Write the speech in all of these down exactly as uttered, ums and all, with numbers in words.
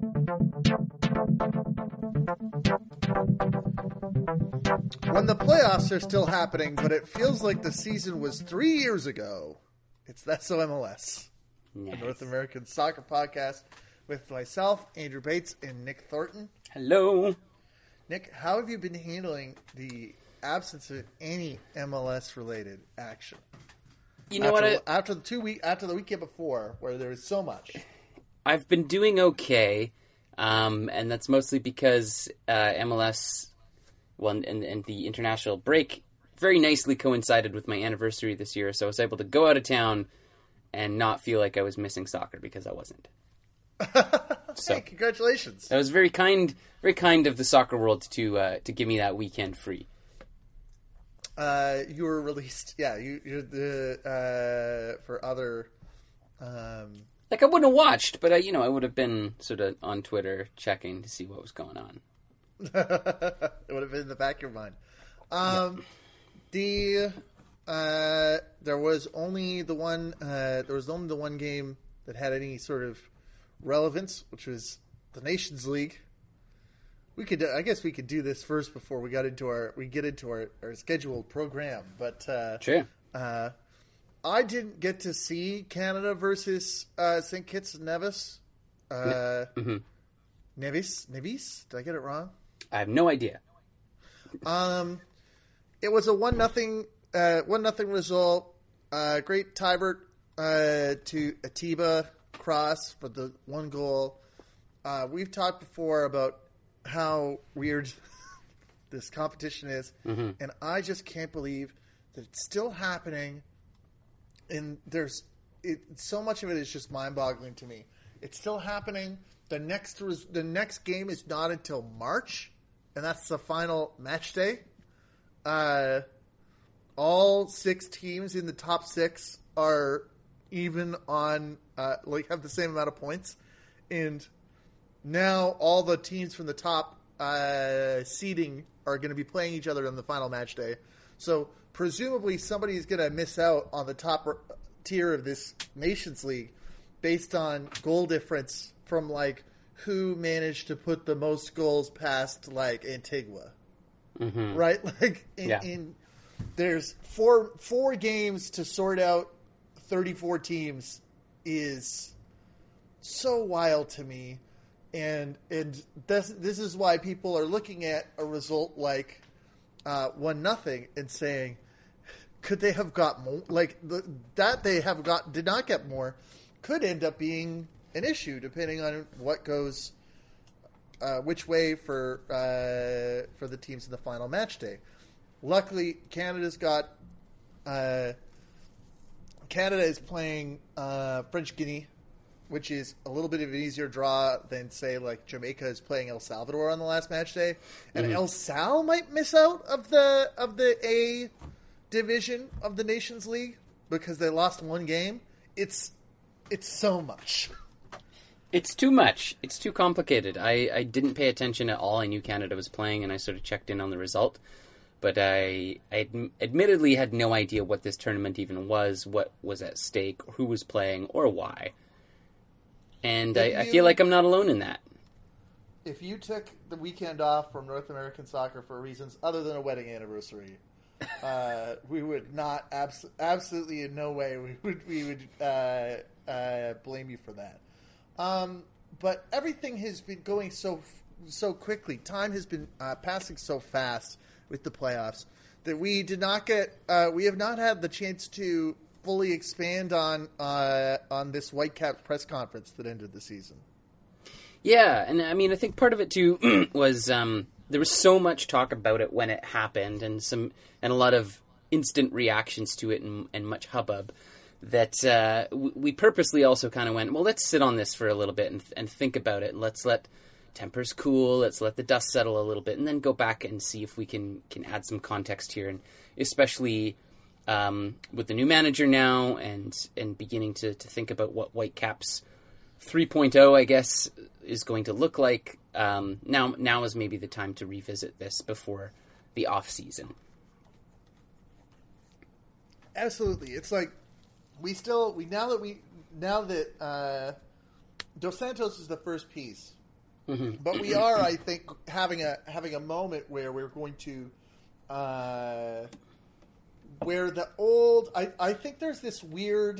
When the playoffs are still happening, but it feels like the season was three years ago, it's That's So M L S, Nice. the North American Soccer Podcast with myself, Andrew Bates, and Nick Thornton. Hello. Nick, how have you been handling the absence of any M L S-related action? You know after, what? I, after the two week after the weekend before, where there was so much. I've been doing okay, um, and that's mostly because uh, M L S, well, and, and the international break very nicely coincided with my anniversary this year, so I was able to go out of town and not feel like I was missing soccer because I wasn't. So, hey, congratulations! That was very kind, very kind of the soccer world to uh, to give me that weekend free. Uh, you were released, yeah. You, you're the uh, for other. Um, Like, I wouldn't have watched, but I, you know, I would have been sort of on Twitter checking to see what was going on. It would have been in the back of your mind. Um, yeah. The uh, there was only the one. Uh, there was only the one game that had any sort of relevance, which was the Nations League. We could, I guess, we could do this first before we got into our we get into our, our scheduled program. But uh, Sure. Uh, I didn't get to see Canada versus uh, Saint Kitts and Nevis. Uh, mm-hmm. Nevis, Nevis. Did I get it wrong? I have no idea. Um, it was a one nothing, uh, one nothing result. Uh, great Tybert uh, to Atiba cross for the one goal. Uh, we've talked before about how weird this competition is, mm-hmm. and I just can't believe that it's still happening. And there's it, so much of it is just mind-boggling to me. It's still happening. The next res, the next game is not until March, and that's the final match day. Uh, all six teams in the top six are even on uh, like have the same amount of points, and now all the teams from the top uh, seeding are going to be playing each other on the final match day. So presumably somebody is going to miss out on the top tier of this Nations League based on goal difference from like who managed to put the most goals past like Antigua, mm-hmm. right? Like in, yeah. in there's four four games to sort out thirty-four teams is so wild to me, and and this this is why people are looking at a result like uh, one nothing and saying, could they have got more? Like the, that they have got did not get more could end up being an issue depending on what goes uh, which way for uh, for the teams in the final match day. Luckily, Canada's got uh, Canada is playing uh, French Guinea, which is a little bit of an easier draw than say like Jamaica is playing El Salvador on the last match day, and mm-hmm. El Sal might miss out of the of the A division of the Nations League because they lost one game. It's it's so much. It's too much. It's too complicated. I, I didn't pay attention at all. I knew Canada was playing, and I sort of checked in on the result. But I, I ad- admittedly had no idea what this tournament even was, what was at stake, who was playing, or why. And I, you, I feel like I'm not alone in that. If you took the weekend off from North American soccer for reasons other than a wedding anniversary, uh, we would not abs- absolutely in no way we would we would uh, uh, blame you for that. Um, but everything has been going so so quickly. Time has been uh, passing so fast with the playoffs that we did not get. Uh, we have not had the chance to fully expand on uh, on this Whitecaps press conference that ended the season. Yeah, and I mean, I think part of it too was um, there was so much talk about it when it happened, and some and a lot of instant reactions to it, and, and much hubbub. That uh, we purposely also kind of went, well, let's sit on this for a little bit and, and think about it. Let's let tempers cool. Let's let the dust settle a little bit, and then go back and see if we can can add some context here, and especially um, with the new manager now, and and beginning to, to think about what Whitecaps three point oh, I guess, is going to look like. Um, now, now is maybe the time to revisit this before the off season. Absolutely, it's like. We still we now that we now that uh, Dos Santos is the first piece Mm-hmm. But we are, I think, having a having a moment where we're going to, uh, where the old. I I think there's this weird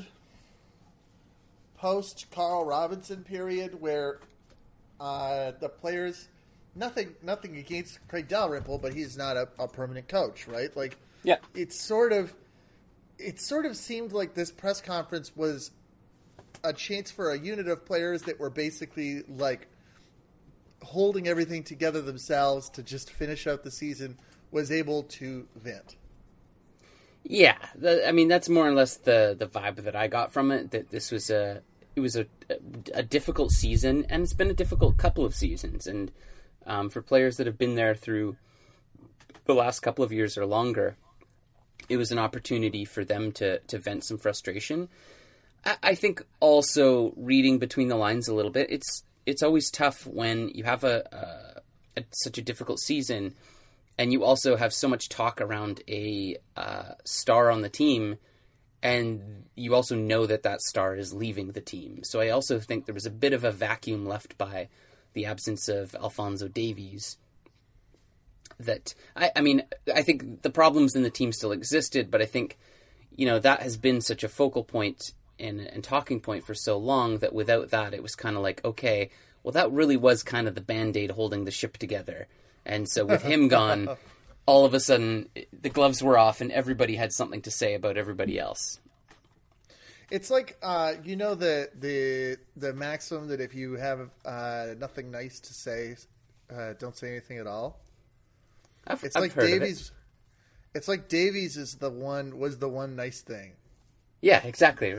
post Carl Robinson period where uh, the players. Nothing, nothing against Craig Dalrymple, but he's not a, a permanent coach, right? Like, yeah, it's sort of, it sort of seemed like this press conference was a chance for a unit of players that were basically like holding everything together themselves to just finish out the season was able to vent. Yeah, the, I mean that's more or less the the vibe that I got from it. That this was a it was a a difficult season, and it's been a difficult couple of seasons, and. Um, for players that have been there through the last couple of years or longer, it was an opportunity for them to to vent some frustration. I, I think also reading between the lines a little bit, it's it's always tough when you have a, a, a such a difficult season, and you also have so much talk around a uh, star on the team, and you also know that that star is leaving the team. So I also think there was a bit of a vacuum left by the absence of Alphonso Davies. That I, I mean, I think the problems in the team still existed, but I think, you know, that has been such a focal point and, and talking point for so long that without that, it was kind of like, okay, well, that really was kind of the Band-Aid holding the ship together. And so with him gone, all of a sudden, the gloves were off and everybody had something to say about everybody else. It's like, uh, you know, the the the maxim that if you have uh, nothing nice to say, uh, don't say anything at all. I've, it's I've like heard Davies. of it. It's like Davies is the one was the one nice thing. Yeah, exactly.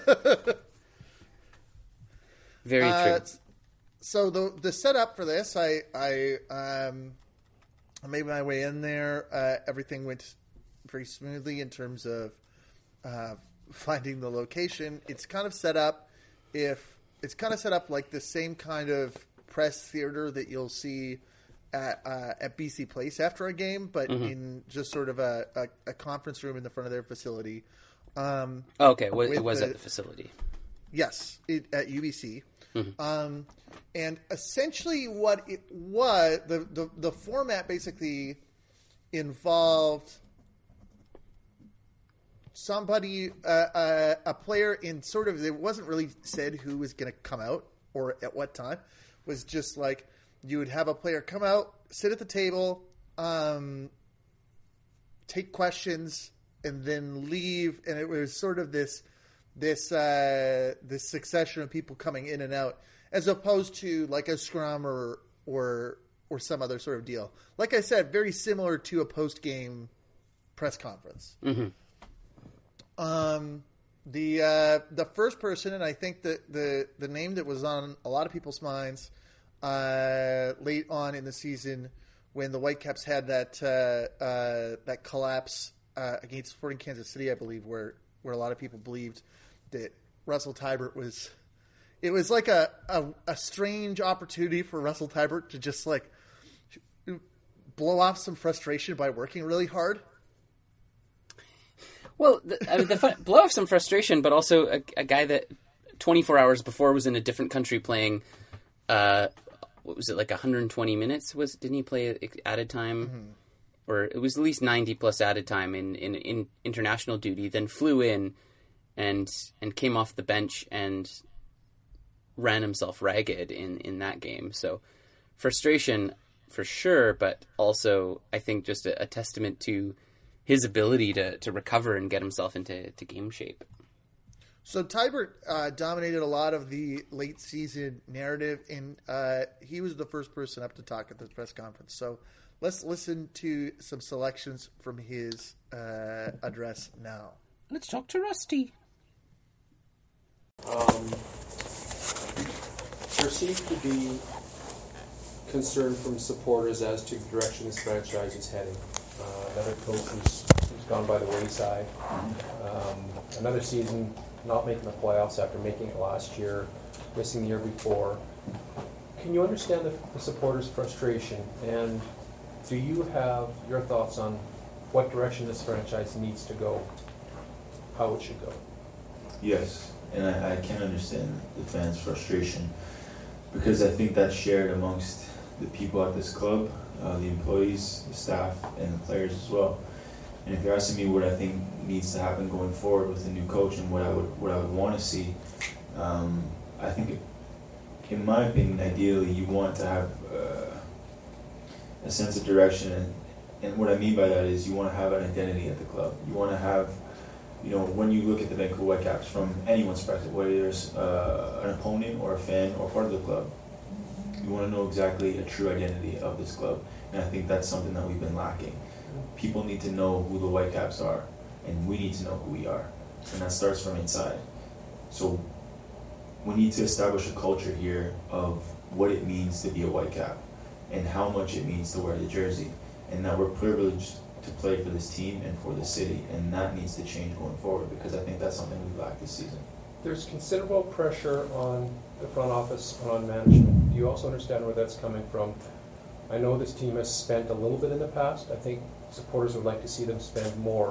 Very uh, true. So the the setup for this, I I um, I made my way in there. Uh, everything went very smoothly in terms of. Uh, finding the location. It's kind of set up if it's kind of set up like the same kind of press theater that you'll see at uh, at B C Place after a game, but mm-hmm. in just sort of a, a, a conference room in the front of their facility. Um, oh, okay, well, it was the, at the facility. Yes, it, at U B C. Mm-hmm. Um, and essentially what it was, the, the, the format basically involved somebody, uh, uh, a player in sort of, it wasn't really said who was going to come out or at what time. It was just like you would have a player come out, sit at the table, um, take questions, and then leave. And it was sort of this this uh, this succession of people coming in and out, as opposed to like a scrum or or or some other sort of deal. Like I said, very similar to a post game press conference. Mm-hmm. Um, the uh, the first person, and I think that the the name that was on a lot of people's minds uh, late on in the season when the Whitecaps had that uh, uh, that collapse uh, against Sporting Kansas City, I believe, where where a lot of people believed that Russell Teibert was. It was like a, a, a strange opportunity for Russell Teibert to just like blow off some frustration by working really hard. Well, the, I mean, the fun, blow off some frustration, but also a, a guy that twenty-four hours before was in a different country playing, uh, what was it, like one hundred twenty minutes? Was Didn't he play added time? Mm-hmm. Or it was at least ninety plus added time in, in, in international duty, then flew in and and came off the bench and ran himself ragged in, in that game. So frustration for sure, but also I think just a, a testament to his ability to, to recover and get himself into to game shape. So Teibert uh, dominated a lot of the late season narrative, and uh, he was the first person up to talk at the press conference. So let's listen to some selections from his uh, address now. Let's talk to Rusty. Um, there seems to be concern from supporters as to the direction this franchise is heading. Uh, another coach who's, who's gone by the wayside. Um, another season not making the playoffs after making it last year, missing the year before. Can you understand the, the supporters' frustration? And do you have your thoughts on what direction this franchise needs to go, how it should go? Yes, and I, I can understand the fans' frustration. because I think that's shared amongst the people at this club, uh, the employees, the staff, and the players as well. And if you're asking me what I think needs to happen going forward with the new coach and what I would what I would want to see, um, I think, it, in my opinion, ideally you want to have uh, a sense of direction, and, and what I mean by that is you want to have an identity at the club. You want to have, you know, when you look at the Vancouver Whitecaps from anyone's perspective, whether there's uh, an opponent or a fan or part of the club, you want to know exactly a true identity of this club, and I think that's something that we've been lacking. People need to know who the Whitecaps are, and we need to know who we are, and that starts from inside. So we need to establish a culture here of what it means to be a Whitecap, and how much it means to wear the jersey, and that we're privileged to play for this team and for the city, and that needs to change going forward, because I think that's something we've lacked this season. There's considerable pressure on the front office and on management. Do you also understand where that's coming from? I know this team has spent a little bit in the past. I think supporters would like to see them spend more.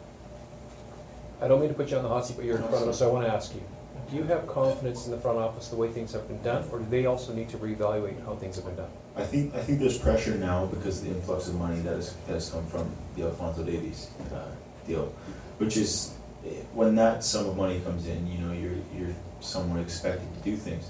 I don't mean to put you on the hot seat, but you're in front of us, so I want to ask you, do you have confidence in the front office the way things have been done, or do they also need to reevaluate how things have been done? I think I think there's pressure now because of the influx of money that has, that has come from the Alphonso Davies uh, deal, which is, when that sum of money comes in, you know, you're you're somewhat expected to do things.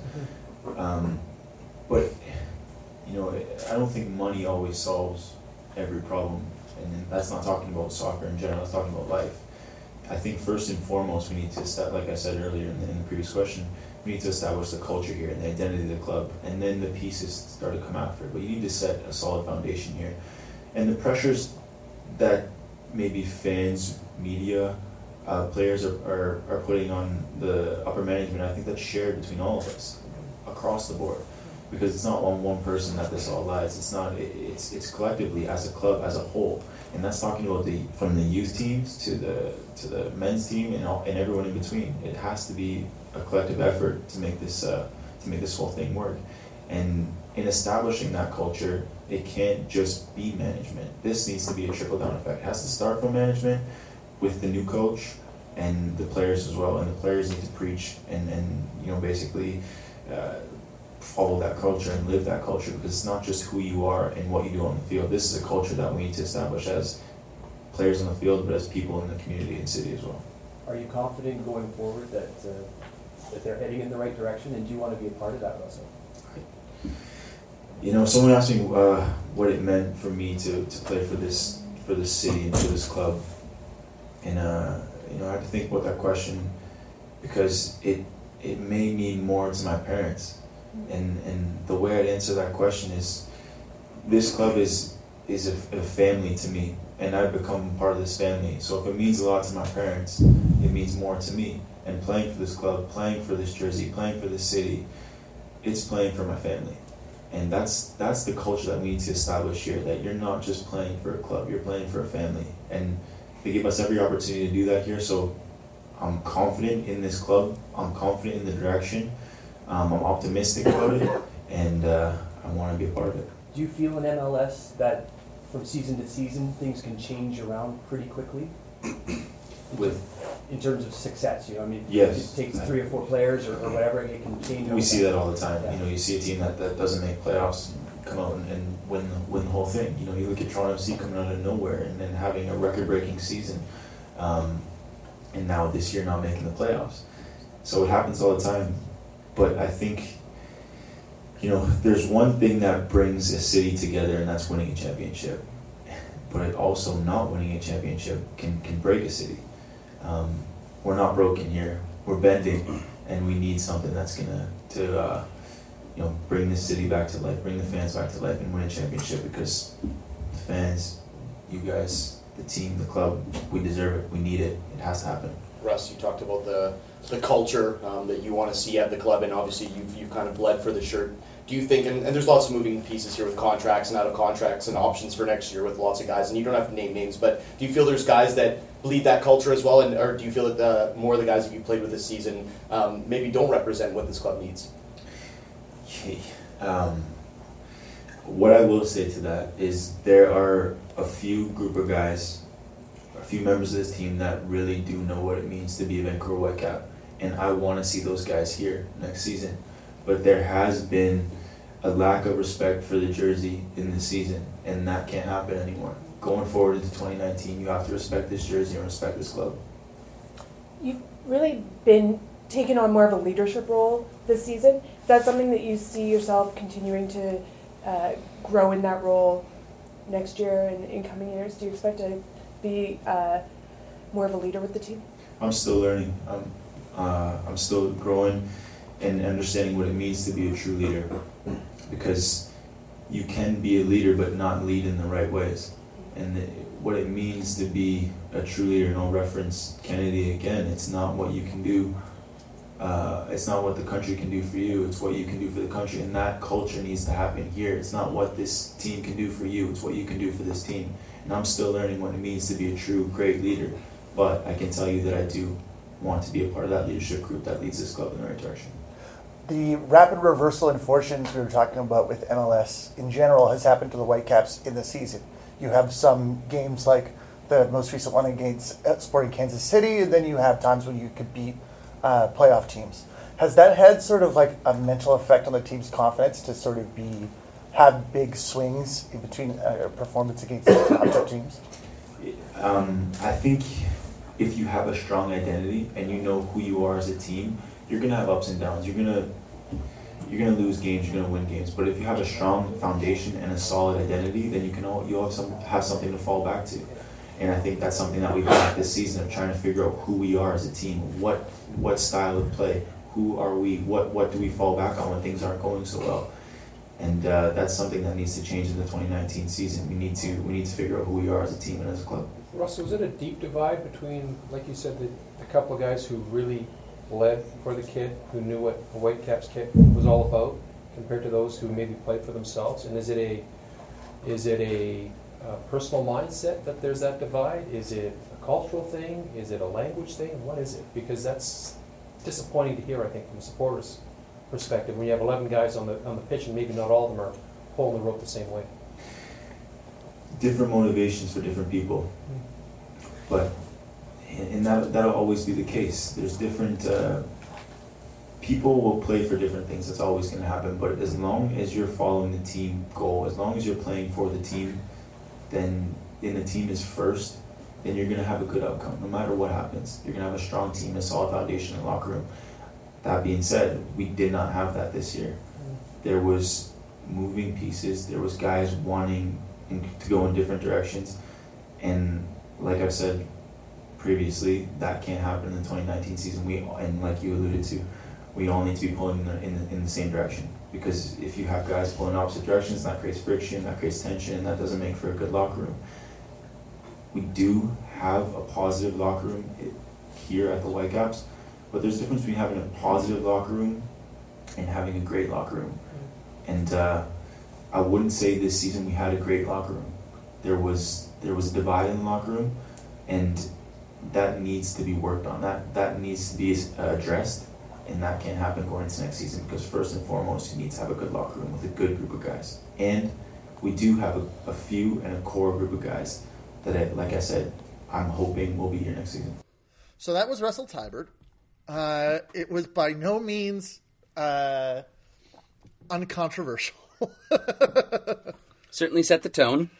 Um, but, you know, I don't think money always solves every problem, and that's not talking about soccer in general, that's talking about life. I think first and foremost we need to start, like I said earlier in the, in the previous question, we need to establish the culture here and the identity of the club, and then the pieces start to come after. But you need to set a solid foundation here. And the pressures that maybe fans, media, uh, players are, are, are putting on the upper management, I think that's shared between all of us, across the board. Because it's not on one person that this all lies. It's not. It, it's it's collectively as a club, as a whole, and that's talking about the from the youth teams to the to the men's team and all, and everyone in between. It has to be a collective effort to make this uh, to make this whole thing work. And in establishing that culture, it can't just be management. This needs to be a trickle down effect. It has to start from management with the new coach and the players as well. And the players need to preach and and you know basically. Uh, follow that culture and live that culture, because it's not just who you are and what you do on the field. This is a culture that we need to establish as players on the field, but as people in the community and city as well. Are you confident going forward that uh, that they're heading in the right direction, and do you want to be a part of that also? You know, someone asked me uh, what it meant for me to, to play for this for this city and for this club, and uh, you know I had to think about that question, because it it may mean more to my parents. And and the way I'd answer that question is, this club is is a, a family to me, and I've become part of this family. So if it means a lot to my parents, it means more to me. And playing for this club, playing for this jersey, playing for this city, it's playing for my family. And that's that's the culture that we need to establish here, that you're not just playing for a club, you're playing for a family. And they give us every opportunity to do that here, so I'm confident in this club, I'm confident in the direction. Um, I'm optimistic about it, and uh, I want to be a part of it. Do you feel in M L S that from season to season things can change around pretty quickly? With in terms of success, you know, I mean, yes, it takes three or four players or, or whatever, it can change. We see that all the time. Yeah. You know, you see a team that, that doesn't make playoffs come out and, and win the, win the whole thing. You know, you look at Toronto F C coming out of nowhere and then having a record-breaking season, um, and now this year not making the playoffs. So it happens all the time. But I think, you know, there's one thing that brings a city together, and that's winning a championship. But it also not winning a championship can, can break a city. Um, we're not broken here. We're bending, and we need something that's gonna to uh, you know bring the city back to life, bring the fans back to life, and win a championship. Because the fans, you guys, the team, the club, we deserve it. We need it. It has to happen. Russ, you talked about the the culture um, that you want to see at the club, and obviously you've, you've kind of bled for the shirt. Do you think, and, and there's lots of moving pieces here with contracts and out of contracts and options for next year with lots of guys, and you don't have to name names, but do you feel there's guys that bleed that culture as well, and or do you feel that the, more of the guys that you played with this season um, maybe don't represent what this club needs? Um, what I will say to that is there are a few group of guys, a few members of this team that really do know what it means to be a Vancouver Whitecap, and I want to see those guys here next season. but there has been a lack of respect for the jersey in this season, and that can't happen anymore. Going forward into twenty nineteen, you have to respect this jersey and respect this club. You've really been taking on more of a leadership role this season. Is that something that you see yourself continuing to uh, grow in that role next year and in coming years? Do you expect to be uh, more of a leader with the team? I'm still learning. I'm, uh, I'm still growing and understanding what it means to be a true leader, because you can be a leader but not lead in the right ways. And the, what it means to be a true leader, and I'll reference Kennedy again, it's not what you can do, uh, it's not what the country can do for you, it's what you can do for the country, and that culture needs to happen here. It's not what this team can do for you, it's what you can do for this team. And I'm still learning what it means to be a true, great leader, but I can tell you that I do want to be a part of that leadership group that leads this club in the right direction. The rapid reversal in fortunes we were talking about with M L S in general has happened to the Whitecaps in the season. You have some games like the most recent one against Sporting Kansas City, and then you have times when you could beat uh, playoff teams. Has that had sort of like a mental effect on the team's confidence to sort of be have big swings in between uh, performance against top teams? Um, I think if you have a strong identity and you know who you are as a team, you're gonna have ups and downs. You're gonna you're gonna lose games. You're gonna win games. But if you have a strong foundation and a solid identity, then you can all, you'll have some have something to fall back to. And I think that's something that we've had this season of trying to figure out who we are as a team. What what style of play? Who are we? What what do we fall back on when things aren't going so well? And uh, that's something that needs to change in the twenty nineteen season. We need to we need to figure out who we are as a team and as a club. Russell, was it a deep divide between, like you said, the, the couple of guys who really led for the kid, who knew what a Whitecaps kit was all about, compared to those who maybe played for themselves? And is it a is it a uh, personal mindset that there's that divide? Is it a cultural thing? Is it a language thing? What is it? Because that's disappointing to hear, I think, from a supporter's perspective, when you have eleven guys on the on the pitch and maybe not all of them are pulling the rope the same way. Different motivations for different people, but and that that'll always be the case. There's different uh, people will play for different things. That's always going to happen. But as long as you're following the team goal, as long as you're playing for the team, then and the team is first, then you're going to have a good outcome. No matter what happens, you're going to have a strong team, a solid foundation in the locker room. That being said, we did not have that this year. There was moving pieces. There was guys wanting in, to go in different directions, and like I've said previously, that can't happen in the twenty nineteen season. We and like you alluded to, we all need to be pulling in the, in the, in the same direction. Because if you have guys pulling in opposite directions, that creates friction, that creates tension, and that doesn't make for a good locker room. We do have a positive locker room here at the Whitecaps, but there's a difference between having a positive locker room and having a great locker room. And uh, I wouldn't say this season we had a great locker room. There was there was a divide in the locker room, and that needs to be worked on. That that needs to be uh, addressed, and that can't happen going into next season, because first and foremost, you need to have a good locker room with a good group of guys. And we do have a, a few and a core group of guys that, I, like I said, I'm hoping will be here next season. So that was Russell Teibert. Uh, it was by no means uh, uncontroversial. Certainly set the tone.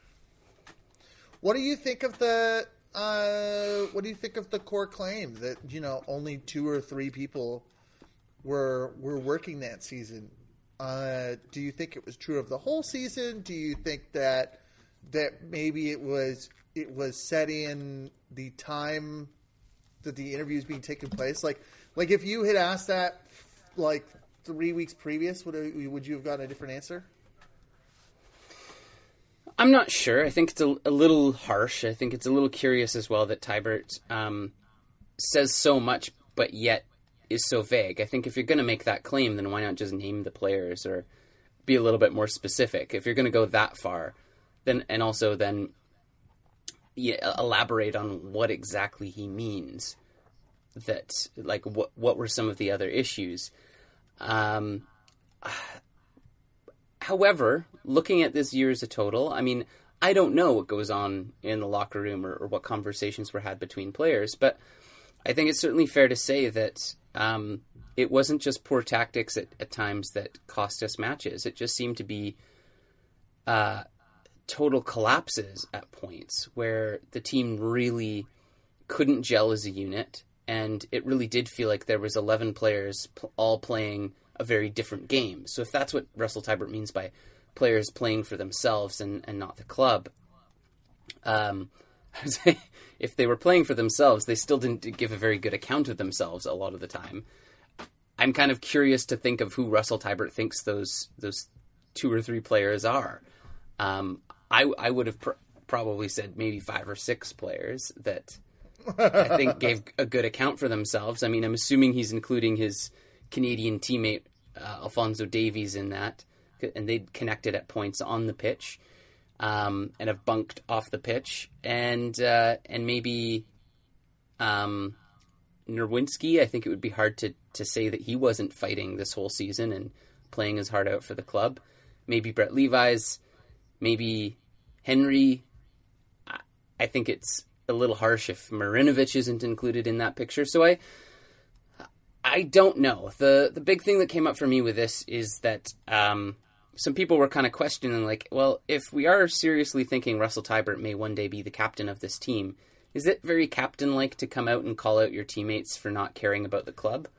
What do you think of the uh, what do you think of the core claim that, you know, only two or three people were were working that season? Uh, do you think it was true of the whole season? Do you think that that maybe it was it was set in the time that the interview is being taken place? Like, like if you had asked that like three weeks previous, would would you have gotten a different answer? I'm not sure. I think it's a, a little harsh. I think it's a little curious as well that Teibert um, says so much, but yet is so vague. I think if you're going to make that claim, then why not just name the players or be a little bit more specific? If you're going to go that far, then and also then yeah, elaborate on what exactly he means. That like what what were some of the other issues? Um, however, looking at this year as a total, I mean, I don't know what goes on in the locker room or, or what conversations were had between players, but I think it's certainly fair to say that um, it wasn't just poor tactics at, at times that cost us matches. It just seemed to be uh, total collapses at points where the team really couldn't gel as a unit, and it really did feel like there was eleven players p- all playing a very different game. So if that's what Russell Teibert means by players playing for themselves and, and not the club, um, I would say if they were playing for themselves, they still didn't give a very good account of themselves a lot of the time. I'm kind of curious to think of who Russell Teibert thinks those those two or three players are. Um, I, I would have pr- probably said maybe five or six players that I think gave a good account for themselves. I mean, I'm assuming he's including his Canadian teammate uh, Alphonso Davies in that, and they connected at points on the pitch, um, and have bunked off the pitch, and uh, and maybe um, Nerwinski. I think it would be hard to to say that he wasn't fighting this whole season and playing his heart out for the club. Maybe Brett Levi's, maybe Henry. I, I think it's a little harsh if Marinovic isn't included in that picture. So I, I don't know. The the big thing that came up for me with this is that um, some people were kind of questioning, like, well, if we are seriously thinking Russell Teibert may one day be the captain of this team, is it very captain-like to come out and call out your teammates for not caring about the club?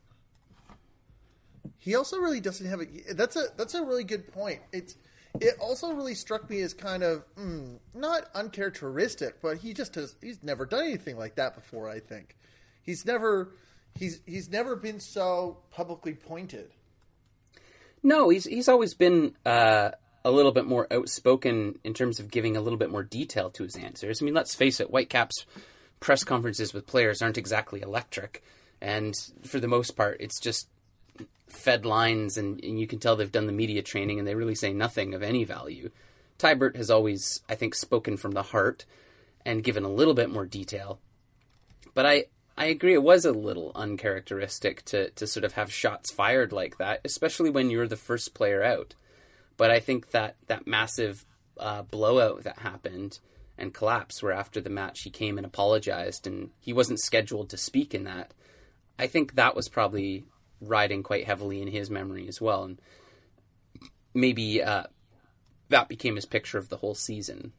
He also really doesn't have a. That's a that's a really good point. It's it also really struck me as kind of mm, not uncharacteristic, but he just has he's never done anything like that before. I think he's never he's he's never been so publicly pointed. No, he's he's always been uh, a little bit more outspoken in terms of giving a little bit more detail to his answers. I mean, let's face it, Whitecaps press conferences with players aren't exactly electric, and for the most part, it's just fed lines, and, and you can tell they've done the media training, and they really say nothing of any value. Teibert has always, I think, spoken from the heart and given a little bit more detail. But I, I agree, it was a little uncharacteristic to, to sort of have shots fired like that, especially when you're the first player out. But I think that that massive uh, blowout that happened and collapse where after the match he came and apologized and he wasn't scheduled to speak in that, I think that was probably riding quite heavily in his memory as well. And maybe uh, that became his picture of the whole season.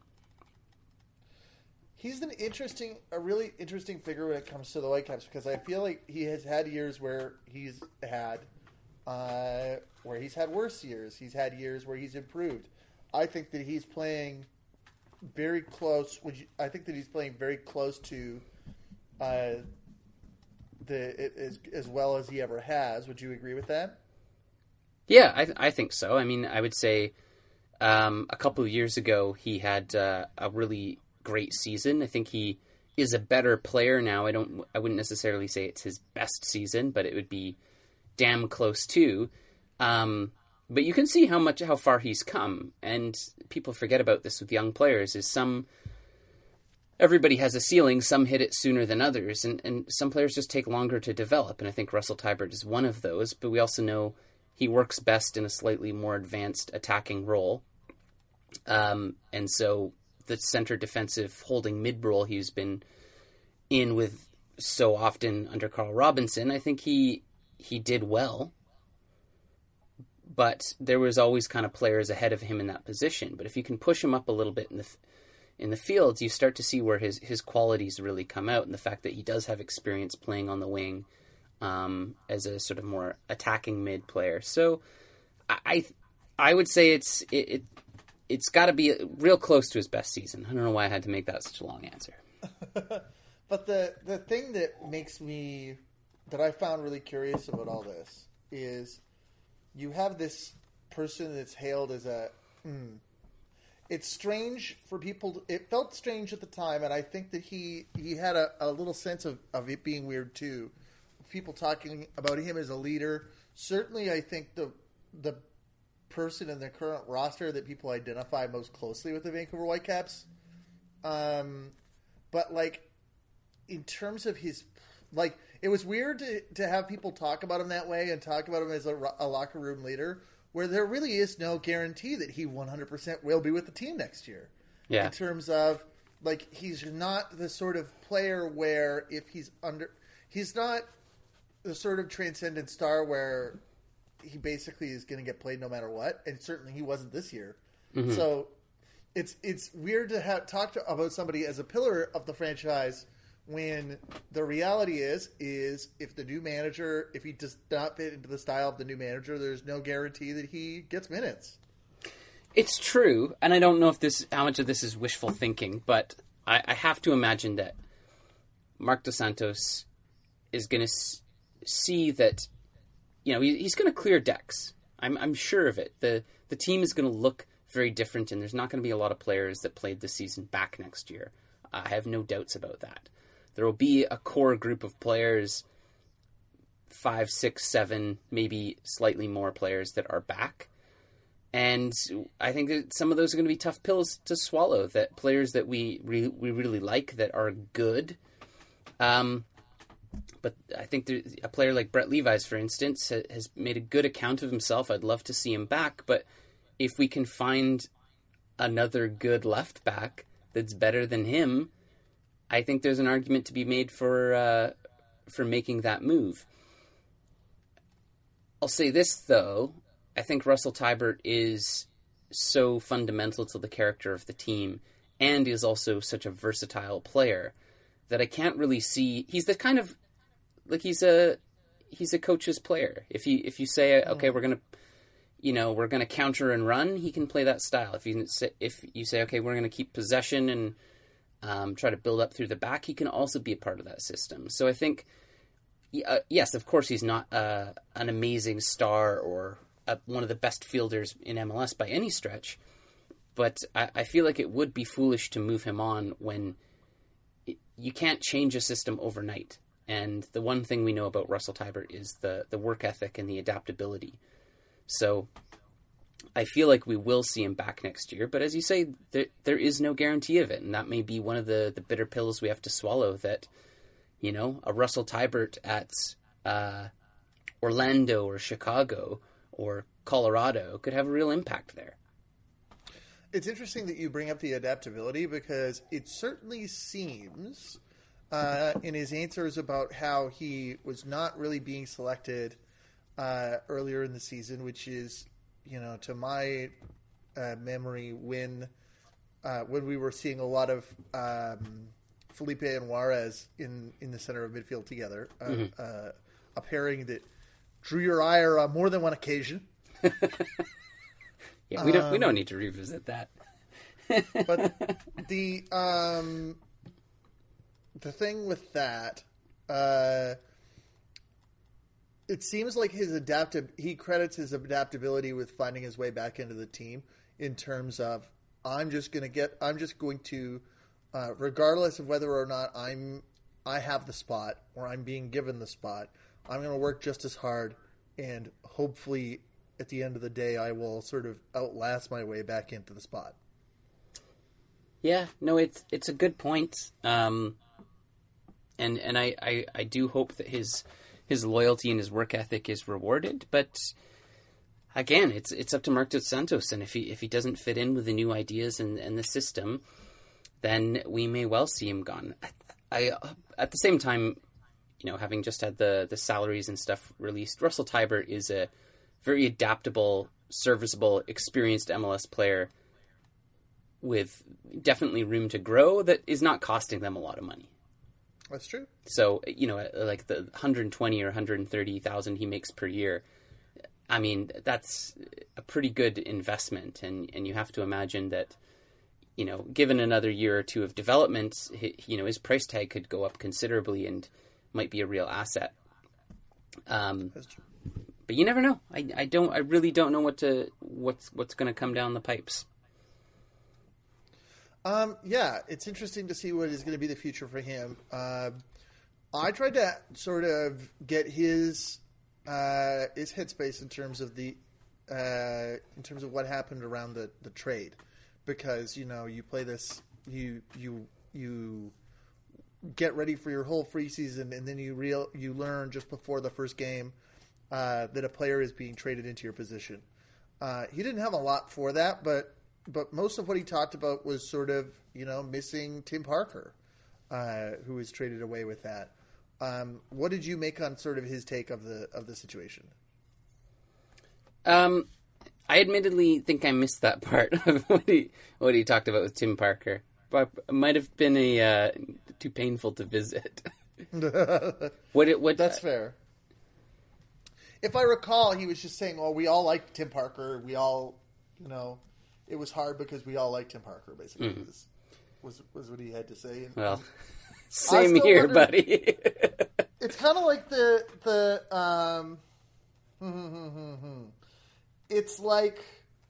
He's an interesting, a really interesting figure when it comes to the Whitecaps, because I feel like he has had years where he's had, uh, where he's had worse years. He's had years where he's improved. I think that he's playing very close. Would you, I think that he's playing very close to uh, the as as well as he ever has. Would you agree with that? Yeah, I, th- I think so. I mean, I would say um, a couple of years ago he had uh, a really great season. I think he is a better player now. I don't. I wouldn't necessarily say it's his best season, but it would be damn close to. Um, but you can see how much how far he's come, and people forget about this with young players. Is some everybody has a ceiling. Some hit it sooner than others, and and some players just take longer to develop. And I think Russell Teibert is one of those. But we also know he works best in a slightly more advanced attacking role, um, and so the center defensive holding mid role he's been in with so often under Carl Robinson, I think he he did well. But there was always kind of players ahead of him in that position. But if you can push him up a little bit in the in the fields, you start to see where his, his qualities really come out, and the fact that he does have experience playing on the wing um, as a sort of more attacking mid player. So I I would say it's it, it it's got to be real close to his best season. I don't know why I had to make that such a long answer. But the the thing that makes me that I found really curious about all this is you have this person that's hailed as a. Mm, it's strange for people. To, it felt strange at the time, and I think that he he had a, a little sense of, of it being weird too. People talking about him as a leader. Certainly, I think the the person in the current roster that people identify most closely with the Vancouver Whitecaps. Um, but like in terms of his, like it was weird to to have people talk about him that way and talk about him as a, a locker room leader, where there really is no guarantee that he one hundred percent will be with the team next year. Yeah. In terms of like he's not the sort of player where if he's under, he's not. the sort of transcendent star where he basically is going to get played no matter what, and certainly he wasn't this year. Mm-hmm. So it's it's weird to have talk to, about somebody as a pillar of the franchise when the reality is is if the new manager, if he does not fit into the style of the new manager, there's no guarantee that he gets minutes. It's true, and I don't know if this how much of this is wishful thinking, but I, I have to imagine that Marc Dos Santos is going to s- see that, you know, he, he's going to clear decks. I'm, I'm sure of it. The the team is going to look very different, and there's not going to be a lot of players that played this season back next year. I have no doubts about that. There will be a core group of players, five, six, seven, maybe slightly more players that are back. And I think that some of those are going to be tough pills to swallow, that players that we re- we really like, that are good. Um, but I think there, a player like Brett Levis, for instance, ha- has made a good account of himself. I'd love to see him back. But if we can find another good left back that's better than him, I think there's an argument to be made for uh, for making that move. I'll say this, though. I think Russell Teibert is so fundamental to the character of the team and is also such a versatile player that I can't really see... He's the kind of... Like, he's a he's a coach's player. If you if you say, okay, we're going to... You know, we're going to counter and run, he can play that style. If you say, if you say okay, we're going to keep possession and um, try to build up through the back, he can also be a part of that system. So I think, uh, yes, of course, he's not uh, an amazing star or a, one of the best fielders in M L S by any stretch, but I, I feel like it would be foolish to move him on when it, you can't change a system overnight. And the one thing we know about Russell Teibert is the, the work ethic and the adaptability. So I feel like we will see him back next year. But as you say, there, there is no guarantee of it. And that may be one of the, the bitter pills we have to swallow, that, you know, a Russell Teibert at uh, Orlando or Chicago or Colorado could have a real impact there. It's interesting that you bring up the adaptability, because it certainly seems uh, in his answers about how he was not really being selected Uh, earlier in the season, which is, you know, to my uh, memory, when uh, when we were seeing a lot of um, Felipe and Juarez in, in the center of midfield together, uh, mm-hmm. uh, a pairing that drew your ire on more than one occasion. yeah, we don't um, we don't need to revisit that. But the um, the thing with that. Uh, It seems like his adaptive. He credits his adaptability with finding his way back into the team in terms of, I'm just going to get. I'm just going to, uh, regardless of whether or not I'm, I have the spot or I'm being given the spot, I'm going to work just as hard, and hopefully, at the end of the day, I will sort of outlast my way back into the spot. Yeah, no, it's it's a good point, um, and and I, I, I do hope that his. His loyalty and his work ethic is rewarded, but again, it's it's up to Marc Dos Santos, and if he if he doesn't fit in with the new ideas and, and the system, then we may well see him gone. I, I at the same time, you know, having just had the the salaries and stuff released, Russell Teibert is a very adaptable, serviceable, experienced M L S player with definitely room to grow that is not costing them a lot of money. That's true. So, you know, like the one hundred twenty or one hundred thirty thousand he makes per year, I mean, that's a pretty good investment. And, and you have to imagine that, you know, given another year or two of development, you know, his price tag could go up considerably and might be a real asset. Um, that's true. But you never know. I, I don't. I really don't know what to what's what's going to come down the pipes. Um, yeah, it's interesting to see what is going to be the future for him. Uh, I tried to sort of get his uh, his headspace in terms of the uh, in terms of what happened around the, the trade, because you know you play this you you you get ready for your whole preseason, and then you real you learn just before the first game uh, that a player is being traded into your position. Uh, he didn't have a lot for that, but. But most of what he talked about was sort of, you know, missing Tim Parker, uh, who was traded away with that. Um, what did you make on sort of his take of the of the situation? Um, I admittedly think I missed that part of what he what he talked about with Tim Parker, but it might have been a uh, too painful to visit. what it what That's fair. If I recall, he was just saying, "Oh, we all liked Tim Parker. We all, you know, it was hard because we all liked Tim Parker." Basically, mm-hmm. was, was was what he had to say. Well, same here, wonder, buddy. It's kind of like the the. Um, it's like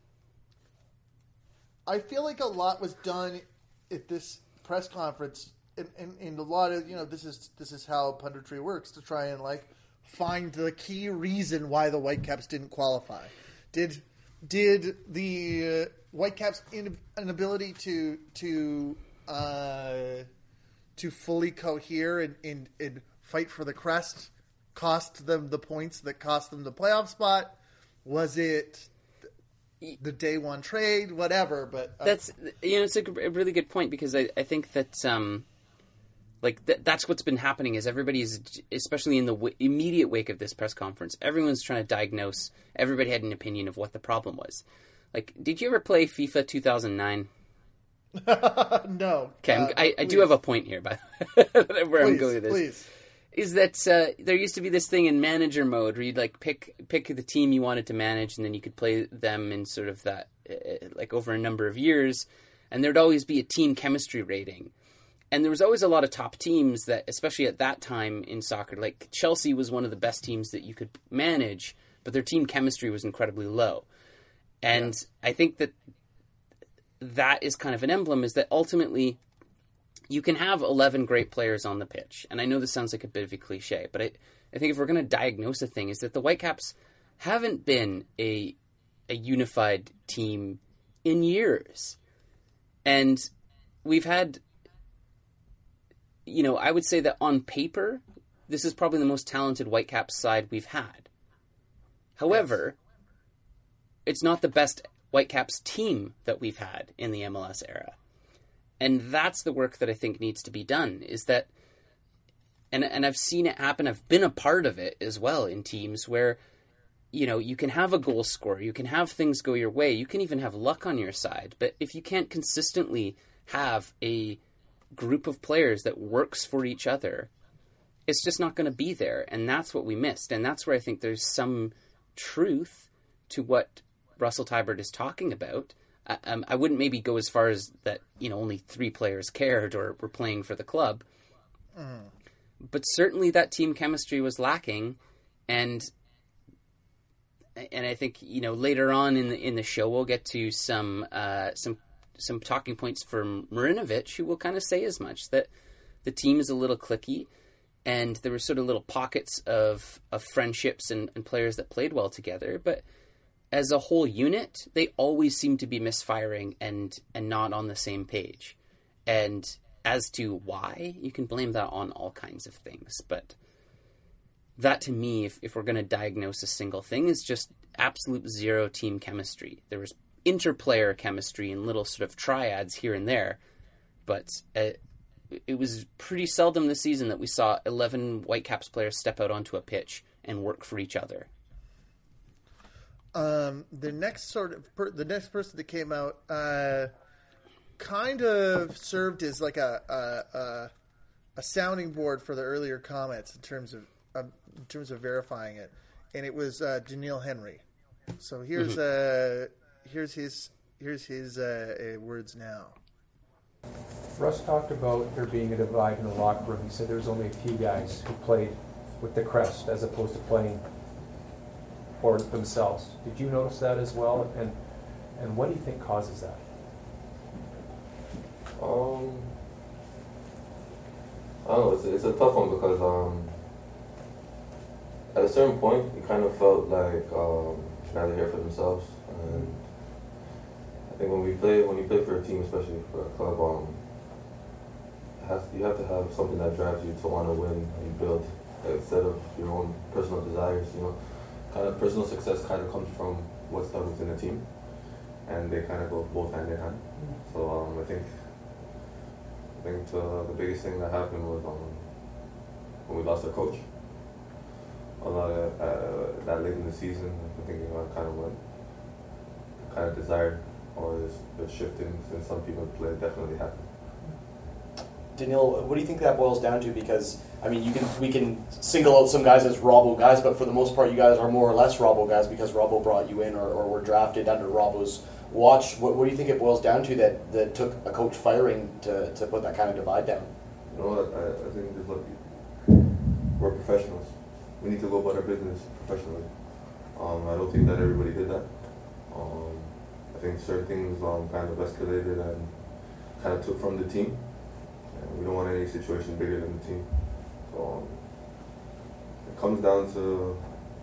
I feel like a lot was done at this press conference, and, and, and a lot of you know this is this is how punditry works to try and like. Find the key reason why the Whitecaps didn't qualify. Did did the uh, Whitecaps' in, inability to to uh, to fully cohere and, and, and fight for the crest cost them the points that cost them the playoff spot? Was it the day one trade? Whatever, but uh, that's you know it's a really good point because I, I think that. Um... Like, th- that's what's been happening is everybody's, especially in the w- immediate wake of this press conference, everyone's trying to diagnose, everybody had an opinion of what the problem was. Like, did you ever play FIFA two thousand nine? No. Okay, uh, I, I do have a point here, by where please, I'm going with this. Please. Is that uh, there used to be this thing in manager mode where you'd, like, pick pick the team you wanted to manage, and then you could play them in sort of that, uh, like, over a number of years, and there'd always be a team chemistry rating. And there was always a lot of top teams that, especially at that time in soccer, like Chelsea was one of the best teams that you could manage, but their team chemistry was incredibly low. And yeah. I think that that is kind of an emblem, is that ultimately you can have eleven great players on the pitch. And I know this sounds like a bit of a cliche, but I, I think if we're going to diagnose a thing, is that the Whitecaps haven't been a a unified team in years. And we've had... You know, I would say that on paper, this is probably the most talented Whitecaps side we've had. However, yes. It's not the best Whitecaps team that we've had in the M L S era. And that's the work that I think needs to be done, is that, and and I've seen it happen, I've been a part of it as well in teams where, you know, you can have a goal scorer, you can have things go your way, you can even have luck on your side, but if you can't consistently have a group of players that works for each other, it's just not going to be there. And that's what we missed. And that's where I think there's some truth to what Russell Teibert is talking about. I, um, I wouldn't maybe go as far as that, you know, only three players cared or were playing for the club. Mm. But certainly that team chemistry was lacking. And and I think, you know, later on in the, in the show, we'll get to some uh, some some talking points from Marinovic, who will kind of say as much, that the team is a little cliquey, and there were sort of little pockets of, of friendships and, and players that played well together, but as a whole unit, they always seem to be misfiring and, and not on the same page. And as to why, you can blame that on all kinds of things, but that to me, if, if we're going to diagnose a single thing, is just absolute zero team chemistry. There was interplayer chemistry and little sort of triads here and there, but uh, it was pretty seldom this season that we saw eleven Whitecaps players step out onto a pitch and work for each other. Um, the next sort of per- the next person that came out uh, kind of served as like a, a a a sounding board for the earlier comments in terms of um, in terms of verifying it, and it was uh, Daniil Henry. So here's mm-hmm. uh here's his here's his uh, uh, words now. Russ talked about there being a divide in the locker room. He said there was only a few guys who played with the crest as opposed to playing for themselves. Did you notice that as well? And and what do you think causes that? Um, I don't know. It's, it's a tough one because um, at a certain point, it kind of felt like um, guys are here for themselves. And I think when we play, when you play for a team, especially for a club, um, has, you have to have something that drives you to want to win and build instead of your own personal desires. You know, kind of personal success kind of comes from what's done within the team, and they kind of go both hand in hand. So um, I think I think the, the biggest thing that happened was um, when we lost our coach. A lot of uh, that late in the season, I think I kind of went, kind of desired, or this, the shift in, in some people play definitely happened. Daniil, what do you think that boils down to? Because I mean, you can we can single out some guys as Robbo guys, but for the most part, you guys are more or less Robbo guys because Robbo brought you in or, or were drafted under Robbo's watch. What, what do you think it boils down to that, that took a coach firing to, to put that kind of divide down? You know what? I, I think there's lucky. We're professionals. We need to go about our business professionally. Um, I don't think that everybody did that. Um, I think certain things um, kind of escalated and kind of took from the team. And we don't want any situation bigger than the team. So um, it comes down to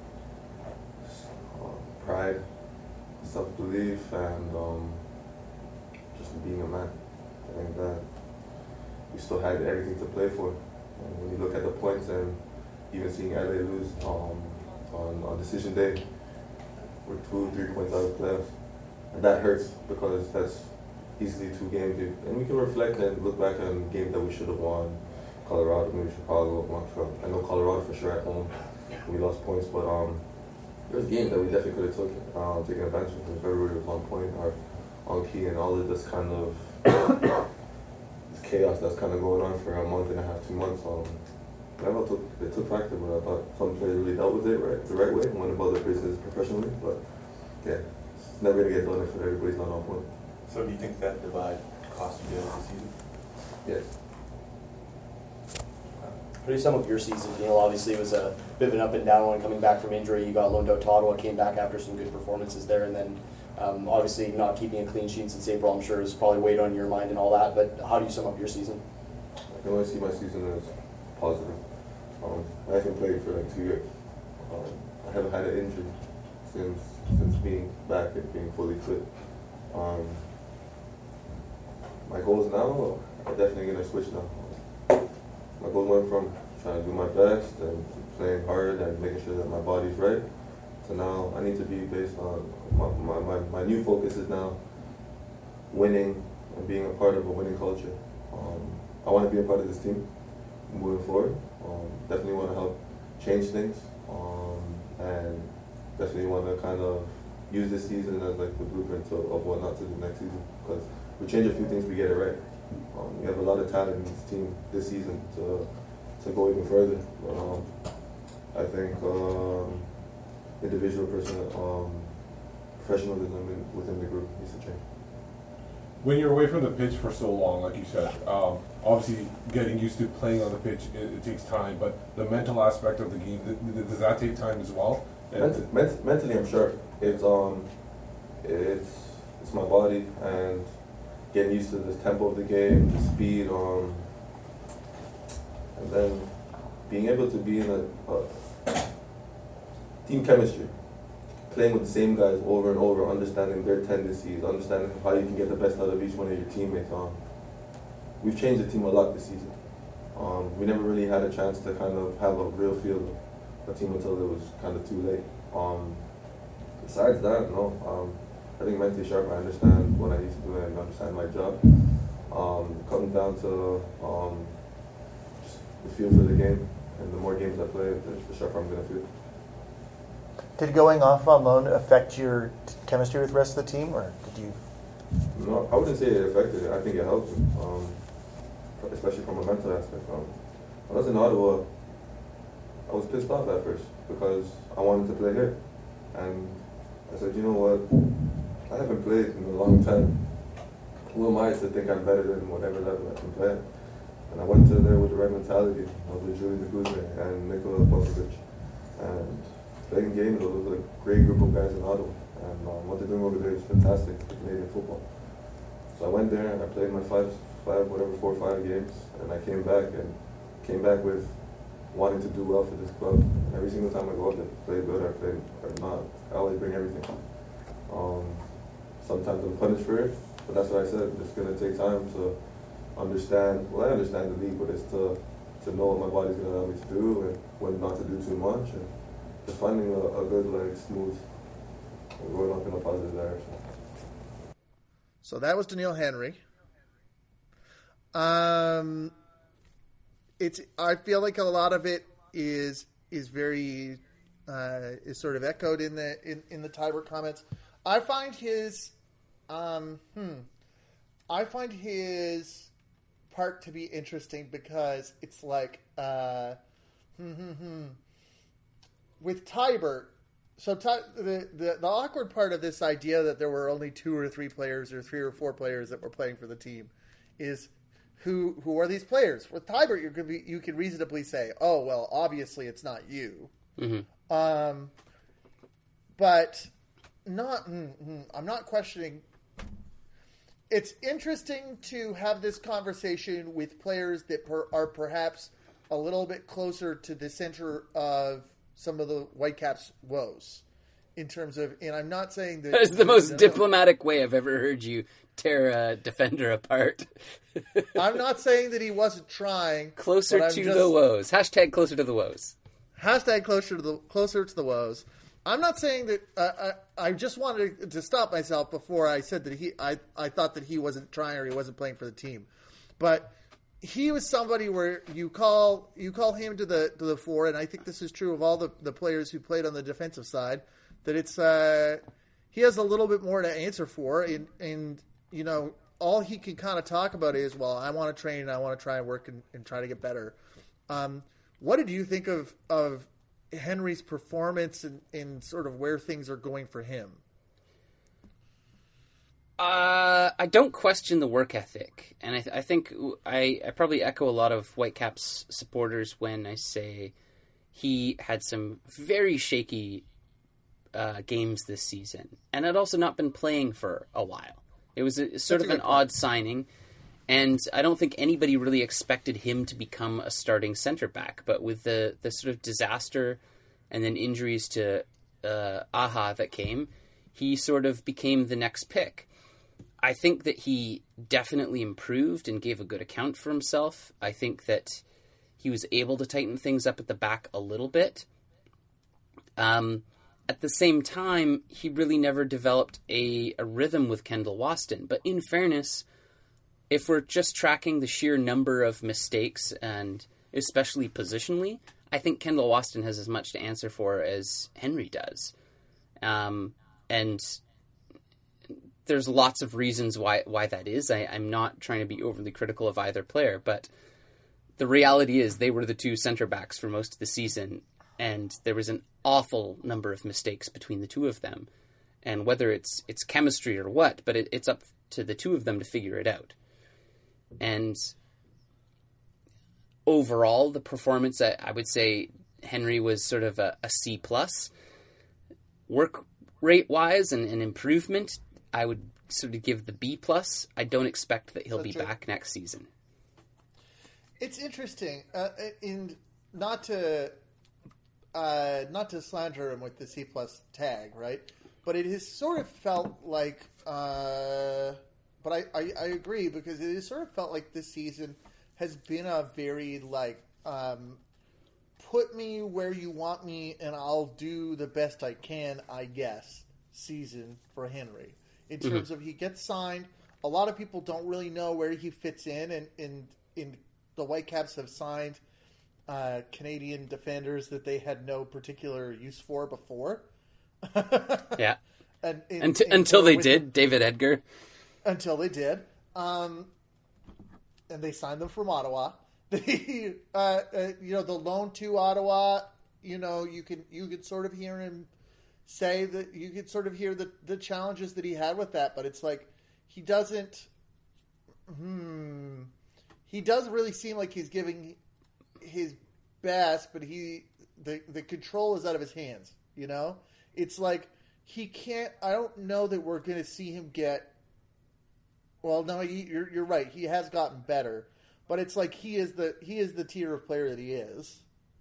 uh, pride, self-belief, and um, just being a man. I think that we still had everything to play for. And when you look at the points and even seeing L A lose um, on, on decision day, we're two, three points out of the playoffs. And that hurts because that's easily two games. And we can reflect and look back on games that we should have won. Colorado, maybe Chicago, Montreal. I know Colorado for sure at home. We lost points, but um, there's games that we definitely could have took, uh, taken advantage of if everybody was on point or on key, and all of this kind of this chaos that's kind of going on for a month and a half, two months. Um, I thought took, it took factor, but I thought some players really dealt with it right, the right way and went about their business professionally. But yeah, it's never going to get done if everybody's not on point. So do you think that divide cost you guys this season? Yes. What do you sum up your season, Neil? Obviously, it was a bit of an up and down one coming back from injury. You got loaned out to Ottawa, came back after some good performances there, and then um, obviously not keeping a clean sheet since April, I'm sure, has probably weighed on your mind and all that. But how do you sum up your season? I can only see my season as positive. Um, I haven't played for like two years. Um, I haven't had an injury since since being back and being fully fit. Um, my goals now are definitely going to switch now. My goals went from trying to do my best and playing hard and making sure that my body's right to now I need to be based on my, my, my, my new focus is now winning and being a part of a winning culture. Um, I want to be a part of this team moving forward. Um, definitely want to help change things, um, and definitely want to kind of use this season as like the blueprint of, of what not to do next season. Because we change a few things, we get it right. Um, we have a lot of talent in this team this season to to go even further. But um, I think um, individual person, um, professionalism in, within the group needs to change. When you're away from the pitch for so long, like you said, um, obviously getting used to playing on the pitch, it, it takes time, but the mental aspect of the game, th- th- does that take time as well? Ment- ment- mentally, I'm sure. It's, um, it's, it's my body and getting used to the tempo of the game, the speed, um, and then being able to be in a, a team chemistry. Playing with the same guys over and over, understanding their tendencies, understanding how you can get the best out of each one of your teammates. Um, we've changed the team a lot this season. Um, we never really had a chance to kind of have a real feel of a team until it was kind of too late. Um, besides that, no. Um, I think mentally sharp. I understand what I need to do and understand my job. Um, it comes down to um, just the feel for the game, and the more games I play, the sharper I'm going to feel. Did going off on loan affect your t- chemistry with the rest of the team, or did you? No, I wouldn't say it affected it. I think it helped me, um, especially from a mental aspect. Um, when I was in Ottawa, I was pissed off at first because I wanted to play here. And I said, you know what, I haven't played in a long time. Who am I to think I'm better than whatever level I can play at? And I went to there with the right mentality. I was with Julian Guzman and Nikola Popovic. And playing games, it was a great group of guys in Ottawa, and um, what they're doing over there is fantastic for Canadian football. So I went there and I played my five, five, whatever, four or five games, and I came back and came back with wanting to do well for this club. And every single time I go out there, play good or play or not, I always bring everything. Um, sometimes I'm punished for it, but that's what I said. It's going to take time to understand. Well, I understand the league, but it's to to know what my body's going to allow me to do and when not to do too much. And, just finding a, a good, like, smooth, going up in a positive direction. So that was Daniil Henry. Um, it's. I feel like a lot of it is is very uh, is sort of echoed in the in, in the Teibert comments. I find his, um, hmm, I find his part to be interesting because it's like, uh, hmm, hmm, hmm. with Teibert. So Ty, the, the the awkward part of this idea that there were only two or three players or three or four players that were playing for the team is who who are these players? With Teibert, you can be you can reasonably say, oh well, obviously it's not you. Mm-hmm. Um, but not. Mm, mm, I'm not questioning. It's interesting to have this conversation with players that per, are perhaps a little bit closer to the center of some of the Whitecaps' woes in terms of, and I'm not saying that... That is the most no, diplomatic way I've ever heard you tear a defender apart. I'm not saying that he wasn't trying. Closer to just, the woes. Hashtag closer to the woes. Hashtag closer to the closer to the woes. I'm not saying that, uh, I, I just wanted to stop myself before I said that he, I, I thought that he wasn't trying or he wasn't playing for the team. But he was somebody where you call you call him to the to the fore, and I think this is true of all the, the players who played on the defensive side, that it's uh, he has a little bit more to answer for, and, and you know, all he can kind of talk about is, well, I want to train and I want to try and work and, and try to get better. Um, what did you think of, of Henry's performance and, and sort of where things are going for him? Uh, I don't question the work ethic, and I, th- I think I, I probably echo a lot of Whitecaps supporters when I say he had some very shaky uh, games this season, and had also not been playing for a while. It was a, sort That's of an odd signing, and I don't think anybody really expected him to become a starting center back. But with the, the sort of disaster and then injuries to uh, Aha that came, he sort of became the next pick. I think that he definitely improved and gave a good account for himself. I think that he was able to tighten things up at the back a little bit. Um, at the same time, he really never developed a, a rhythm with Kendall Waston. But in fairness, if we're just tracking the sheer number of mistakes, and especially positionally, I think Kendall Waston has as much to answer for as Henry does. Um, and... There's lots of reasons why why that is. I, I'm not trying to be overly critical of either player, but the reality is they were the two center backs for most of the season, and there was an awful number of mistakes between the two of them. And whether it's it's chemistry or what, but it, it's up to the two of them to figure it out. And overall, the performance, I, I would say Henry was sort of a, a C plus. Work rate wise and, and improvement, I would sort of give the B plus. I don't expect that he'll That's be right. back next season. It's interesting, uh, and not to uh, not to slander him with the C plus tag, right? But it has sort of felt like, uh, but I, I, I agree, because it has sort of felt like this season has been a very like um, put me where you want me and I'll do the best I can, I guess, season for Henry. In terms mm-hmm. of he gets signed, a lot of people don't really know where he fits in, and in in the Whitecaps have signed uh, Canadian defenders that they had no particular use for before. Yeah, and, and, until, and until so they with, did, David Edgar. Until they did, um, and they signed them from Ottawa. They, uh, uh, you know, the loan to Ottawa. You know, you can you can sort of hear him say that you could sort of hear the, the challenges that he had with that, but it's like he doesn't hmm he does really seem like he's giving his best, but he the the control is out of his hands, you know? It's like he can't I don't know that we're going to see him get well, no, he, you're you're right. He has gotten better, but it's like he is the he is the tier of player that he is.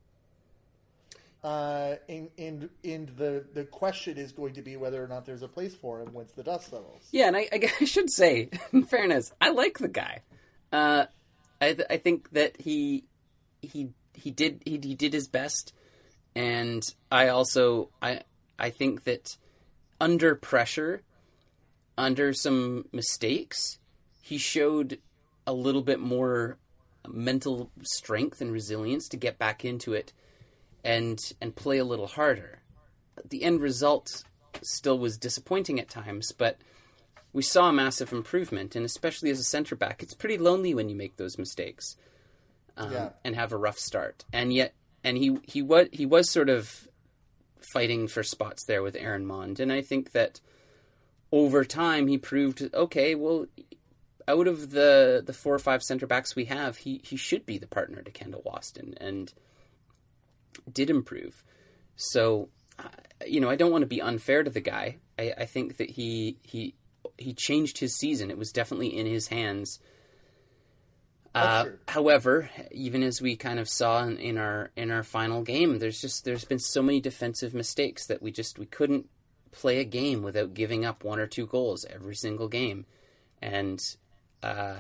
Uh, and, and, and the, the question is going to be whether or not there's a place for him once the dust settles. Yeah, and I, I should say, in fairness, I like the guy. Uh, I th- I think that he he he did he, he did his best, and I also I I think that under pressure, under some mistakes, he showed a little bit more mental strength and resilience to get back into it and and play a little harder. The end result still was disappointing at times, but we saw a massive improvement, and especially as a center back, it's pretty lonely when you make those mistakes um, Yeah. and have a rough start. And yet, and he he was he was sort of fighting for spots there with Aaron Mond, and I think that over time he proved, okay, well, out of the the four or five center backs we have, he he should be the partner to Kendall Waston, and did improve. So, uh, you know, I don't want to be unfair to the guy. I, I think that he he he changed his season. It was definitely in his hands. Uh, That's true. however, even as we kind of saw in, in our in our final game, there's just there's been so many defensive mistakes that we just we couldn't play a game without giving up one or two goals every single game, and uh,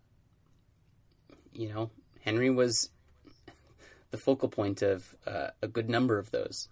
you know, Henry was the focal point of uh, a good number of those.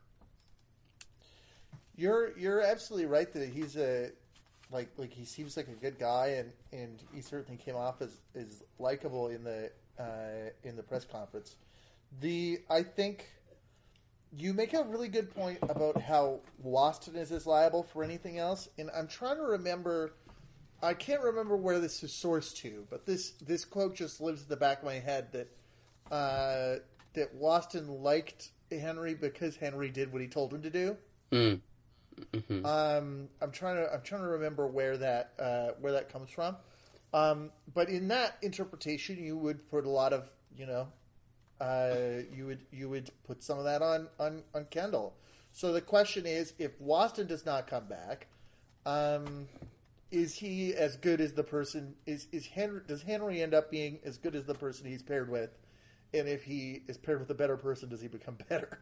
You're you're absolutely right that he's a like like he seems like a good guy, and, and he certainly came off as, as likable in the uh, in the press conference. The I think you make a really good point about how Waston is as liable for anything else, and I'm trying to remember. I can't remember where this is sourced to, but this this quote just lives in the back of my head that uh, that Waston liked Henry because Henry did what he told him to do. Mm. Mm-hmm. Um, I'm trying to I'm trying to remember where that uh, where that comes from, um, but in that interpretation, you would put a lot of you know, uh, you would you would put some of that on, on, on Kendall. So the question is, if Waston does not come back, um, is he as good as the person is is Henry? Does Henry end up being as good as the person he's paired with? And if he is paired with a better person, does he become better?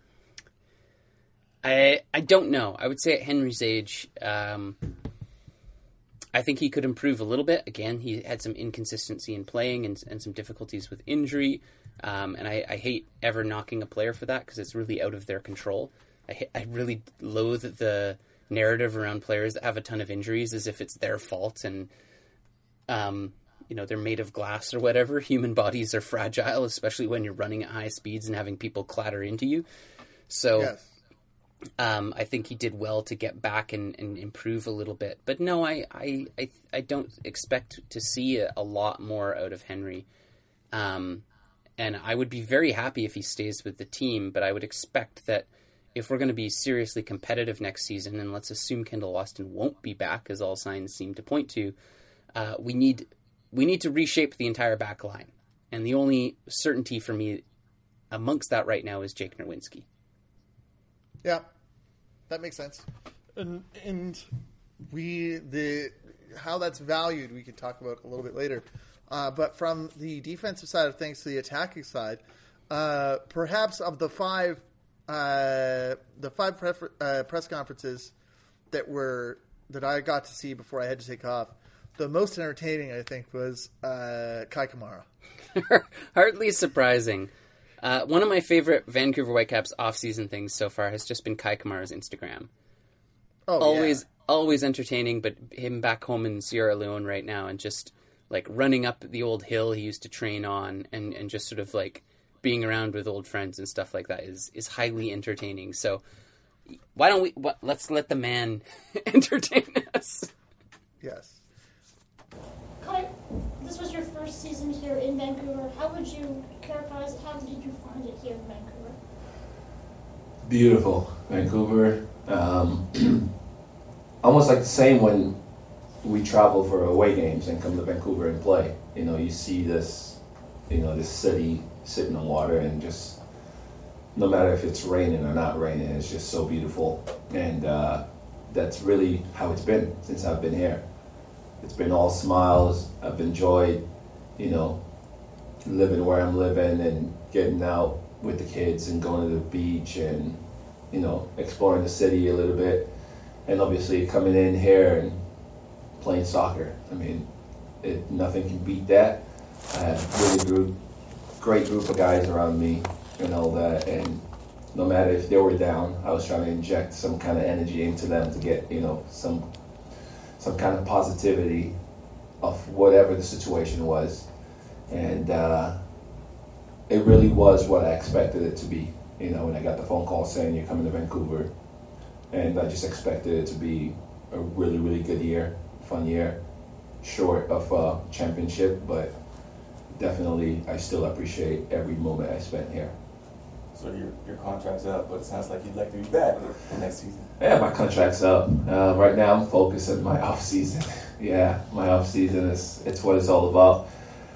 I I don't know. I would say at Henry's age, um, I think he could improve a little bit. Again, he had some inconsistency in playing and, and some difficulties with injury. Um, and I, I hate ever knocking a player for that because it's really out of their control. I, I really loathe the narrative around players that have a ton of injuries as if it's their fault and, um, you know, they're made of glass or whatever. Human bodies are fragile, especially when you're running at high speeds and having people clatter into you. So... Yes. Um, I think he did well to get back and, and improve a little bit. But no, I, I, I, I don't expect to see a, a lot more out of Henry. Um, and I would be very happy if he stays with the team, but I would expect that if we're going to be seriously competitive next season, and let's assume Kendall Waston won't be back, as all signs seem to point to, uh, we need we need to reshape the entire back line. And the only certainty for me amongst that right now is Jake Nerwinski. Yeah, that makes sense. And and we the how that's valued we can talk about a little bit later. Uh, but from the defensive side of things to the attacking side, uh, perhaps of the five uh, the five pref- uh, press conferences that were that I got to see before I had to take off, the most entertaining I think was uh, Kai Kamara. Hardly surprising. Uh, one of my favorite Vancouver Whitecaps off-season things so far has just been Kai Kamara's Instagram. Oh, always, yeah. always entertaining. But him back home in Sierra Leone right now, and just like running up the old hill he used to train on, and, and just sort of like being around with old friends and stuff like that is is highly entertaining. So why don't we? What, let's let the man entertain us. Yes. Kai, this was your first season here in Vancouver. How would you characterize it? How did you find it here in Vancouver? Beautiful. Vancouver. Um, almost like the same when we travel for away games and come to Vancouver and play. You know, you see this, you know, this city sitting on water, and just no matter if it's raining or not raining, it's just so beautiful. And uh, that's really how it's been since I've been here. It's been all smiles. I've enjoyed, you know, living where I'm living and getting out with the kids and going to the beach and, you know, exploring the city a little bit. And obviously coming in here and playing soccer. I mean, it, nothing can beat that. I had a really group, great group of guys around me and all that. And no matter if they were down, I was trying to inject some kind of energy into them to get, you know, some some kind of positivity of whatever the situation was. And uh, it really was what I expected it to be. You know, when I got the phone call saying you're coming to Vancouver, and I just expected it to be a really, really good year, fun year, short of a championship, but definitely I still appreciate every moment I spent here. So your your contract's up, but it sounds like you'd like to be back next season. Yeah, my contract's up. Uh, right now I'm focused on my off season. Yeah, my off season is it's what it's all about.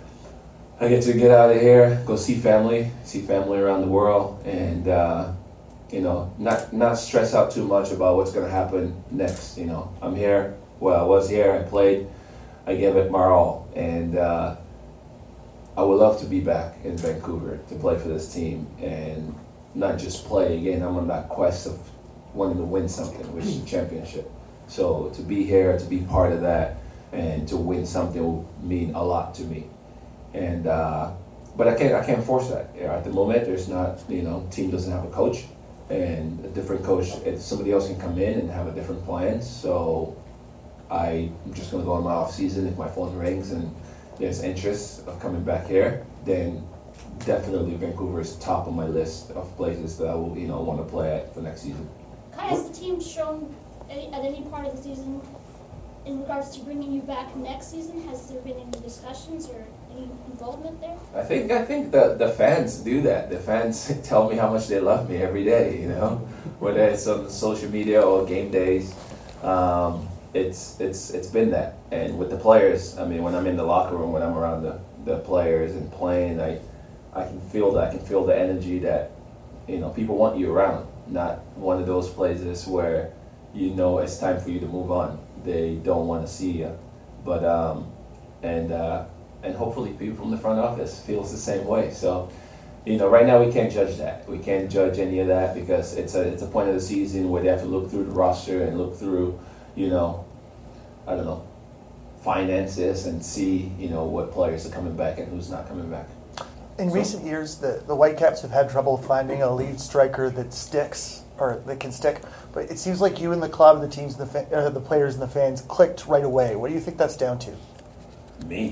I get to get out of here, go see family, see family around the world, and uh, you know, not not stress out too much about what's going to happen next. You know, I'm here. Well, I was here. I played. I gave it my all, and uh, I would love to be back in Vancouver to play for this team, and not just play. Again, I'm on that quest of wanting to win something, which is a championship. So to be here, to be part of that, and to win something will mean a lot to me. And uh, but I can't I can't force that. You know, at the moment, there's not, you know, team doesn't have a coach, and a different coach. If somebody else can come in and have a different plan. So I'm just gonna go on my off season. If my phone rings and there's interest of coming back here, then definitely Vancouver is top of my list of places that I will, you know, want to play at for next season. Kai, has the team shown any, at any part of the season in regards to bringing you back next season? Has there been any discussions or any involvement there? I think I think the the fans do that. The fans tell me how much they love me every day. You know, whether it's on social media or game days. Um, it's it's it's been that. And with the players, I mean, when I'm in the locker room, when I'm around the, the players and playing, I I can feel that. I can feel the energy that, you know, people want you around. Not one of those places where, you know, it's time for you to move on. They don't want to see you, but um, and uh, and hopefully people from the front office feels the same way. So, you know, right now we can't judge that. We can't judge any of that because it's a it's a point of the season where they have to look through the roster and look through, you know, I don't know, finances and see, you know, what players are coming back and who's not coming back. In So- recent years, the, the Whitecaps have had trouble finding a lead striker that sticks or that can stick. But it seems like you and the club, the teams, the fa- uh, the players, and the fans clicked right away. What do you think that's down to? Me.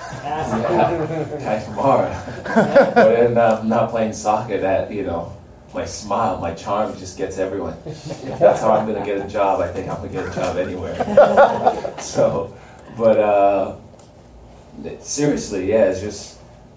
Yeah, Kai Kamara. But then uh, not playing soccer, that, you know, my smile, my charm just gets everyone. If that's how I'm going to get a job, I think I'm going to get a job anywhere. So, but uh, seriously, yeah, it's just,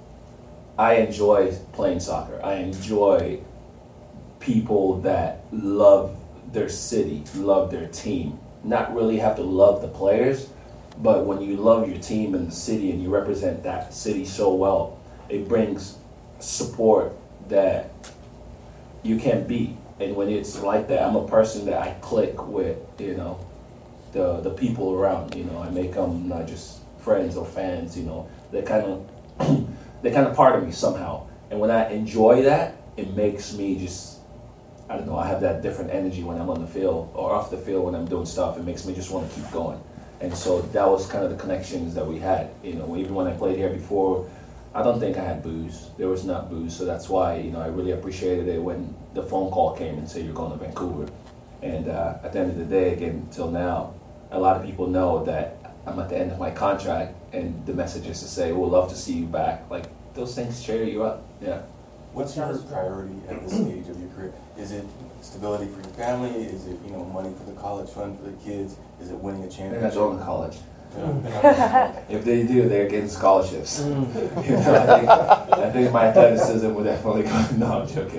I enjoy playing soccer. I enjoy people that love their city, love their team. Not really have to love the players, but when you love your team and the city and you represent that city so well, it brings support that you can't beat. And when it's like that, I'm a person that I click with, you know, the the people around. You know, I make them not just friends or fans. You know, they're kind of they're kind of part of me somehow. And when I enjoy that, it makes me just, I don't know, I have that different energy when I'm on the field or off the field when I'm doing stuff. It makes me just want to keep going. And so that was kind of the connections that we had. You know, even when I played here before, I don't think I had booze. There was not booze. So that's why, you know, I really appreciated it when the phone call came and said you're going to Vancouver. And uh, at the end of the day, again, till now, a lot of people know that I'm at the end of my contract, and the message is to say, we'll love to see you back. Like, those things cheer you up. Yeah. What's your priority at this stage of your career? Is it stability for your family? Is it, you know, money for the college fund for the kids? Is it winning a championship? They're not going to college. Yeah. If they do, they're getting scholarships. You know, I think I think my athleticism would definitely go. No, I'm joking.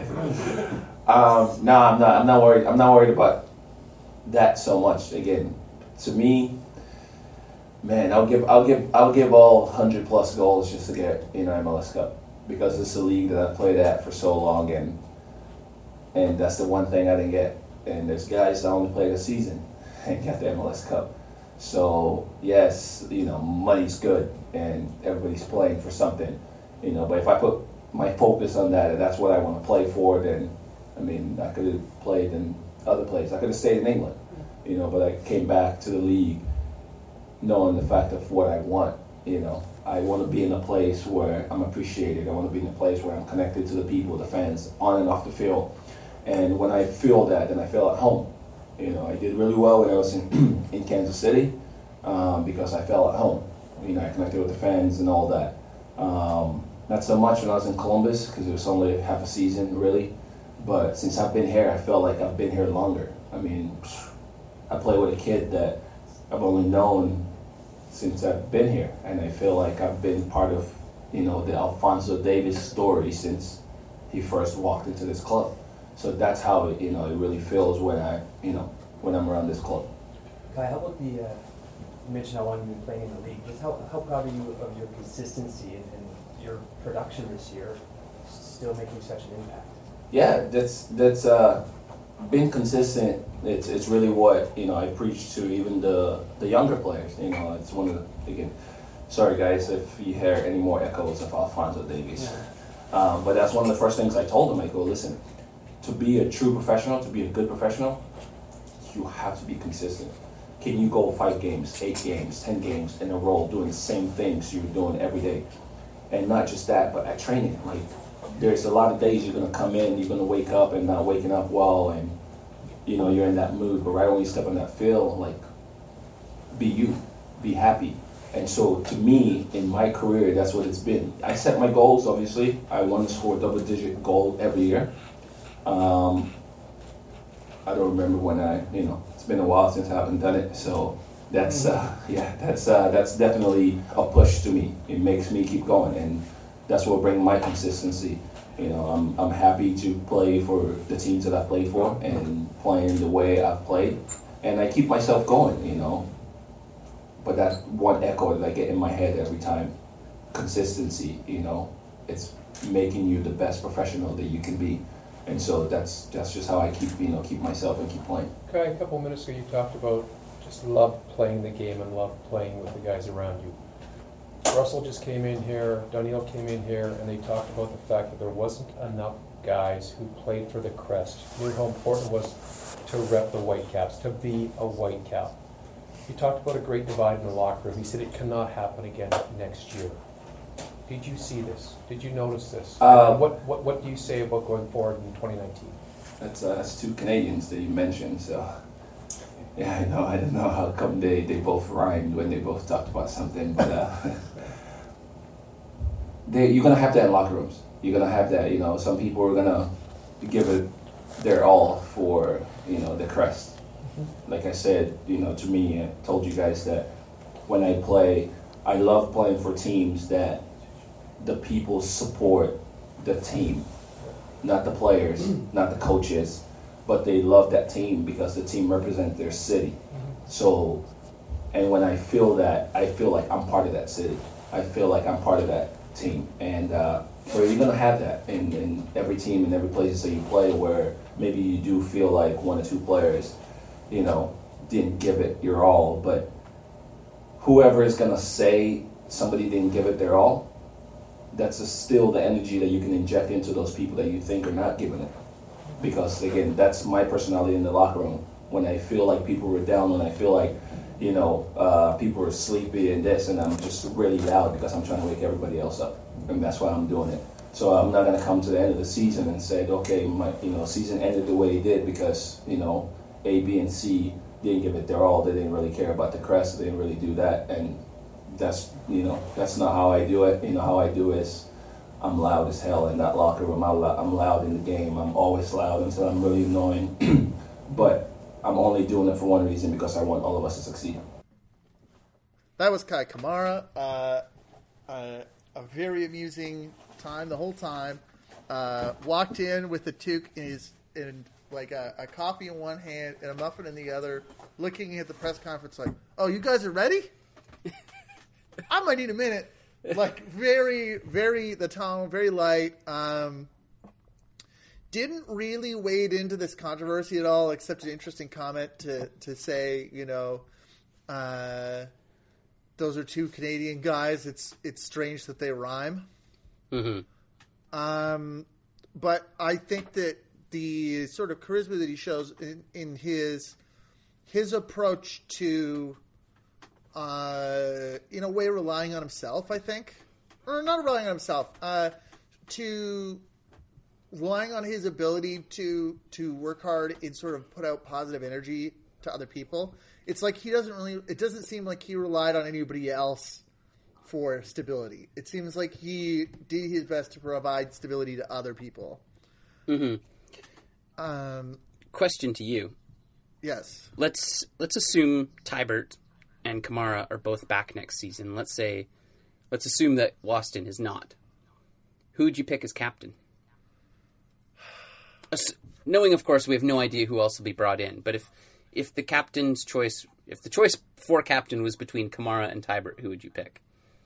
Um, no, I'm not. I'm not worried. I'm not worried about that so much. Again, to me, man, I'll give I'll give I'll give all hundred plus goals just to get, you know, M L S Cup, because it's a league that I've played at for so long, and and that's the one thing I didn't get. And there's guys that only played a season and got the M L S Cup. So yes, you know, money's good and everybody's playing for something, you know, but if I put my focus on that and that's what I want to play for, then I mean, I could have played in other places. I could have stayed in England, you know, but I came back to the league knowing the fact of what I want. You know, I want to be in a place where I'm appreciated. I want to be in a place where I'm connected to the people, the fans, on and off the field. And when I feel that, then I feel at home. You know, I did really well when I was in, in Kansas City um, because I felt at home. You know, I connected with the fans and all that. Um, Not so much when I was in Columbus because it was only half a season, really. But since I've been here, I feel like I've been here longer. I mean, I play with a kid that I've only known since I've been here, and I feel like I've been part of, you know, the Alphonso Davies story since he first walked into this club. So that's how it, you know, it really feels when I, you know, when I'm around this club. Kai, how about the, uh, you mentioned how long you've been playing in the league. Just how, how proud are you of your consistency and, and your production this year, still making such an impact? Yeah, that's that's uh, being consistent. It's it's really what, you know, I preach to even the the younger players. You know, it's one of the, again. Sorry guys if you hear any more echoes of Alphonso Davies, yeah. um, but that's one of the first things I told them. I go, listen, to be a true professional, to be a good professional, you have to be consistent. Can you go five games, eight games, ten games in a row doing the same things you're doing every day? And not just that, but at training, like. There's a lot of days you're going to come in, you're going to wake up and not waking up well, and you know you're in that mood. But right when you step on that field, like, be you, be happy. And so to me, in my career, that's what it's been. I set my goals. Obviously, I want to score a double-digit goal every year. Um, I don't remember when I, you know, it's been a while since I haven't done it. So that's, uh, yeah, that's uh, that's definitely a push to me. It makes me keep going, and that's what brings my consistency. You know, I'm I'm happy to play for the teams that I've played for and playing the way I've played, and I keep myself going. You know, but that's one echo that I get in my head every time. Consistency. You know, it's making you the best professional that you can be, and so that's that's just how I keep you know keep myself and keep playing. Kai, a couple minutes ago you talked about just love playing the game and love playing with the guys around you. Russell just came in here, Daniil came in here, and they talked about the fact that there wasn't enough guys who played for the Crest, knew how important it was to rep the Whitecaps, to be a Whitecap. He talked about a great divide in the locker room. He said it cannot happen again next year. Did you see this? Did you notice this? Uh, what, what what do you say about going forward in twenty nineteen? That's uh, that's two Canadians that you mentioned, so yeah, I know. I don't know how come they, they both rhymed when they both talked about something, but uh, they, you're gonna have that in locker rooms. You're gonna have that. You know, some people are gonna give it their all for you know the Crest. Mm-hmm. Like I said, you know, to me, I told you guys that when I play, I love playing for teams that the people support the team, not the players, not the coaches, but they love that team because the team represents their city. Mm-hmm. So, and when I feel that, I feel like I'm part of that city. I feel like I'm part of that team. And uh, so you're going to have that in, in every team and every place that you play where maybe you do feel like one or two players, you know, didn't give it your all. But whoever is going to say somebody didn't give it their all, that's a, still the energy that you can inject into those people that you think are not giving it. Because again, that's my personality in the locker room. When I feel like people were down, when I feel like, you know, uh, people are sleepy and this, and I'm just really loud because I'm trying to wake everybody else up, and that's why I'm doing it. So I'm not going to come to the end of the season and say, okay, my you know season ended the way it did because you know A, B, and C didn't give it their all. They didn't really care about the Crest. They didn't really do that, and that's you know that's not how I do it. You know how I do is I'm loud as hell in that locker room. I'm loud, I'm loud in the game. I'm always loud until I'm really annoying. But I'm only doing it for one reason, because I want all of us to succeed. That was Kai Kamara. Uh, uh, a very amusing time the whole time. Uh, walked in with a toque in his, in like a, a coffee in one hand and a muffin in the other, looking at the press conference like, "Oh, you guys are ready? I might need a minute." Like very, very the tone, very light. Um, didn't really wade into this controversy at all, except an interesting comment to to say, you know, uh, those are two Canadian guys. It's it's strange that they rhyme. Mm-hmm. Um, but I think that the sort of charisma that he shows in, in his his approach to. Uh, in a way, relying on himself, I think, or not relying on himself, uh, to relying on his ability to to work hard and sort of put out positive energy to other people. It's like he doesn't really. It doesn't seem like he relied on anybody else for stability. It seems like he did his best to provide stability to other people. Mm-hmm. Um, Question to you. Yes. Let's let's assume Tybert and Kamara are both back next season. Let's say, let's assume that Waston is not. Who would you pick as captain? Ass- knowing, of course, we have no idea who else will be brought in. But if if the captain's choice, if the choice for captain was between Kamara and Tybert, who would you pick?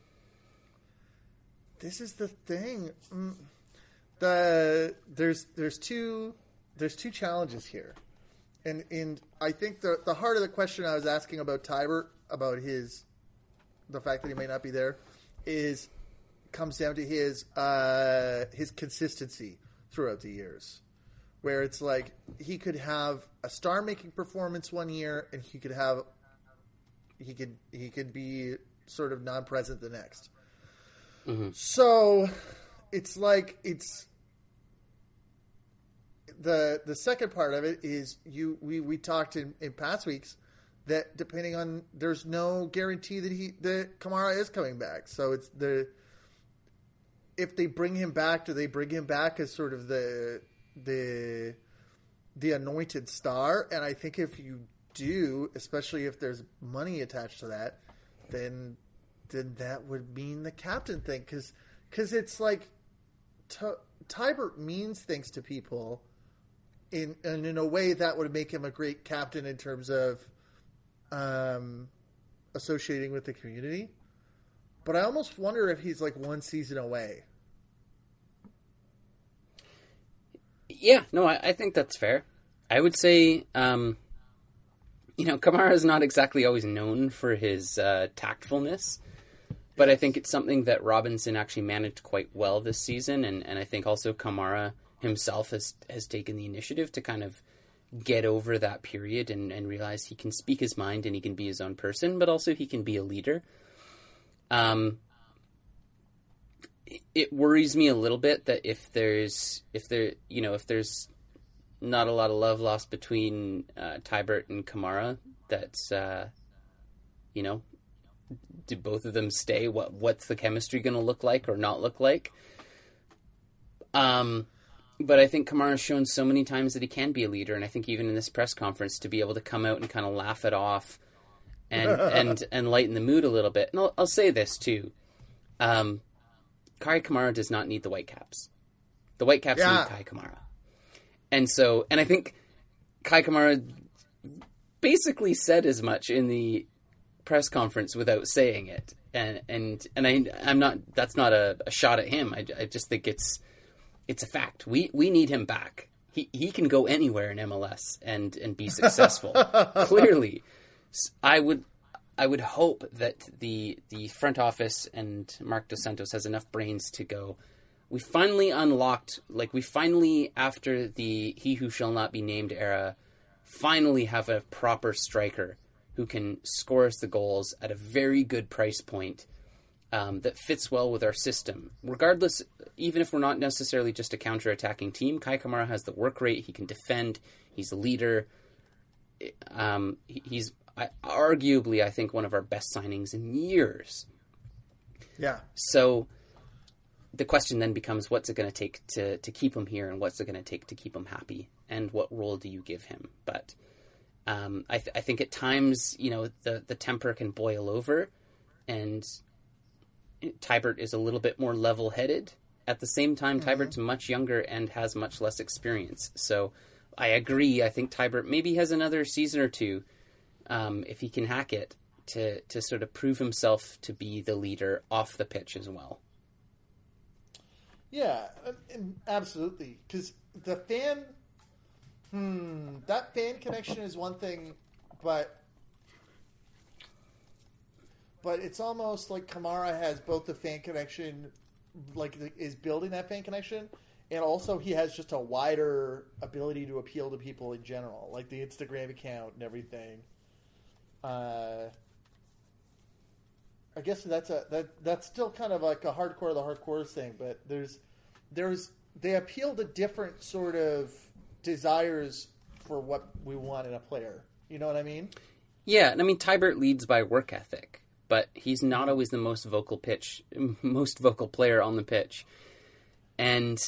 This is the thing. Mm, the there's there's two there's two challenges here. And and I think the the heart of the question I was asking about Tybert, about his the fact that he may not be there, is comes down to his uh, his consistency throughout the years, where it's like he could have a star making performance one year and he could have he could he could be sort of non present the next. Mm-hmm. So it's like it's. The the second part of it is you we, we talked in, in past weeks that depending on there's no guarantee that he that Kamara is coming back. So it's the if they bring him back, do they bring him back as sort of the the the anointed star? And I think if you do, especially if there's money attached to that, then then that would mean the captain thing because because it's like T- Tybert means things to people. In and in a way that would make him a great captain in terms of um, associating with the community. But I almost wonder if he's like one season away. Yeah, no, I, I think that's fair. I would say, um, you know, Kamara is not exactly always known for his uh, tactfulness, but I think it's something that Robinson actually managed quite well this season, and, and I think also Kamara himself has has taken the initiative to kind of get over that period and, and realize he can speak his mind and he can be his own person, but also he can be a leader. Um, it worries me a little bit that if there's if there you know if there's not a lot of love lost between uh, Tybert and Kamara, that's uh, you know, do both of them stay? What what's the chemistry going to look like or not look like? Um. But I think Kamara's shown so many times that he can be a leader, and I think even in this press conference to be able to come out and kind of laugh it off and and, and lighten the mood a little bit. And I'll, I'll say this too. Um, Kai Kamara does not need the Whitecaps. The Whitecaps yeah. need Kai Kamara. And so, and I think Kai Kamara basically said as much in the press conference without saying it. And and, and I, I'm not, that's not a, a shot at him. I, I just think it's, It's a fact. We we need him back. He he can go anywhere in M L S and, and be successful. Clearly, I would I would hope that the the front office and Mark Dos Santos has enough brains to go. We finally unlocked, like we finally after the he who shall not be named era, finally have a proper striker who can score us the goals at a very good price point. Um, that fits well with our system. Regardless, even if we're not necessarily just a counter-attacking team, Kai Kamara has the work rate. He can defend. He's a leader. Um, he, he's I, arguably, I think, one of our best signings in years. Yeah. So the question then becomes, what's it going to take to to keep him here, and what's it going to take to keep him happy, and what role do you give him? But um, I, th- I think at times, you know, the the temper can boil over, and Tybert is a little bit more level-headed. At the same time, mm-hmm. Tybert's much younger and has much less experience. So I agree. I think Tybert maybe has another season or two, um, if he can hack it, to, to sort of prove himself to be the leader off the pitch as well. Yeah, absolutely. Because the fan, hmm, that fan connection is one thing, but... But it's almost like Kamara has both the fan connection, like is building that fan connection, and also he has just a wider ability to appeal to people in general, like the Instagram account and everything. Uh, I guess that's a that that's still kind of like a hardcore of the hardcore thing, but there's there's they appeal to different sort of desires for what we want in a player. You know what I mean? Yeah, and I mean Tybert leads by work ethic. but he's not always the most vocal pitch, most vocal player on the pitch. And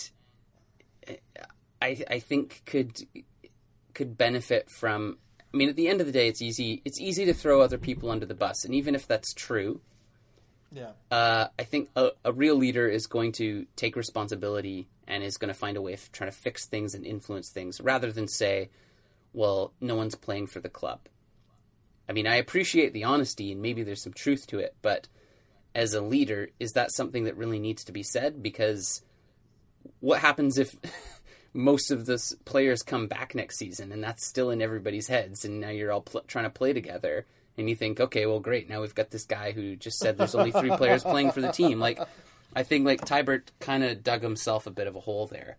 I, I think could could benefit from. I mean, at the end of the day, it's easy. It's easy to throw other people under the bus, and even if that's true, yeah, uh, I think a, a real leader is going to take responsibility and is going to find a way of trying to fix things and influence things, rather than say, "Well, no one's playing for the club." I mean, I appreciate the honesty, and maybe there's some truth to it, but as a leader, is that something that really needs to be said? Because what happens if most of the players come back next season, and that's still in everybody's heads, and now you're all pl- trying to play together, and you think, okay, well, great, now we've got this guy who just said there's only three players playing for the team. Like, I think like Teibert kind of dug himself a bit of a hole there.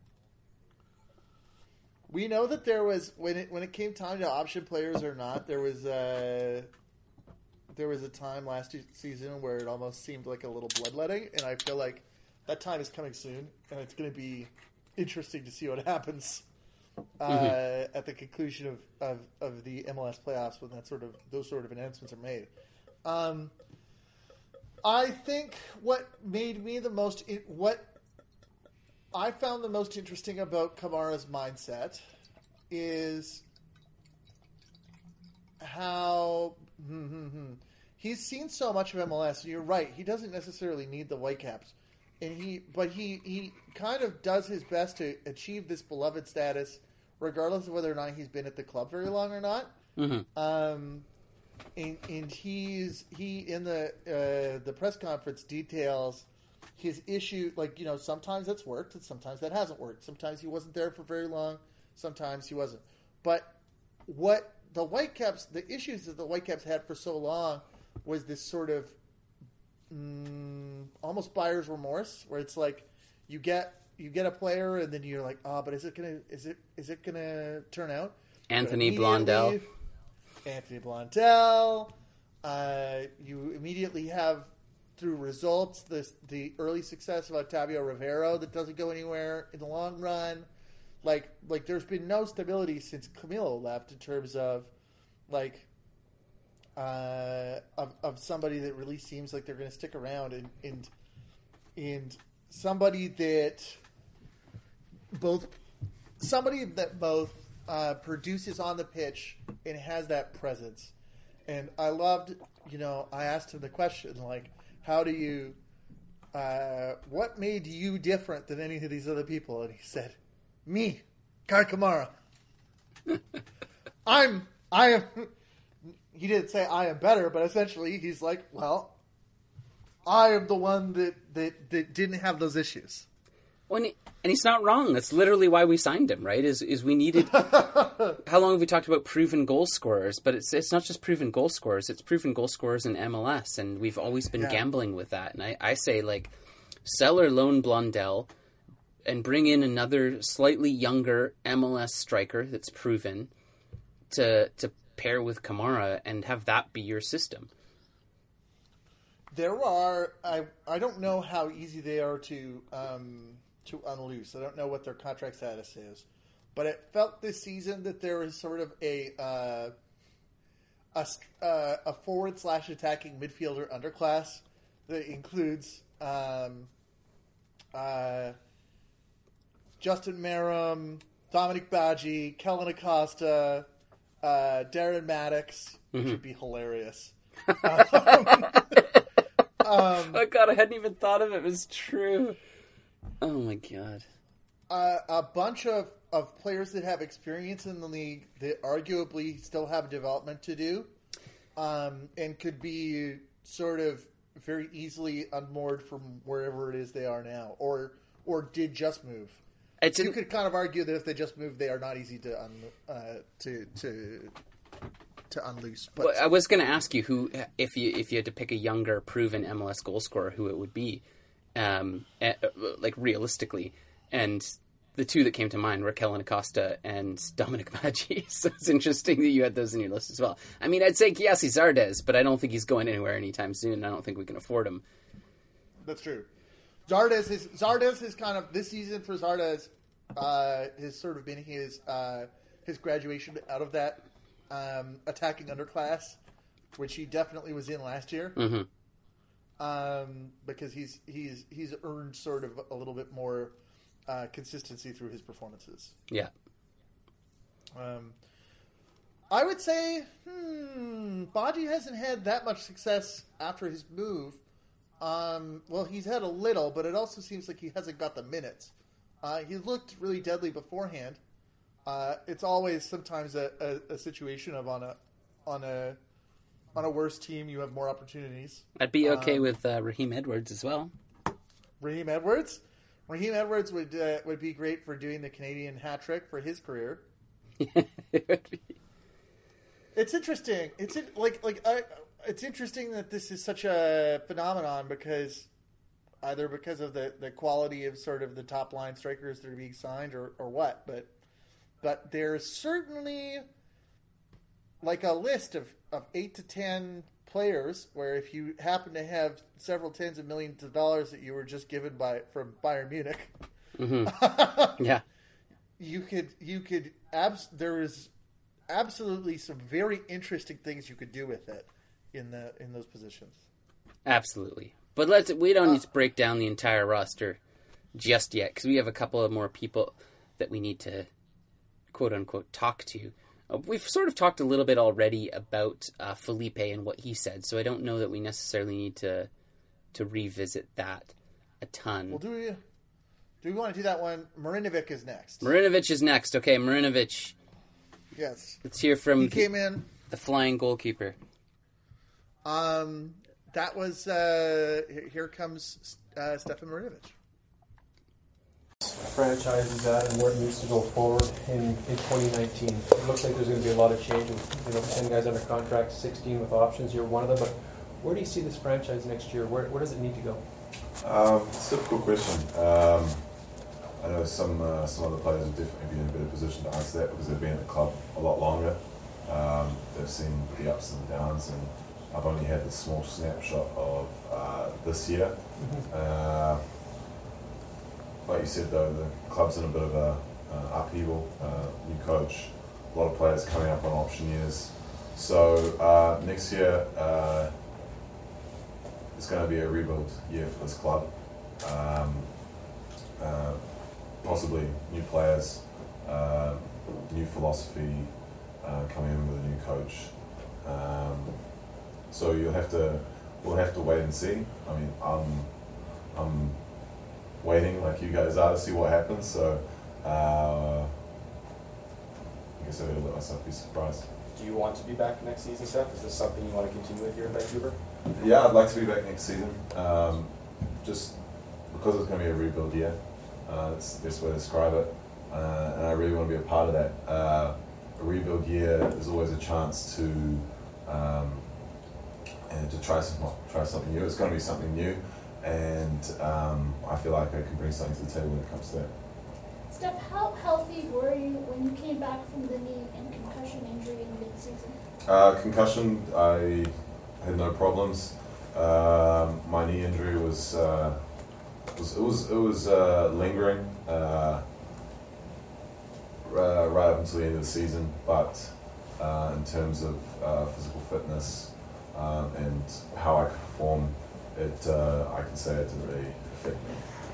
We know that there was when it when it came time to option players or not, there was a there was a time last season where it almost seemed like a little bloodletting, and I feel like that time is coming soon, and it's going to be interesting to see what happens uh, mm-hmm. at the conclusion of, of, of the M L S playoffs when that sort of those sort of announcements are made. Um, I think what made me the most what I found the most interesting about Kamara's mindset is how hmm, hmm, hmm, he's seen so much of M L S, and you're right, he doesn't necessarily need the Whitecaps. And he, but he, he kind of does his best to achieve this beloved status, regardless of whether or not he's been at the club very long or not. Mm-hmm. Um, and, and he's he in the uh, the press conference details his issue. Like, you know, sometimes that's worked, and sometimes that hasn't worked. Sometimes he wasn't there for very long. Sometimes he wasn't. But what the Whitecaps, the issues that the Whitecaps had for so long, was this sort of Mm, almost buyer's remorse, where it's like you get you get a player and then you're like, oh, but is it gonna is it is it gonna turn out? Anthony Blondell, Anthony Blondell. Uh, you immediately have through results this the early success of Octavio Rivero that doesn't go anywhere in the long run. Like like there's been no stability since Camilo left in terms of like. Uh, of, of somebody that really seems like they're going to stick around, and, and and somebody that both somebody that both uh, produces on the pitch and has that presence. And I loved, you know, I asked him the question like, how do you, uh, what made you different than any of these other people? And he said, me, Kei Kamara. I'm I am. He didn't say I am better, but essentially he's like, well, I am the one that, that, that didn't have those issues. Well, and, and he's not wrong. That's literally why we signed him, right? Is is we needed... How long have we talked about proven goal scorers? But it's it's not just proven goal scorers. It's proven goal scorers in M L S, and we've always been yeah. gambling with that. And I, I say, like, sell or loan Blondell and bring in another slightly younger M L S striker that's proven to to pair with Kamara and have that be your system. There are I I don't know how easy they are to um, to unloose. I don't know what their contract status is, but it felt this season that there was sort of a uh, a, uh, a forward slash attacking midfielder underclass that includes um, uh, Justin Merrim, Dominic Badji, Kellen Acosta. Uh, Darren Maddox, which mm-hmm. would be hilarious. um, um, oh god, I hadn't even thought of it. It was true. Oh my god. Uh, a bunch of, of players that have experience in the league that arguably still have development to do, um, and could be sort of very easily unmoored from wherever it is they are now, or or did just move. It's you an, could kind of argue that if they just move, they are not easy to un, uh, to to to unloose. But well, I was going to ask you who, if you if you had to pick a younger, proven M L S goal scorer, who it would be, um, like realistically. And the two that came to mind were Kellen Acosta and Dominic Badji. So it's interesting that you had those in your list as well. I mean, I'd say Gyasi Zardes, but I don't think he's going anywhere anytime soon. I don't think we can afford him. That's true. Zardes is Zardes is kind of this season for Zardes uh, has sort of been his uh, his graduation out of that um, attacking underclass which he definitely was in last year. Mm-hmm. Um, because he's he's he's earned sort of a little bit more uh, consistency through his performances. Yeah. Um, I would say, hmm, Baji hasn't had that much success after his move. Um, well, he's had a little, but it also seems like he hasn't got the minutes. Uh, he looked really deadly beforehand. Uh, it's always sometimes a, a, a situation of on a on a on a worse team you have more opportunities. I'd be okay um, with uh, Raheem Edwards as well. Raheem Edwards, Raheem Edwards would uh, would be great for doing the Canadian hat trick for his career. It would be. It's interesting. It's in, like like I, it's interesting that this is such a phenomenon because either because of the, the quality of sort of the top line strikers that are being signed or, or what, but but there's certainly like a list of, of eight to ten players where if you happen to have several tens of millions of dollars that you were just given by from Bayern Munich, mm-hmm. yeah, you could you could abs- there is absolutely some very interesting things you could do with it in the in those positions. Absolutely, but let's we don't uh, need to break down the entire roster just yet because we have a couple of more people that we need to quote unquote talk to. Uh, we've sort of talked a little bit already about uh, Felipe and what he said, so I don't know that we necessarily need to to revisit that a ton. Well, do we do we want to do that one? Marinovic is next. Marinovic is next. Okay, Marinovic. Yes. Let's hear from he came in the flying goalkeeper. Um, that was uh, here comes uh, Stefan Marinovic. Franchise is at and where it needs to go forward in, in twenty nineteen. It looks like there's going to be a lot of change. With, you know, ten guys under contract, sixteen with options. You're one of them. But where do you see this franchise next year? Where where does it need to go? Um, it's a difficult question. Um, I know some uh, some other players would definitely be in a better position to answer that because they've been at the club a lot longer. Um, they've seen the ups and downs, and I've only had the small snapshot of uh, this year. Mm-hmm. Uh, like you said, though, the club's in a bit of a uh, upheaval. Uh, new coach, a lot of players coming up on option years. So uh, next year uh, it's going to be a rebuild year for this club. Um, uh, Possibly new players, uh, new philosophy uh, coming in with a new coach. Um, so you'll have to, we'll have to wait and see. I mean, I'm, I'm waiting like you guys are to see what happens. So uh, I guess I'll let myself be surprised. Do you want to be back next season, Steph? Is this something you want to continue with here in Vancouver? Yeah, I'd like to be back next season. Um, just because it's going to be a rebuild year. Uh, that's the best way to describe it, uh, and I really want to be a part of that. Uh, a rebuild year, there's always a chance to um, and to try some, try something new. It's going to be something new, and um, I feel like I can bring something to the table when it comes to that. Steph, how healthy were you when you came back from the knee and concussion injury in mid-season? Uh, concussion, I had no problems. Um, my knee injury was. Uh, It was it was, it was uh, lingering uh, uh, right up until the end of the season, but uh, in terms of uh, physical fitness um, and how I could perform, it uh, I can say it didn't really affect me.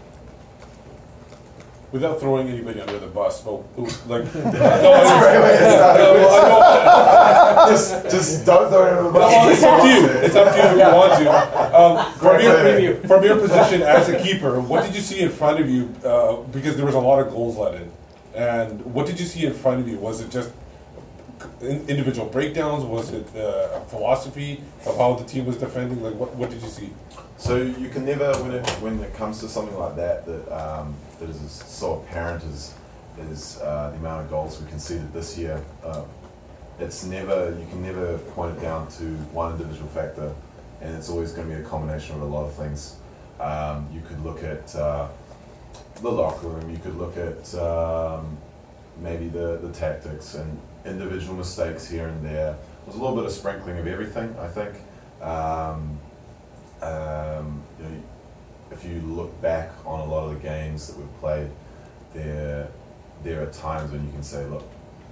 Without throwing anybody under the bus, but like, no, that's a great way to start. No, I know. just, just don't throw it under the bus. No, it's up to you. It's up to you if you want to. Um, from, your, from your position as a keeper, what did you see in front of you? Uh, because there was a lot of goals let in, and what did you see in front of you? Was it just individual breakdowns? Was it uh, a philosophy of how the team was defending? Like, what what did you see? So you can never, when it when it comes to something like that, that um, that is so apparent as is uh, the amount of goals we conceded this year. Uh, it's never you can never point it down to one individual factor, and it's always going to be a combination of a lot of things. Um, you could look at uh, the locker room. You could look at um, maybe the the tactics and individual mistakes here and there. There's a little bit of sprinkling of everything, I think. Um, Um, you know, if you look back on a lot of the games that we've played, there there are times when you can say, look,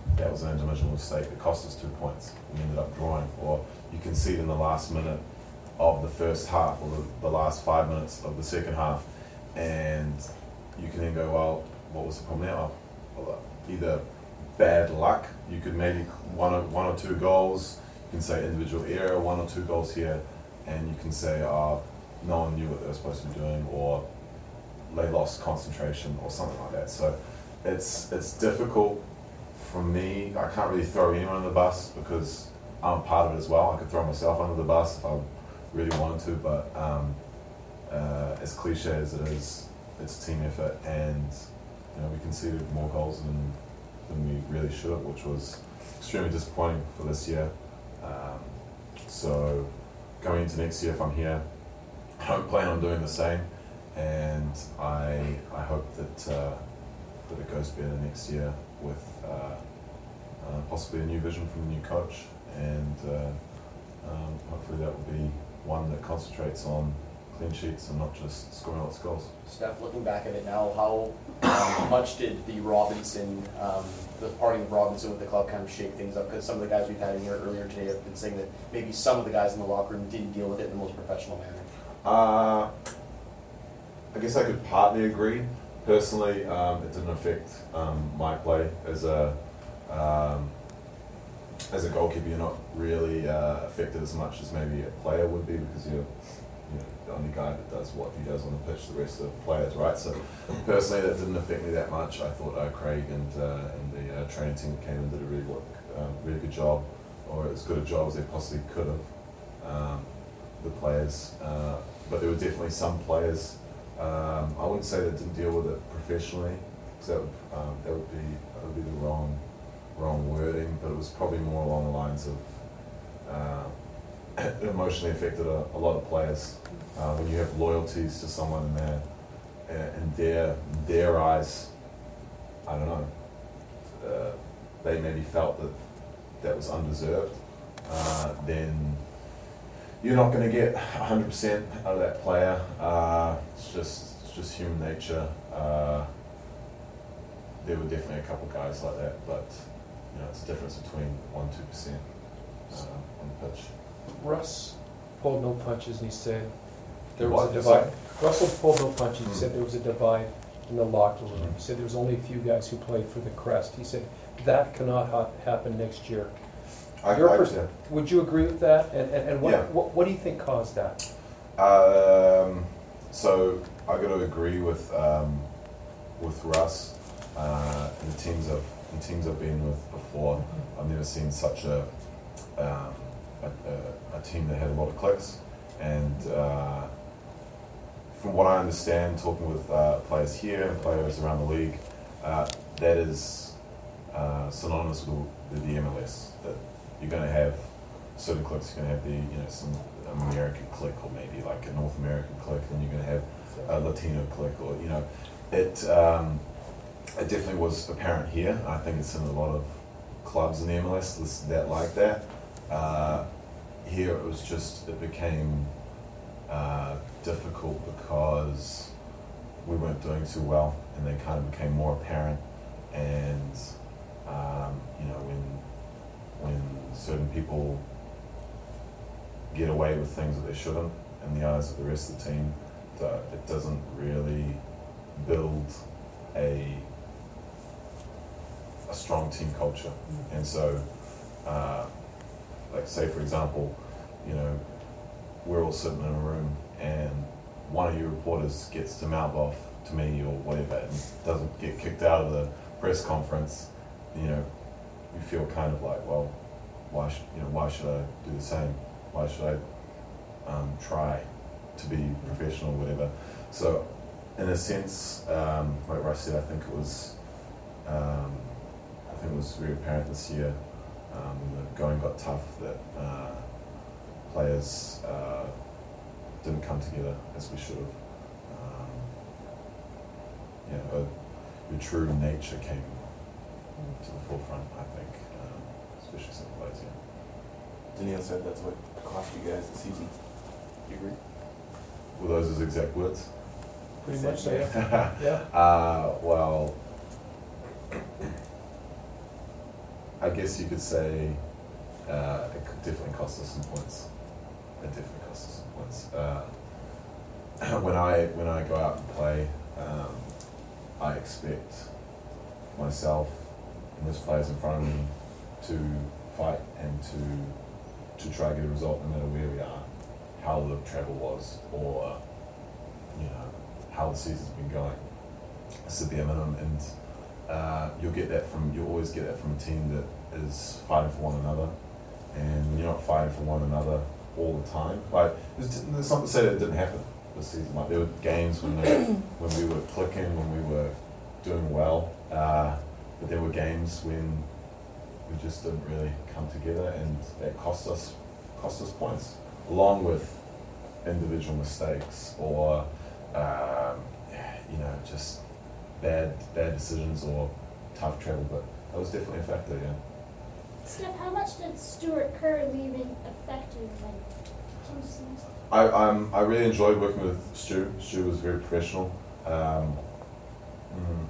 that was an individual mistake that cost us two points. We ended up drawing. Or you concede in the last minute of the first half or the, the last five minutes of the second half, and you can then go, well, what was the problem now? Well, either bad luck, you could maybe one or, one or two goals, you can say individual error, one or two goals here, and you can say, oh, no one knew what they were supposed to be doing, or they lost concentration, or something like that. So it's it's difficult for me. I can't really throw anyone under the bus because I'm part of it as well. I could throw myself under the bus if I really wanted to, but um, uh, as cliche as it is, it's a team effort, and you know, we conceded more goals than than we really should have, which was extremely disappointing for this year. Um, so going into next year, if I'm here, I don't plan on doing the same, and I I hope that uh, that it goes better next year with uh, uh, possibly a new vision from the new coach, and uh, um, hopefully that will be one that concentrates on clean sheets and not just scoring lots of goals. Steph, looking back at it now, how um, much did the Robinson, um, the parting of Robinson with the club kind of shake things up? Because some of the guys we've had in here earlier today have been saying that maybe some of the guys in the locker room didn't deal with it in the most professional manner. Uh, I guess I could partly agree. Personally, um, it didn't affect um, my play as a um, as a goalkeeper. You're not really uh, affected as much as maybe a player would be, because you're you know, the only guy that does what he does on the pitch. The rest of the players, right? So personally, that didn't affect me that much. I thought uh, Craig and uh, and the uh, training team that came in did a really work, uh, really good job, or as good a job as they possibly could have. Um, the players, uh, but there were definitely some players. Um, I wouldn't say they didn't deal with it professionally, because that would um, that would be that would be the wrong wrong wording. But it was probably more along the lines of uh, it emotionally affected a, a lot of players. Uh, when you have loyalties to someone in their in their their eyes, I don't know. Uh, they maybe felt that that was undeserved. Uh, then you're not going to get one hundred percent out of that player. Uh, it's just it's just human nature. Uh, there were definitely a couple guys like that, but you know, it's a difference between one two percent uh, on the pitch. Russ pulled no punches, and he said there What? was a divide. Sorry? Russell pulled no punches. He Mm. said there was a divide in the locker room. Mm. He said there was only a few guys who played for the Crest. He said that cannot ha- happen next year. I, Your I, pers- yeah. Would you agree with that? And, and, and what, Yeah. what what do you think caused that? Um, so I got to agree with um, with Russ uh, and the teams I've the teams I've been with before. I've never seen such a um, a, a, a team that had a lot of clicks, and uh, from what I understand, talking with uh, players here and players around the league, uh, that is uh, synonymous with, with the M L S. That you're going to have certain clicks. You're going to have the you know some American click, or maybe like a North American click, then you're going to have a Latino click, or you know, it um, it definitely was apparent here. I think it's in a lot of clubs in the M L S that's- that like that. Uh, here it was just it became uh, difficult because we weren't doing too well, and they kind of became more apparent. And um, you know, when when certain people get away with things that they shouldn't in the eyes of the rest of the team, uh, it doesn't really build a a strong team culture. And so, uh, like say for example, you know, we're all sitting in a room and one of you reporters gets to mouth off to me or whatever and doesn't get kicked out of the press conference, you know, you feel kind of like, well, why should, you know, why should I do the same? Why should I um, try to be professional or whatever? So, in a sense, um, like Russ said, I think it was, um, I think it was very apparent this year um, when the going got tough that uh, players uh, didn't come together as we should have. Um, you know, a, your true nature came to the forefront, I think, um, especially some players. Yeah. Daniil said that's what cost you guys the season. Do you agree? Were those his exact words? Pretty much so, yeah. Yeah. Uh, well, I guess you could say uh, it could definitely cost us some points. It definitely cost us some points. Uh, when I when I go out and play, um, I expect myself and those players in front of me to fight and to to try to get a result no matter where we are, how the travel was, or you know how the season's been going. It's the bare minimum, and uh, you'll get that from you'll always get that from a team that is fighting for one another, and you're not fighting for one another all the time. Like there's, there's not to say that it didn't happen this season. Like there were games when they, when we were clicking, when we were doing well, uh, but there were games when we just didn't really come together, and that cost us cost us points, along with individual mistakes or um, you know just bad bad decisions or tough travel. But that was definitely a factor. Yeah. Steph, how much did Stuart Kerr leaving affect you? Like, can you see- I um, I really enjoyed working with Stu. Stu was very professional. Um, mm,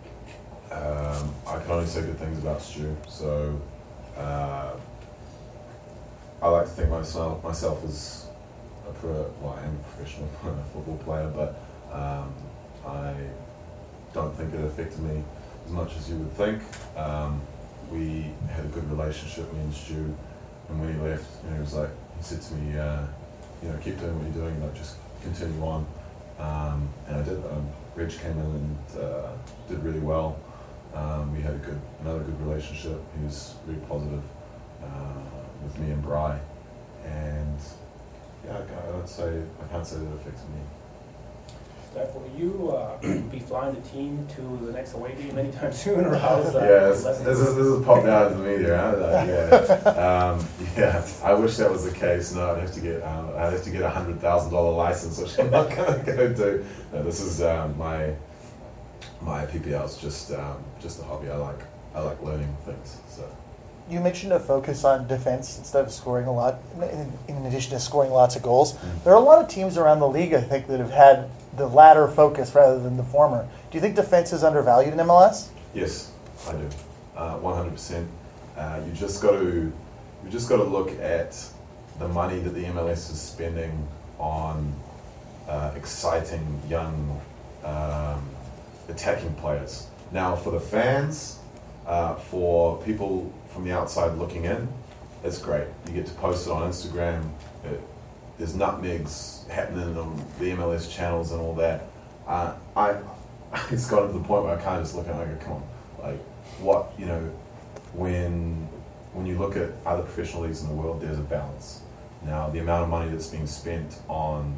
um, I can only say good things about Stu. So uh, I like to think myself myself as a pro. Well, I am a professional football player, but um, I don't think it affected me as much as you would think. Um, we had a good relationship, me and Stu, and when he left, you know, he was like, he said to me, uh, you know, keep doing what you're doing, like just continue on. Um, and I did. Um, Reg came in and uh, did really well. Um, we had a good, another good relationship. He was very positive uh, with me and Bri, and yeah, I can't, I'd say I can't say that it affected me. Steph, will you uh, be flying the team to the next away game anytime soon, or how's that? Yeah, this, this is this is popped out of the media, huh? Like, yeah, um, yeah. I wish that was the case. No, I'd have to get um, I'd have to get a hundred thousand dollar license, which I'm not going to go do. No, this is um, my my P P L is just um, just a hobby. I like I like learning things. So. You mentioned a focus on defense instead of scoring a lot, in, in addition to scoring lots of goals. Mm-hmm. There are a lot of teams around the league, I think, that have had the latter focus rather than the former. Do you think defense is undervalued in M L S? Yes, I do. Uh, one hundred percent. Uh, you just got to you just got to look at the money that the M L S is spending on uh, exciting young um, attacking players. Now, for the fans, uh, for people from the outside looking in, it's great. You get to post it on Instagram. It, there's nutmegs happening on the M L S channels and all that. Uh, I, it's gotten to the point where I can't just look at it and I go, come on, like what, you know, when when you look at other professional leagues in the world, there's a balance. Now, the amount of money that's being spent on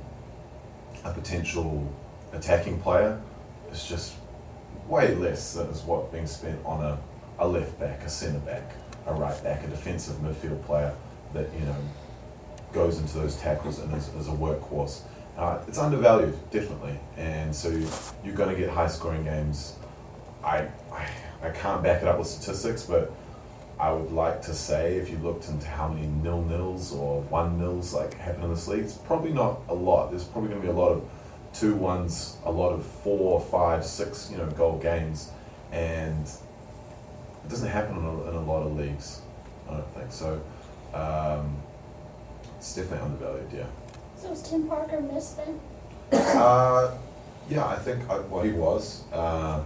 a potential attacking player is just way less than is what being spent on a, a left back, a centre back, a right back, a defensive midfield player that, you know, goes into those tackles and is, is a workhorse. Uh, it's undervalued, definitely, and so you, you're going to get high-scoring games. I, I I can't back it up with statistics, but I would like to say if you looked into how many nil-nils or one-nils like happen in this league, it's probably not a lot. There's probably going to be a lot of two-ones, a lot of four, five, six, you know, goal games, and it doesn't happen in a, in a lot of leagues. I don't think so. Um, it's definitely undervalued, yeah. So was Tim Parker missed then? Uh, yeah, I think I, well he was. Uh,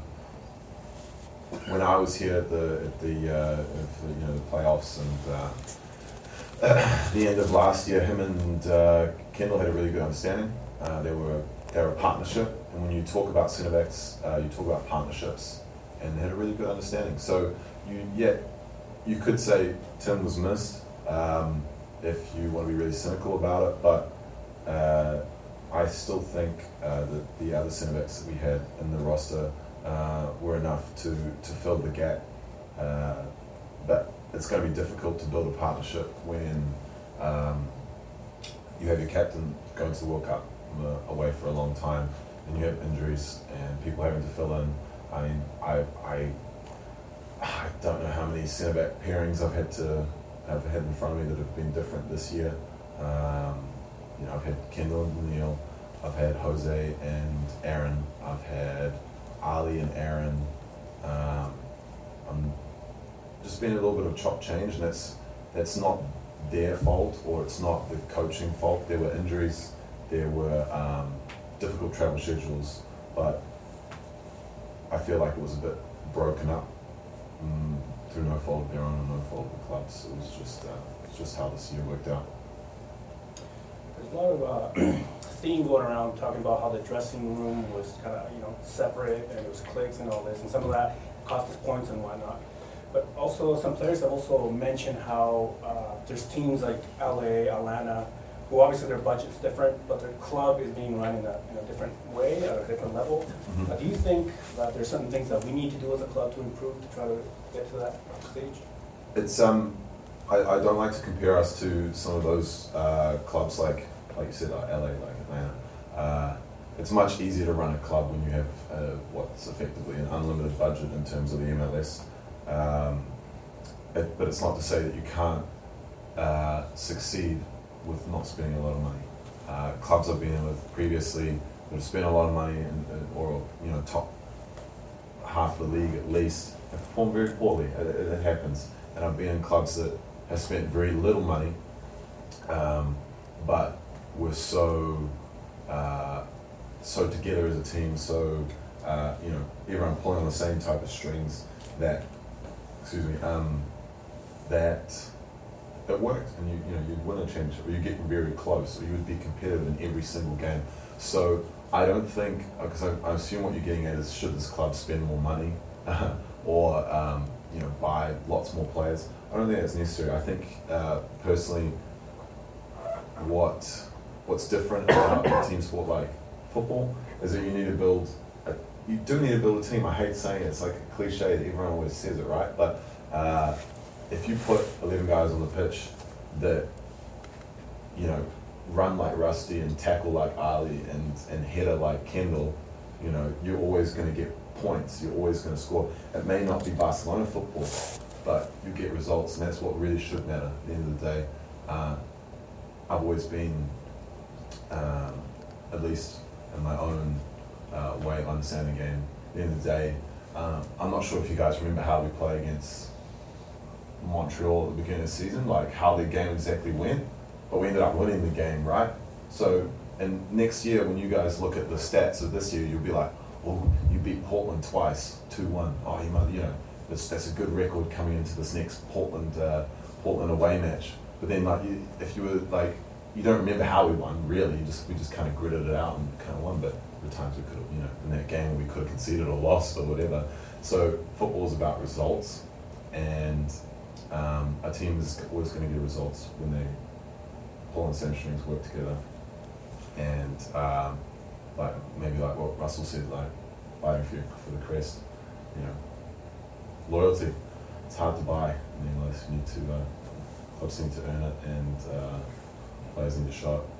when I was here at the at the, uh, at the you know the playoffs and uh, at the end of last year, him and uh, Kendall had a really good understanding. Uh, they were they were a partnership, and when you talk about centre backs, uh, you talk about partnerships, and they had a really good understanding. So you yeah, you could say Tim was missed um, if you want to be really cynical about it, but. Uh, I still think uh, that the other centre backs that we had in the roster uh, were enough to, to fill the gap. Uh, but it's going to be difficult to build a partnership when um, you have your captain going to the World Cup uh, away for a long time, and you have injuries and people having to fill in. I mean, I I, I don't know how many centre back pairings I've had to have had in front of me that have been different this year. Um, You know, I've had Kendall and Neil, I've had Jose and Aaron, I've had Ali and Aaron. Um, I'm just been a little bit of chop change, and that's that's not their fault, or it's not the coaching fault. There were injuries, there were um, difficult travel schedules, but I feel like it was a bit broken up um, through no fault of their own and no fault of the clubs. It was just uh, it's just how this year worked out. There's a lot of uh, theme going around talking about how the dressing room was kind of, you know, separate, and it was cliques and all this, and some of that cost us points and whatnot. But also, some players have also mentioned how uh, there's teams like L A, Atlanta, who obviously their budget's different, but their club is being run in a, in a different way, at a different level. Mm-hmm. Uh, do you think that there's certain things that we need to do as a club to improve to try to get to that stage? It's um, I, I don't like to compare us to some of those uh, clubs like, like you said, like L A, like Atlanta. Uh, it's much easier to run a club when you have uh, what's effectively an unlimited budget in terms of the M L S. Um, it, but it's not to say that you can't uh, succeed with not spending a lot of money. Uh, clubs I've been with previously that have spent a lot of money, in, in, or you know, top half of the league at least, have performed very poorly. It, it, it happens, and I've been in clubs that have spent very little money, um, but were so uh, so together as a team, so uh, you know, everyone pulling on the same type of strings that, excuse me, um, that. It worked, and you you know you'd win a championship, or you get very close, or you would be competitive in every single game. So I don't think, because I, I assume what you're getting at is, should this club spend more money, or um, you know buy lots more players? I don't think that's necessary. I think uh, personally, what what's different about a team sport like football is that you need to build. A, you do need to build a team. I hate saying it, it's like a cliche that everyone always says it, right? But uh, if you put eleven guys on the pitch that, you know, run like Rusty and tackle like Ali and, and header like Kendall, you know, you're always going to get points. You're always going to score. It may not be Barcelona football, but you get results, and that's what really should matter at the end of the day. Uh, I've always been, um, at least in my own uh, way of understanding the game, at the end of the day, um, I'm not sure if you guys remember how we play against Montreal at the beginning of the season, like how the game exactly went, but we ended up winning the game, right? So, and next year when you guys look at the stats of this year, you'll be like, oh, you beat Portland twice, two one. Oh, you might, you know, that's, that's a good record coming into this next Portland uh, Portland away match. But then, like, you, if you were like, you don't remember how we won, really. You just we just kind of gritted it out and kind of won. But the times we could have, you know, in that game we could have conceded or lost or whatever. So football is about results, and Um, a team is always going to get results when they pull on the same strings, work together, and um, like maybe like what Russell said, like fighting for, for the crest. You know, loyalty. It's hard to buy in the M L S. You need to uh, clubs need to earn it, and uh, players need to show it.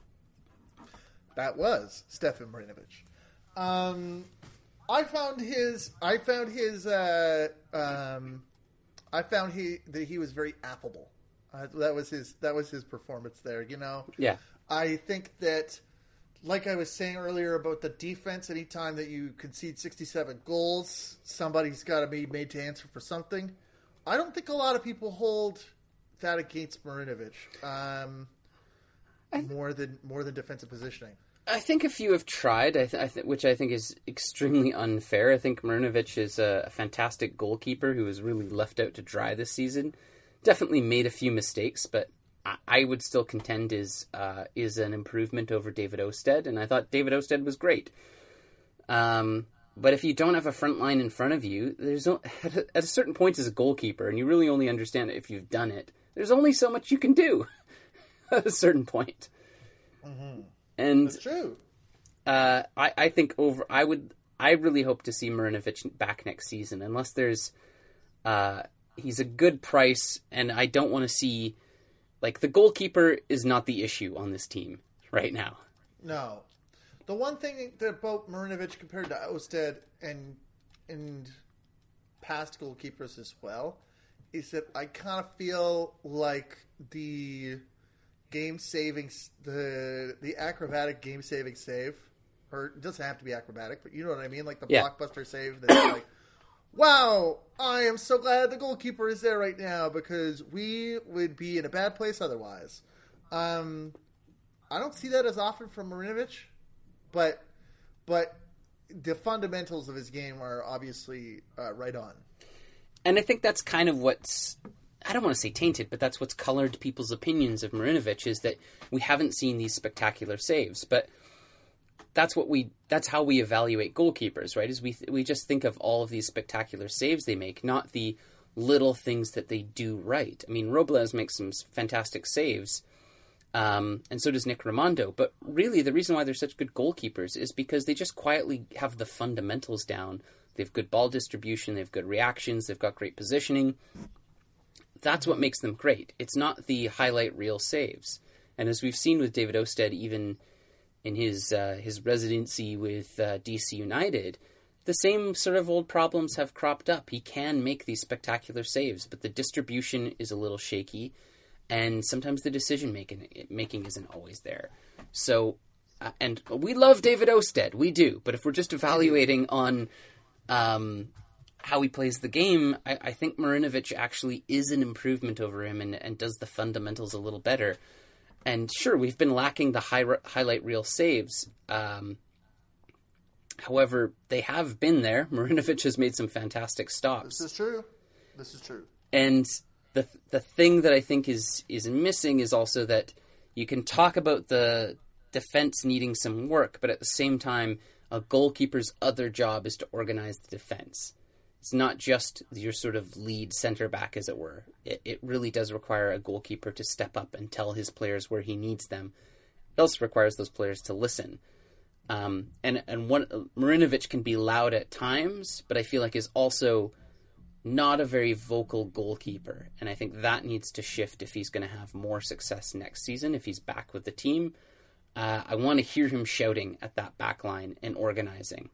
That was Stefan Marinovic. Um, I found his. I found his. Uh, um, I found he that he was very affable. Uh, that was his. That was his performance there. You know. Yeah. I think that, like I was saying earlier about the defense, anytime that you concede sixty-seven goals, somebody's got to be made to answer for something. I don't think a lot of people hold that against Marinovic. Um, more than more than defensive positioning. I think a few have tried, I th- I th- which I think is extremely unfair. I think Marinovic is a, a fantastic goalkeeper who was really left out to dry this season. Definitely made a few mistakes, but I, I would still contend is uh, is an improvement over David Osted, and I thought David Osted was great. Um, but if you don't have a front line in front of you, there's no, at, a, at a certain point as a goalkeeper, and you really only understand it if you've done it, there's only so much you can do at a certain point. Mm-hmm. And that's true. Uh, I, I think over. I would. I really hope to see Marinovic back next season, unless there's. Uh, he's a good price, and I don't want to see. Like, the goalkeeper is not the issue on this team right now. No, the one thing that about Marinovic compared to Osted and and past goalkeepers as well is that I kind of feel like the. Game saving, the the acrobatic game saving save, or it doesn't have to be acrobatic, but you know what I mean, like the yeah. blockbuster save that's like wow, I am so glad the goalkeeper is there right now because we would be in a bad place otherwise. Um, I don't see that as often from Marinovic, but but the fundamentals of his game are obviously uh, right on. And I think that's kind of what's, I don't want to say tainted, but that's what's colored people's opinions of Marinovic, is that we haven't seen these spectacular saves. But that's what we, that's how we evaluate goalkeepers, right? Is we we just think of all of these spectacular saves they make, not the little things that they do right. I mean, Robles makes some fantastic saves, um, and so does Nick Raimondo. But really, the reason why they're such good goalkeepers is because they just quietly have the fundamentals down. They have good ball distribution, they have good reactions, they've got great positioning. That's what makes them great. It's not the highlight reel saves. And as we've seen with David Ousted, even in his uh, his residency with uh, D C United, the same sort of old problems have cropped up. He can make these spectacular saves, but the distribution is a little shaky, and sometimes the decision making making isn't always there. So, uh, and we love David Ousted, we do. But if we're just evaluating on um, how he plays the game, I, I think Marinovic actually is an improvement over him and, and does the fundamentals a little better. And sure, we've been lacking the high, highlight reel saves. Um, however, they have been there. Marinovic has made some fantastic stops. This is true. This is true. And the the thing that I think is is missing is also that you can talk about the defense needing some work, but at the same time, a goalkeeper's other job is to organize the defense. It's not just your sort of lead center back, as it were. It, it really does require a goalkeeper to step up and tell his players where he needs them. It also requires those players to listen. Um, and and one, Marinovic can be loud at times, but I feel like is also not a very vocal goalkeeper. And I think that needs to shift if he's going to have more success next season, if he's back with the team. Uh, I want to hear him shouting at that back line and organizing.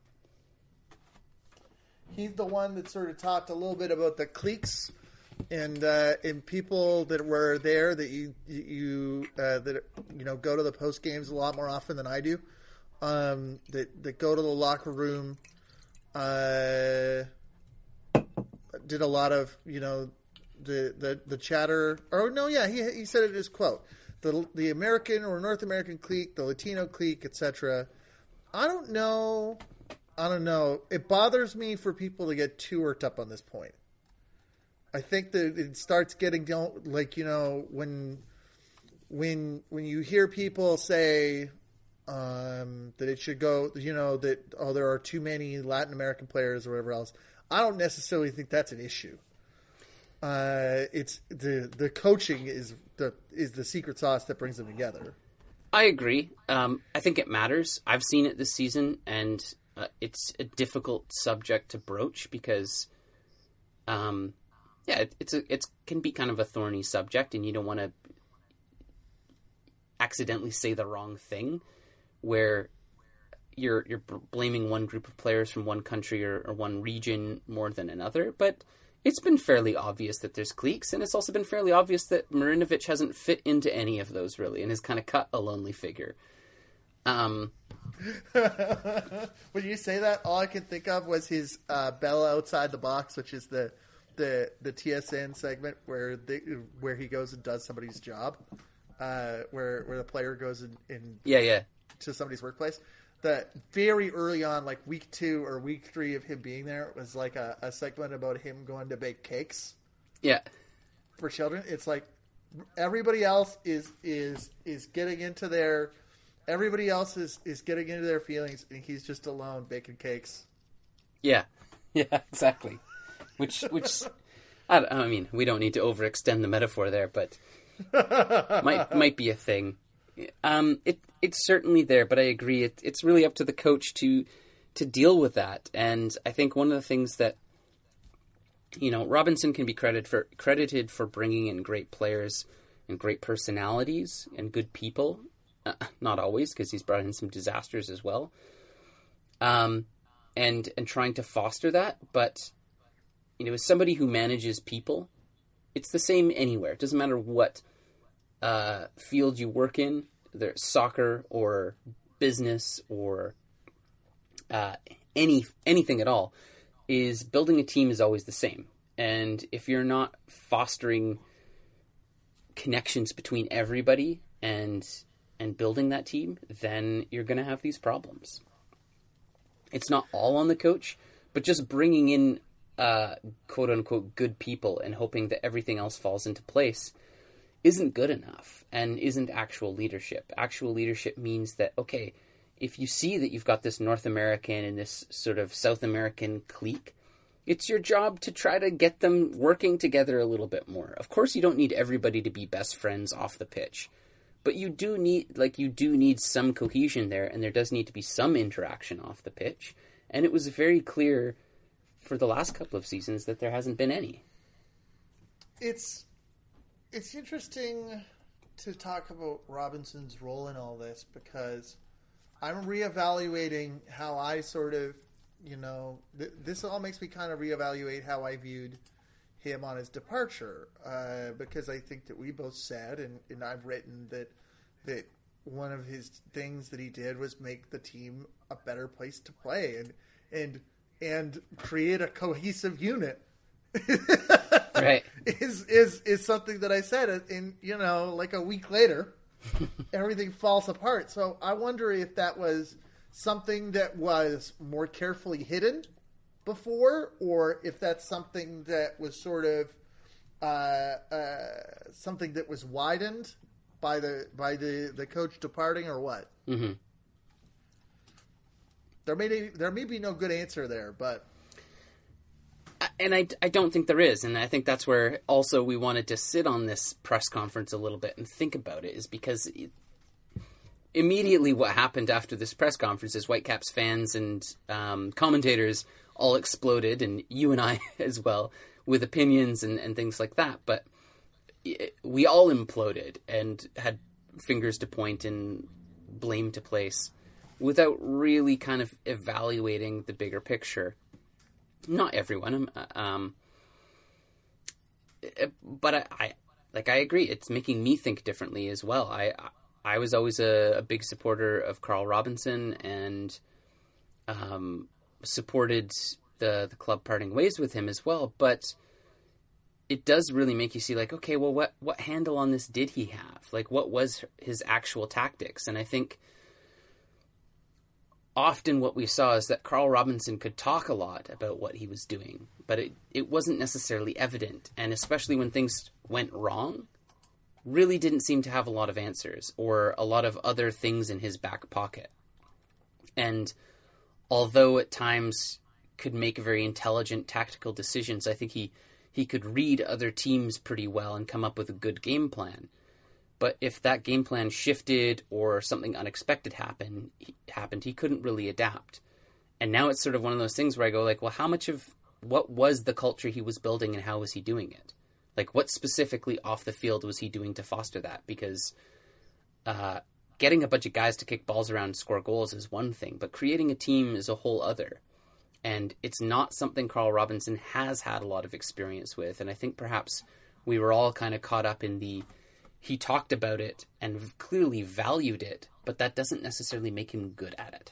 He's the one that sort of talked a little bit about the cliques and uh, and people that were there that you you uh, that you know go to the post games a lot more often than I do. Um, that that go to the locker room. Uh, did a lot of you know the the the chatter. Or no, yeah, he he said it in his quote. The the American or North American clique, the Latino clique, et cetera. I don't know. I don't know. It bothers me for people to get too worked up on this point. I think that it starts getting down, like, you know, when when when you hear people say um, that it should go, you know, that, oh, there are too many Latin American players or whatever else. I don't necessarily think that's an issue. Uh, it's the the coaching is the is the secret sauce that brings them together. I agree. Um, I think it matters. I've seen it this season, and uh, it's a difficult subject to broach because, um, yeah, it, it's a it can be kind of a thorny subject, and you don't want to accidentally say the wrong thing, where you're you're blaming one group of players from one country or, or one region more than another, but it's been fairly obvious that there's cliques, and it's also been fairly obvious that Marinovic hasn't fit into any of those, really, and has kind of cut a lonely figure. Um, when you say that, all I can think of was his uh, Bella Outside the Box, which is the the, the T S N segment where they, where he goes and does somebody's job, uh, where where the player goes in, in yeah yeah to somebody's workplace. That very early on, like week two or week three of him being there, was like a, a segment about him going to bake cakes. Yeah, for children. It's like everybody else is is is getting into their everybody else is, is getting into their feelings, and he's just alone baking cakes. Yeah, yeah, exactly. Which which I, don't, I mean, we don't need to overextend the metaphor there, but might might be a thing. Um, it it's certainly there, but I agree. It, it's really up to the coach to to deal with that. And I think one of the things that, you know, Robinson can be credited for credited for bringing in great players and great personalities and good people. Uh, not always, because he's brought in some disasters as well. Um, and and trying to foster that, but you know, as somebody who manages people, it's the same anywhere. It doesn't matter what Uh, field you work in, whether it's soccer or business or uh, any anything at all. is building a team is always the same. And if you're not fostering connections between everybody and and building that team, then you're going to have these problems. It's not all on the coach, but just bringing in uh, quote-unquote good people and hoping that everything else falls into place isn't good enough and isn't actual leadership. Actual leadership means that, okay, if you see that you've got this North American and this sort of South American clique, it's your job to try to get them working together a little bit more. Of course, you don't need everybody to be best friends off the pitch, but you do need, like, you do need some cohesion there, and there does need to be some interaction off the pitch. And it was very clear for the last couple of seasons that there hasn't been any. It's it's interesting to talk about Robinson's role in all this, because I'm reevaluating how I sort of, you know, th- this all makes me kind of reevaluate how I viewed him on his departure, uh, because I think that we both said, and, and I've written that that one of his things that he did was make the team a better place to play and and and create a cohesive unit. Right. is is is something that I said, and you know, like a week later, everything falls apart. So I wonder if that was something that was more carefully hidden before, or if that's something that was sort of uh, uh, something that was widened by the by the, the coach departing, or what. Mm-hmm. There may be, there may be no good answer there, but and I, I don't think there is, and I think that's where also we wanted to sit on this press conference a little bit and think about it, is because it, immediately what happened after this press conference is Whitecaps fans and um, commentators all exploded, and you and I as well, with opinions and, and things like that. But it, we all imploded and had fingers to point and blame to place without really kind of evaluating the bigger picture. Not everyone, um, but I, I, like I agree. It's making me think differently as well. I, I was always a, a big supporter of Carl Robinson and um, supported the the club parting ways with him as well. But it does really make you see, like, okay, well, what what handle on this did he have? Like, what was his actual tactics? And I think often what we saw is that Carl Robinson could talk a lot about what he was doing, but it, it wasn't necessarily evident. And especially when things went wrong, really didn't seem to have a lot of answers or a lot of other things in his back pocket. And although at times could make very intelligent tactical decisions, I think he, he could read other teams pretty well and come up with a good game plan. But if that game plan shifted or something unexpected happened, he, happened, he couldn't really adapt. And now it's sort of one of those things where I go, like, well, how much of what was the culture he was building and how was he doing it? Like, what specifically off the field was he doing to foster that? Because uh, getting a bunch of guys to kick balls around and score goals is one thing, but creating a team is a whole other. And it's not something Carl Robinson has had a lot of experience with. And I think perhaps we were all kind of caught up in the, he talked about it and clearly valued it, but that doesn't necessarily make him good at it.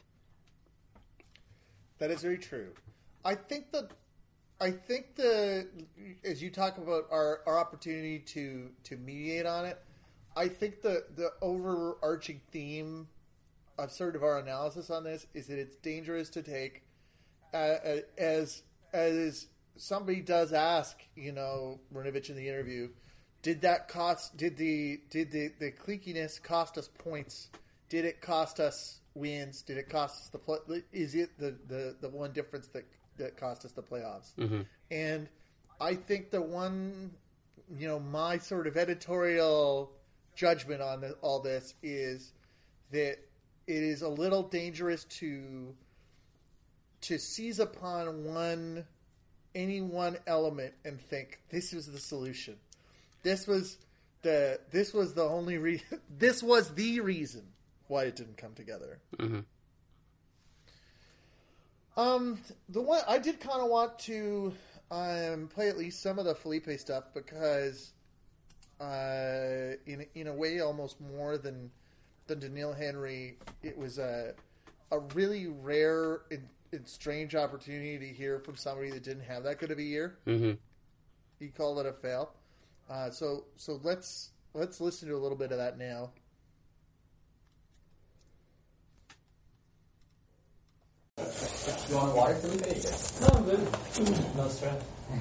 That is very true. I think that I think the as you talk about our, our opportunity to, to mediate on it, I think the, the overarching theme of sort of our analysis on this is that it's dangerous to take uh, as as somebody does ask, you know, Mrnjavich in the interview, did that cost? Did the did the, the cliquiness cost us points? Did it cost us wins? Did it cost us the play? Is it the, the, the one difference that that cost us the playoffs? Mm-hmm. And I think the one, you know, my sort of editorial judgment on the, all this is that it is a little dangerous to to seize upon one any one element and think this is the solution. This was the this was the only reason. This was the reason why it didn't come together. Mm-hmm. Um, the one I did kind of want to um, play at least some of the Felipe stuff because, uh, in in a way, almost more than than Daniil Henry, it was a a really rare and, and strange opportunity to hear from somebody that didn't have that good of a year. Mm-hmm. He called it a fail. Uh, so so let's let's listen to a little bit of that now. You want water, Felipe? No, I'm good. No stress.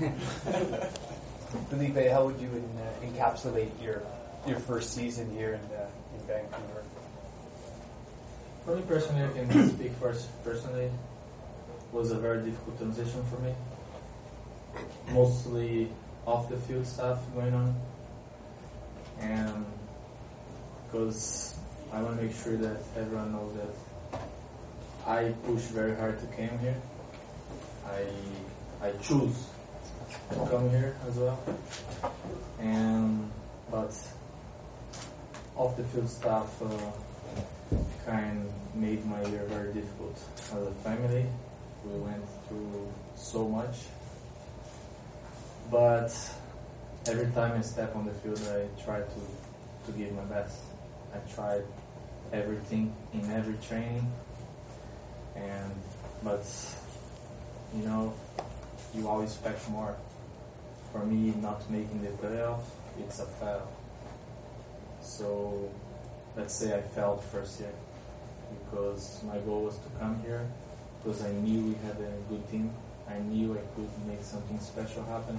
Felipe, how would you uh, encapsulate your your first season here in uh, in Vancouver? For me personally, I can speak first. Personally, it was a very difficult transition for me. Mostly off the field stuff going on, and because I want to make sure that everyone knows that I pushed very hard to come here. I I choose to come here as well, and but off the field stuff uh, kind of made my year very difficult. As a family, we went through so much, but every time I step on the field, I try to to give my best. I tried everything in every training. And but you know, you always expect more. For me, not making the playoff, it's a fail. So let's say I failed first year because my goal was to come here because I knew we had a good team. I knew I could make something special happen,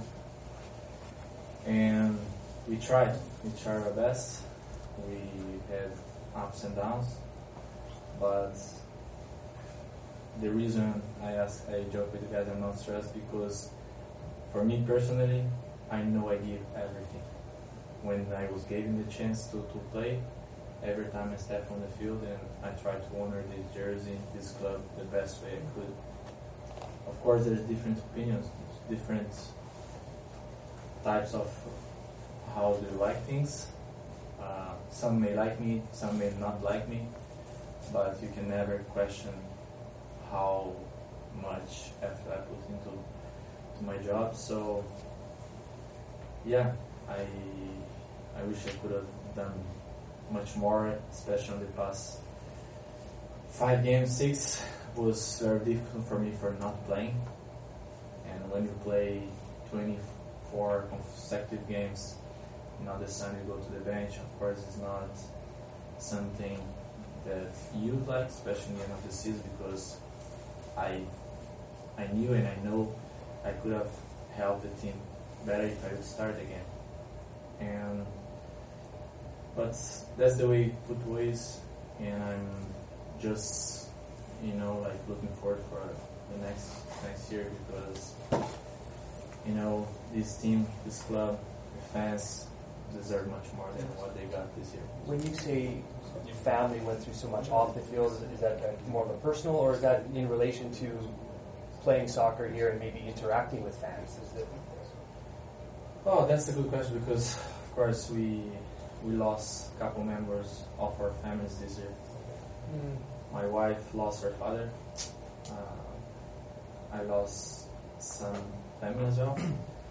and we tried. We tried our best. We had ups and downs, but the reason I ask, I joke with you guys, I'm not stressed because for me personally, I know I give everything. When I was given the chance to, to play, every time I step on the field and I try to honor this jersey, this club, the best way I could. Of course, there's different opinions, different types of how they like things. Uh, some may like me, some may not like me, but you can never question how much effort I put into to my job. So yeah, I I wish I could have done much more, especially in the past five games. Six was very difficult for me for not playing. And when you play twenty-four consecutive games, now the time you go to the bench, of course it's not something that you like, especially in the end of the season, because I I knew and I know I could have helped the team better if I would start again. And but that's the way football is, and I'm just you know like looking forward for the next next year because you know this team, this club, the fans deserve much more than what they got this year. When you say your family went through so much off the field, is that more of a personal, or is that in relation to playing soccer here and maybe interacting with fans? Is it? Oh, that's a good question because, of course, we we lost a couple members of our families this year. Mm. My wife lost her father. Uh, I lost some family as well.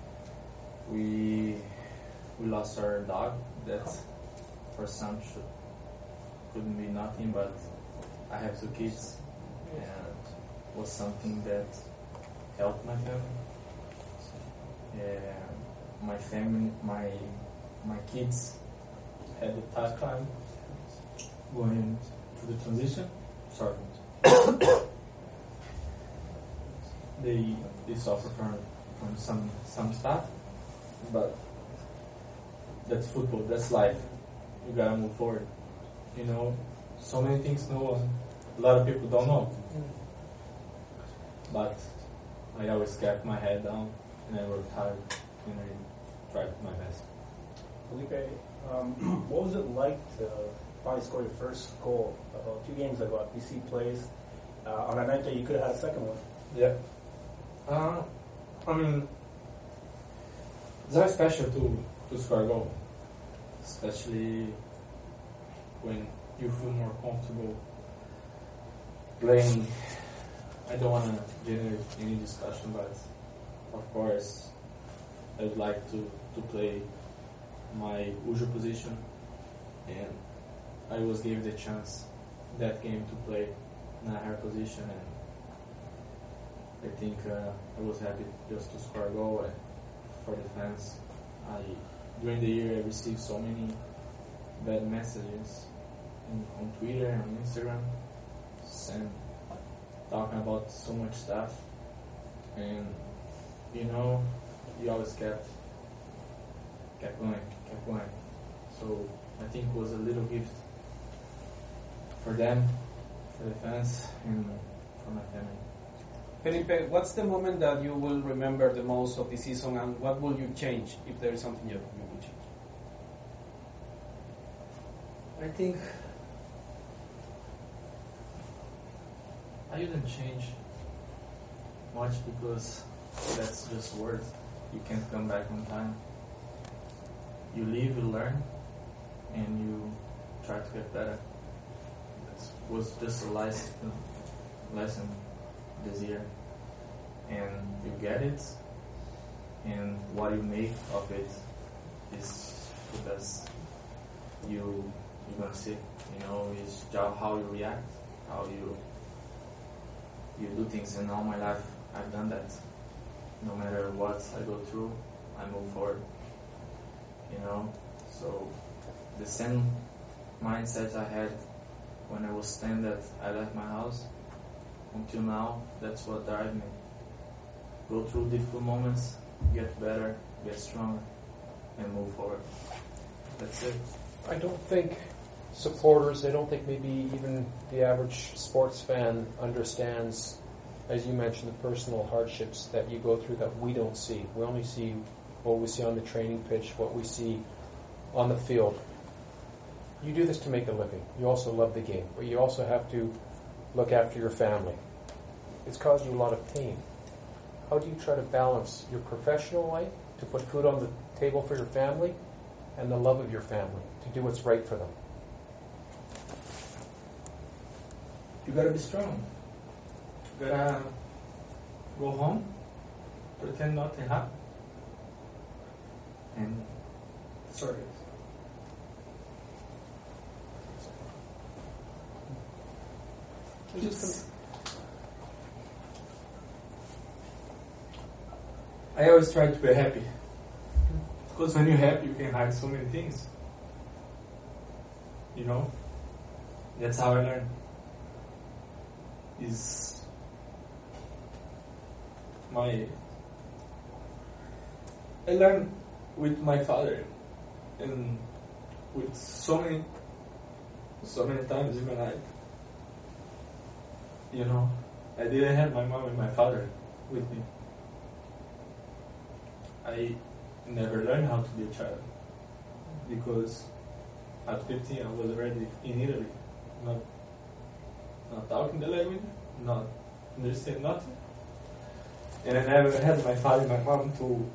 we we lost our dog. That for some should couldn't be nothing, but I have two kids, and was something that helped my family. Yeah, my family, my my kids had a tough time going through the transition. Sorry, they they suffer from from some some stuff, but that's football. That's life. You gotta move forward. You know, so many things no a lot of people don't know. But I always kept my head down and I worked hard and I tried my best. Felipe, um, what was it like to finally score your first goal about two games ago at B C Place uh, on a night that you could have had a second one? Yeah. Uh, I mean, it's very special to, to score a goal, especially when you feel more comfortable playing. I don't want to generate any discussion, but of course I would like to, to play my usual position, and I was given the chance that game to play in a hard position, and I think uh, I was happy just to score a goal uh, for the fans. I during the year I received so many bad messages in, on Twitter and on Instagram, and talking about so much stuff, and you know, you always kept kept going, kept going. So I think it was a little gift for them, for the fans, and for my family. Felipe, what's the moment that you will remember the most of the season, and what will you change if there is something you, you will change? I think I didn't change much because that's just words. You can't come back on time. You live, you learn, and you try to get better. It was just a lesson, lesson this year, and you get it, and what you make of it is because you you're gonna see, you know, is how you react, how you you do things. And all my life I've done that. No matter what I go through, I move forward. You know, so the same mindset I had when I was ten that I left my house until now, that's what drives me. Go through difficult moments, get better, get stronger, and move forward. That's it. I don't think supporters, I don't think maybe even the average sports fan understands, as you mentioned, the personal hardships that you go through that we don't see. We only see what we see on the training pitch, what we see on the field. You do this to make a living. You also love the game, but you also have to look after your family. It's caused you a lot of pain. How do you try to balance your professional life to put food on the table for your family and the love of your family to do what's right for them? You gotta be strong. You gotta go home, pretend nothing happened, and sorry. It's, I always try to be happy, because when you're happy, you can hide so many things. You know, that's how I learned. Is my I learned with my father, and with so many, so many times in my life. You know, I didn't have my mom and my father with me. I never learned how to be a child because at fifteen I was already in Italy, not not talking the language, not understand nothing, and I never had my father and my mom to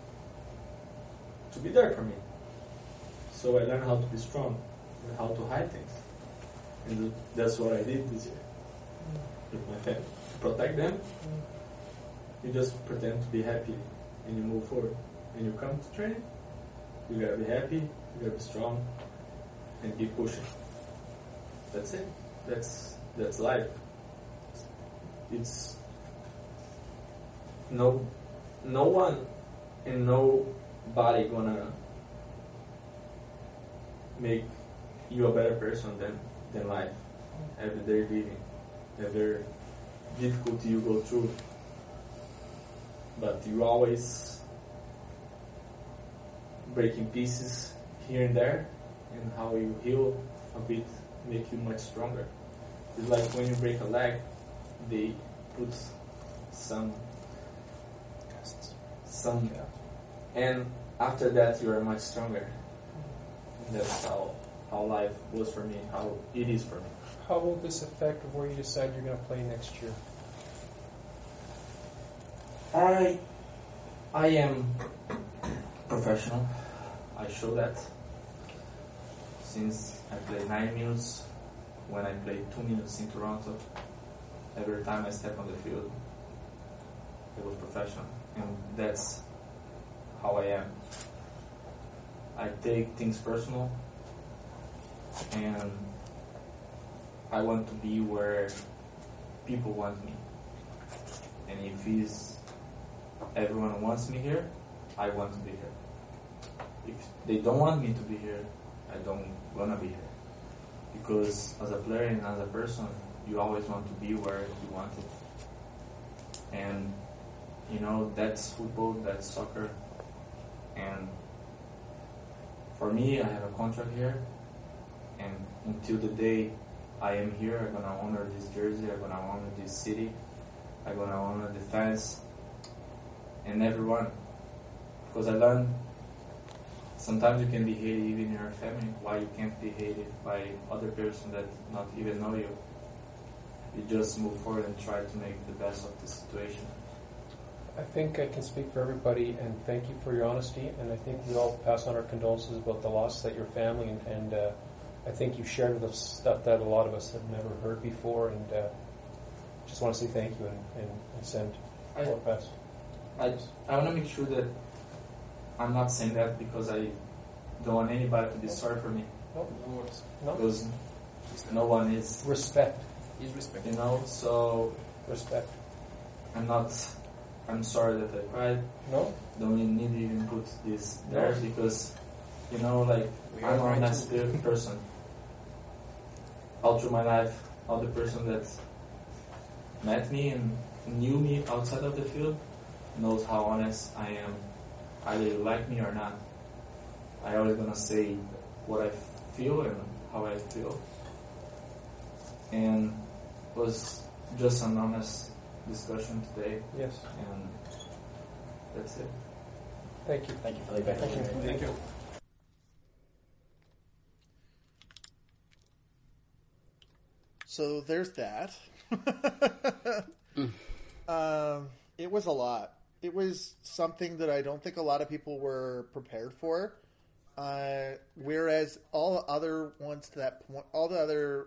to be there for me. So I learned how to be strong and how to hide things, and that's what I did this year with my family. To protect them, you just pretend to be happy and you move forward. When you come to training, you gotta be happy, you gotta be strong, and keep pushing. That's it. That's that's life. It's no no one and nobody gonna make you a better person than, than life. Every day living, every difficulty you go through. But you always breaking pieces here and there, and how you heal a bit make you much stronger. It's like when you break a leg, they put some some and after that you are much stronger. And that's how how life was for me, how it is for me. How will this affect where you decide you're going to play next year? I I am professional. I show that since I played nine minutes. When I played two minutes in Toronto, every time I step on the field, it was professional, and that's how I am. I take things personal, and I want to be where people want me. And if he's, everyone wants me here, I want to be here. If they don't want me to be here, I don't want to be here. Because as a player and as a person, you always want to be where you want it. And, you know, that's football, that's soccer. And for me, I have a contract here. And until the day I am here, I'm going to honor this jersey, I'm going to honor this city, I'm going to honor the fans and everyone. Because I learned sometimes you can be hated even in your family. Why you can't be hated by other person that not even know you? You just move forward and try to make the best of the situation. I think I can speak for everybody, and thank you for your honesty. And I think we all pass on our condolences about the loss that your family, and, and uh, I think you shared with us stuff that a lot of us have never heard before. And uh, just want to say thank you and, and, and send I, our best. I I want to make sure that I'm not saying that because I don't want anybody to be sorry for me. No, no. Because no one is. Respect. Is respect. You know, so. Respect. I'm not. I'm sorry that I cried. No. Don't you need to even put this there No. because, you know, like, We I'm are a right nice to- person. All through my life, all the person that met me and knew me outside of the field knows how honest I am. Either you like me or not. I always gonna say what I feel and how I feel. And it was just an honest discussion today. Yes. And that's it. Thank you. Thank you, Felipe. Thank you. Thank you. So there's that. um, it was a lot. It was something that I don't think a lot of people were prepared for. Uh, whereas all other ones to that point, all the other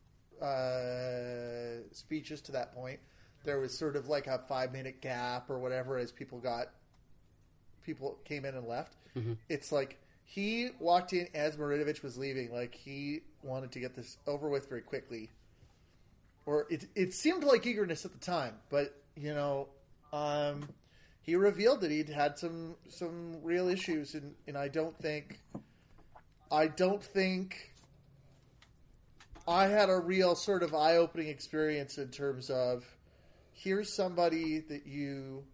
uh, speeches to that point, there was sort of like a five minute gap or whatever as people got, people came in and left. Mhm. It's like he walked in as Marinovich was leaving, like he wanted to get this over with very quickly. Or it it seemed like eagerness at the time, but you know, um, he revealed that he'd had some some real issues, and, and I don't think I don't think I had a real sort of eye opening experience in terms of here's somebody that you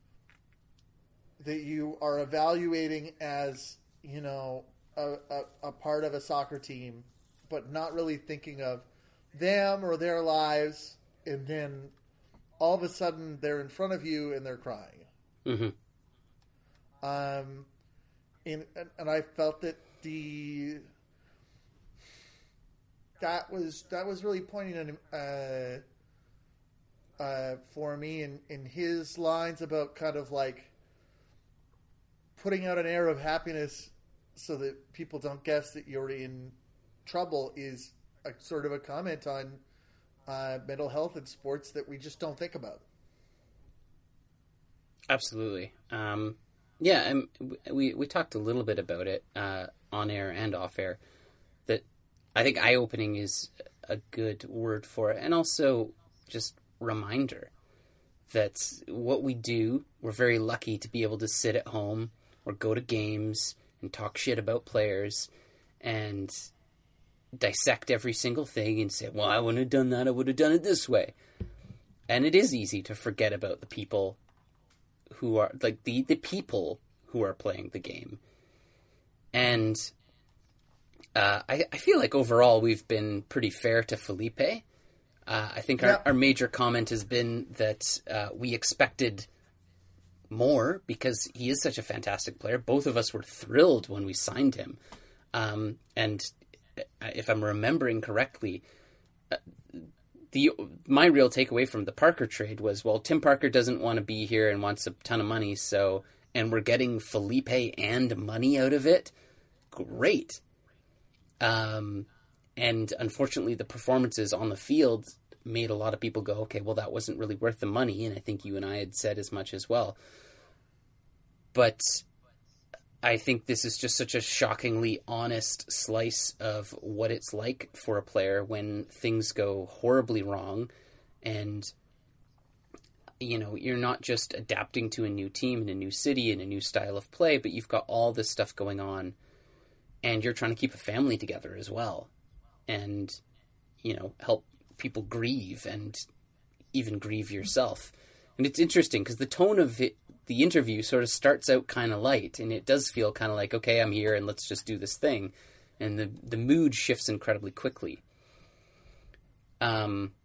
that you are evaluating as, you know, a, a, a part of a soccer team, but not really thinking of them or their lives, and then all of a sudden they're in front of you and they're crying. Mm-hmm. Um, and, and and I felt that the that was that was really poignant uh, uh, for me, in in his lines about kind of like putting out an air of happiness so that people don't guess that you're in trouble is a sort of a comment on uh, mental health in sports that we just don't think about. Absolutely. Um, yeah, and we we talked a little bit about it uh, on air and off air. That I think eye opening is a good word for it, and also just reminder that what we do, we're very lucky to be able to sit at home or go to games and talk shit about players and dissect every single thing and say, well, I wouldn't have done that, I would have done it this way. And it is easy to forget about the people who are, like, the, the people who are playing the game. And uh, I, I feel like overall we've been pretty fair to Felipe. Uh, I think our, Yeah. our major comment has been that uh, we expected more because he is such a fantastic player. Both of us were thrilled when we signed him. Um, and if I'm remembering correctly, uh, the my real takeaway from the Parker trade was, well, Tim Parker doesn't want to be here and wants a ton of money, so and we're getting Felipe and money out of it. Great. Um, and unfortunately, the performances on the field made a lot of people go, okay, well, that wasn't really worth the money, and I think you and I had said as much as well. But I think this is just such a shockingly honest slice of what it's like for a player when things go horribly wrong And, you know, you're not just adapting to a new team and a new city and a new style of play, but you've got all this stuff going on, and you're trying to keep a family together as well. And, you know, help people grieve and even grieve yourself. And it's interesting because the tone of it, the interview sort of starts out kind of light, and it does feel kind of like, okay, I'm here and let's just do this thing. And the, the mood shifts incredibly quickly. Um,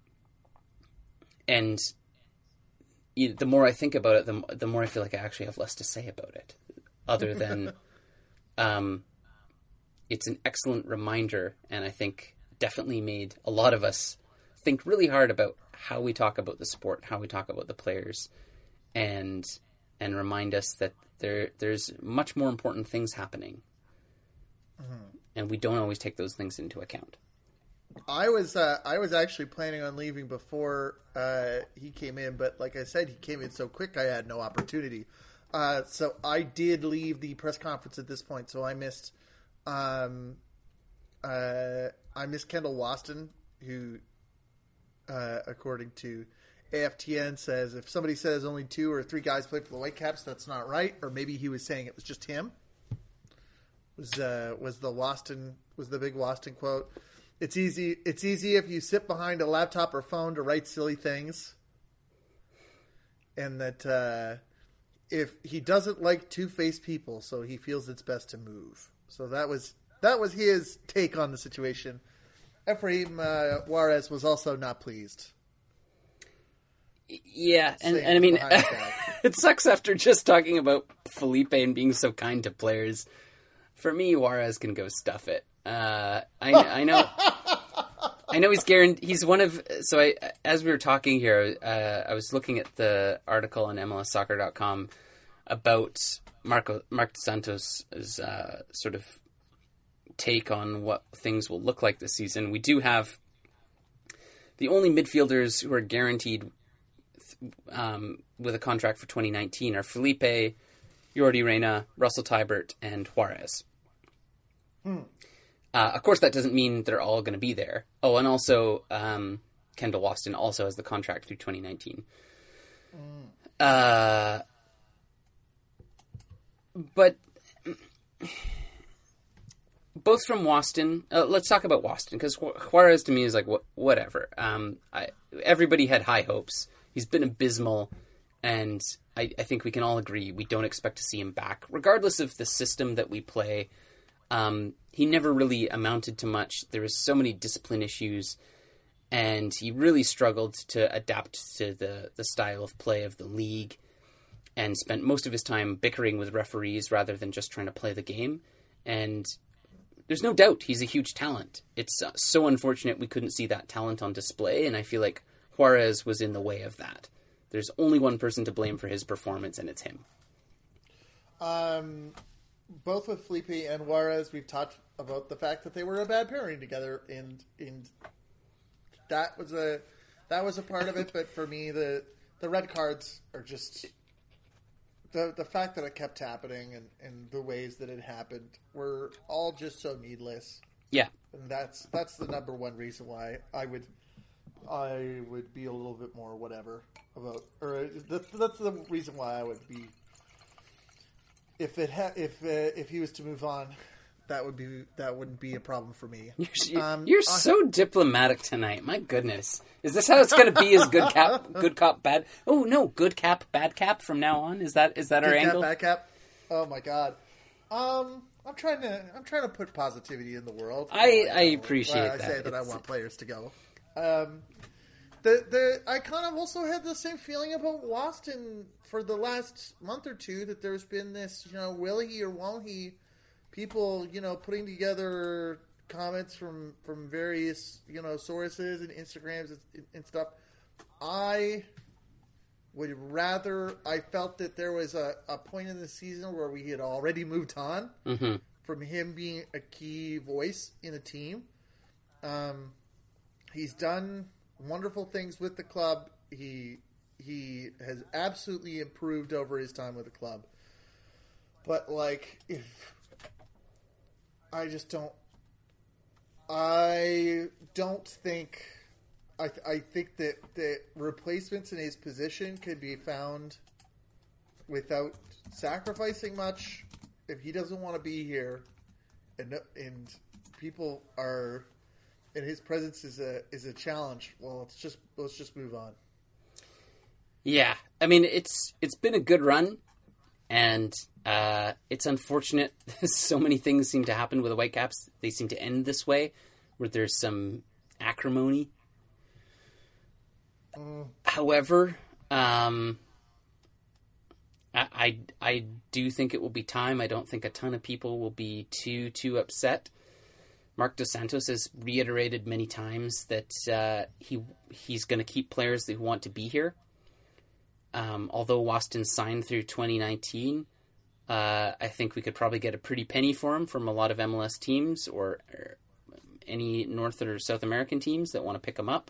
and you, the more I think about it, the, the more I feel like I actually have less to say about it, other than um, it's an excellent reminder, and I think definitely made a lot of us think really hard about how we talk about the sport, how we talk about the players, and and remind us that there there's much more important things happening, Mhm. and we don't always take those things into account. I was uh, I was actually planning on leaving before uh, he came in, but like I said, he came in so quick I had no opportunity. Uh, so I did leave the press conference at this point, so I missed um, uh, I missed Kendall Waston, who, uh, according to A F T N, says if somebody says only two or three guys play for the Whitecaps, that's not right. Or maybe he was saying it was just him. Was uh, was the Waston was the big Waston quote? It's easy. It's easy if you sit behind a laptop or phone to write silly things, and that uh, if he doesn't like two-faced people, so he feels it's best to move. So that was that was his take on the situation. Efraim uh, Juarez was also not pleased. Yeah, and, Same and I mean, behind his back. it sucks after just talking about Felipe and being so kind to players. For me, Juarez can go stuff it. Uh, I, I know, I know he's guaranteed. He's one of. So I, as we were talking here, uh, I was looking at the article on M L S soccer dot com about Marco Marc Dos Santos' uh, sort of take on what things will look like this season. We do have the only midfielders who are guaranteed um, with a contract for twenty nineteen are Felipe, Jordi Reyna, Russell Tybert, and Juarez. Hmm. Uh, of course, that doesn't mean they're all going to be there. Oh, and also um, Kendall Waston also has the contract through twenty nineteen. Mm. Uh, but both from Waston, uh, let's talk about Waston, because Juarez to me is like, wh- whatever. Um, I, everybody had high hopes. He's been abysmal, and I, I think we can all agree we don't expect to see him back. Regardless of the system that we play, um, he never really amounted to much. There was so many discipline issues, and he really struggled to adapt to the, the style of play of the league, and spent most of his time bickering with referees rather than just trying to play the game. And there's no doubt he's a huge talent. It's uh, so unfortunate we couldn't see that talent on display, and I feel like Juarez was in the way of that. There's only one person to blame for his performance, and it's him. Um, both with Felipe and Juarez, we've talked about the fact that they were a bad pairing together, and and that was a that was a part of it. But for me, the the red cards are just the the fact that it kept happening and, and the ways that it happened were all just so needless. Yeah, and that's that's the number one reason why I would I would be a little bit more whatever about, or that's that's the reason why I would be. If it ha- if uh, if he was to move on, that would be that wouldn't be a problem for me. You're, Um, you're I- so diplomatic tonight. My goodness, is this how it's going to be? Is good cap, good cop, bad? Oh no, good cap, bad cap from now on. Is that is that our Good cap, angle? bad cap. Oh my god. Um, I'm trying to I'm trying to put positivity in the world. I- Well, I know, appreciate well, I that. say that I It's- want players to go. Um, the the I kind of also had the same feeling about Waston for the last month or two, that there's been this, you know, will he or won't he? People, you know, putting together comments from from various, you know, sources and Instagrams and, and stuff. I would rather, I felt that there was a, a point in the season where we had already moved on Mhm. from him being a key voice in a team. Um, he's done wonderful things with the club. He he has absolutely improved over his time with the club. But like, if I just don't, I don't think I, th- I think that the replacements in his position could be found without sacrificing much. If he doesn't want to be here, and and people are, and his presence is a is a challenge. Well, let's just let's just move on. Yeah, I mean it's it's been a good run, and uh, it's unfortunate. So many things seem to happen with the Whitecaps. They seem to end this way, where there's some acrimony. Mm. However, um, I, I I do think it will be time. I don't think a ton of people will be too too upset. Marc Dos Santos has reiterated many times that uh, he he's going to keep players who want to be here. Um, although Waston signed through twenty nineteen, uh, I think we could probably get a pretty penny for him from a lot of M L S teams or, or any North or South American teams that want to pick him up.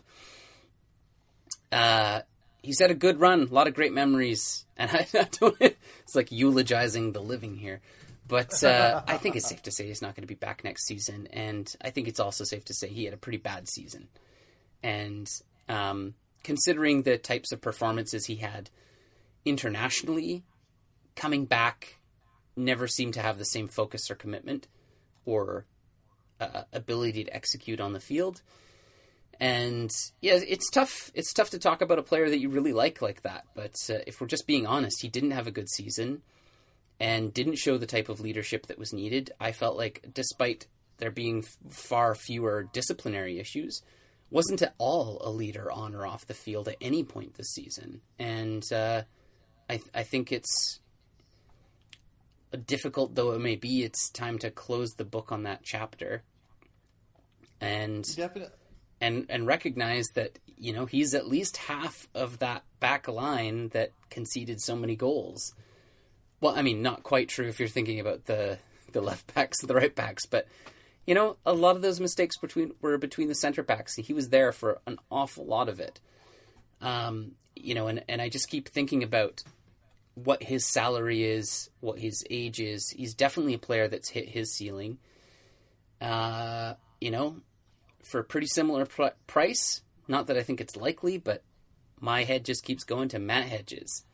Uh, he's had a good run, a lot of great memories, and I, I don't. It's like eulogizing the living here, but uh, I think it's safe to say he's not going to be back next season, and I think it's also safe to say he had a pretty bad season, and um, considering the types of performances he had internationally, coming back never seemed to have the same focus or commitment or uh, ability to execute on the field. And yeah, it's tough. It's tough to talk about a player that you really like like that. But uh, if we're just being honest, he didn't have a good season and didn't show the type of leadership that was needed. I felt like, despite there being f- far fewer disciplinary issues, wasn't at all a leader on or off the field at any point this season. And uh, I, I think it's difficult though it may be. It's time to close the book on that chapter. And Definitely. And and recognize that, you know, he's at least half of that back line that conceded so many goals. Well, I mean, not quite true if you're thinking about the, the left backs and the right backs, but, you know, a lot of those mistakes between were between the center backs. He was there for an awful lot of it. Um, you know, and, and I just keep thinking about what his salary is, what his age is. He's definitely a player that's hit his ceiling. Uh, you know, for a pretty similar pr- price. Not that I think it's likely, but my head just keeps going to Matt Hedges.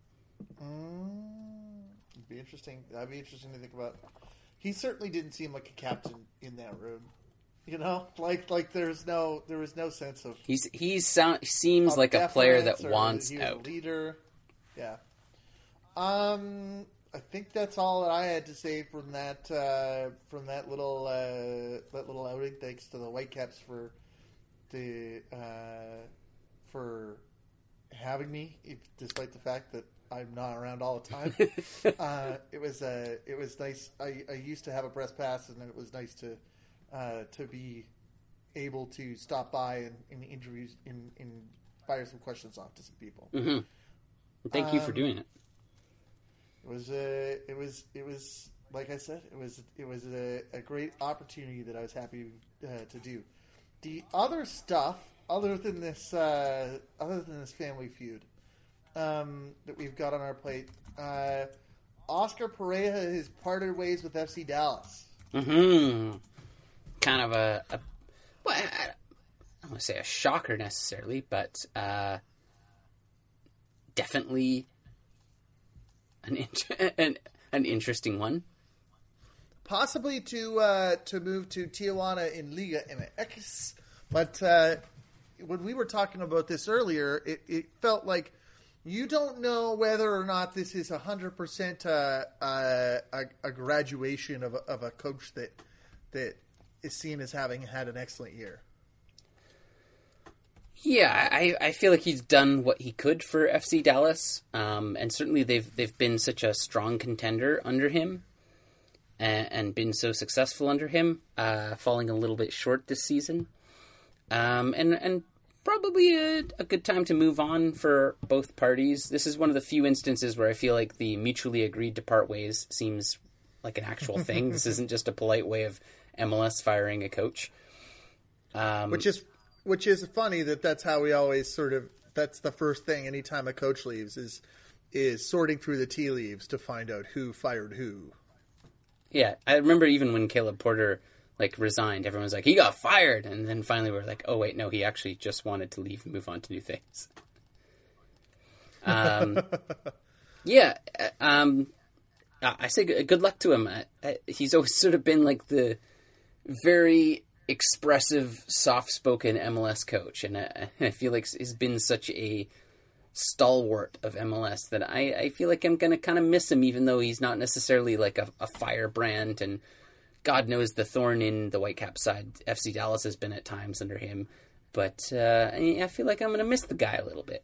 Mm, it'd be interesting. That'd be interesting to think about. He certainly didn't seem like a captain in that room. You know, like like there's no there was no sense of. He's he sound seems like a player that wants he was out. A leader, yeah. Um, I think that's all that I had to say from that uh, from that little uh, that little outing. Thanks to the Whitecaps for the uh, for having me, if, despite the fact that I'm not around all the time. uh, it was uh, it was nice. I, I used to have a press pass, and it was nice to uh, to be able to stop by and, and interviews and, and fire some questions off to some people. Mm-hmm. Thank um, you for doing it. It was uh, it was it was like I said, it was it was a, a great opportunity that I was happy uh, to do. The other stuff, other than this, uh, other than this family feud um, that we've got on our plate, uh, Oscar Pareja has parted ways with F C Dallas. Mm-hmm. Kind of a, a well, I, I don't want to say a shocker necessarily, but uh, definitely. An, an an interesting one, possibly to uh, to move to Tijuana in Liga M X. But uh, when we were talking about this earlier, it, it felt like you don't know whether or not this is a hundred percent a a graduation of a, of a coach that that is seen as having had an excellent year. Yeah, I, I feel like he's done what he could for F C Dallas, um, and certainly they've they've been such a strong contender under him, and, and been so successful under him. Uh, falling a little bit short this season, um, and and probably a, a good time to move on for both parties. This is one of the few instances where I feel like the mutually agreed to part ways seems like an actual thing. This isn't just a polite way of M L S firing a coach, um, which is. Which is funny that that's how we always sort of, that's the first thing anytime a coach leaves is is sorting through the tea leaves to find out who fired who. Yeah, I remember even when Caleb Porter like resigned. Everyone was like, he got fired, and then finally we were like, oh wait, no, he actually just wanted to leave and move on to new things. Um, yeah, um, I say good luck to him. I, I, he's always sort of been like the very expressive, soft-spoken M L S coach, and I, I feel like he's been such a stalwart of M L S that I, I feel like I'm going to kind of miss him, even though he's not necessarily like a, a firebrand, and God knows the thorn in the Whitecaps side F C Dallas has been at times under him. But uh, I, I feel like I'm going to miss the guy a little bit.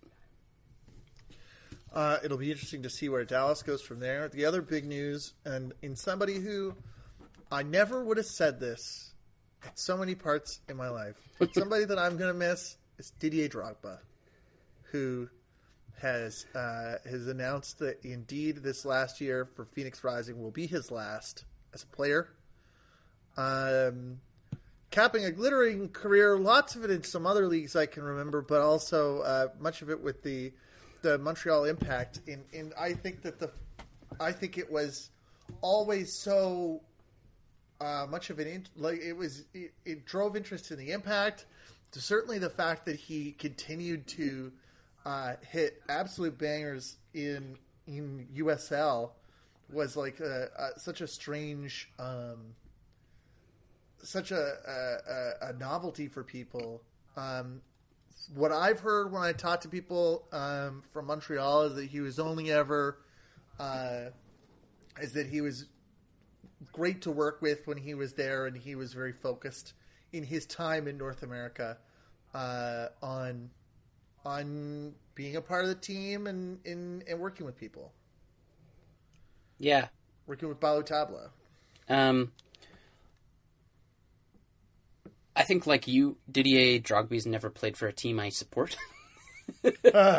Uh, it'll be interesting to see where Dallas goes from there. The other big news, and in somebody who I never would have said this at so many parts in my life, but somebody that I'm going to miss is Didier Drogba, who has uh, has announced that indeed this last year for Phoenix Rising will be his last as a player. Um, capping a glittering career, lots of it in some other leagues I can remember, but also uh, much of it with the the Montreal Impact. In, in I think that the I think it was always so uh, much of an in, like it was it, it drove interest in the Impact. To certainly the fact that he continued to uh, hit absolute bangers in in U S L was like a, a, such a strange. Um, such a, a, a novelty for people. Um, what I've heard when I talk to people um, from Montreal is that he was only ever uh, is that he was great to work with when he was there, and he was very focused in his time in North America uh, on on being a part of the team and, and, and working with people. Yeah. Working with Balo Tabla. Um I think, like you, Didier Drogba's never played for a team I support. So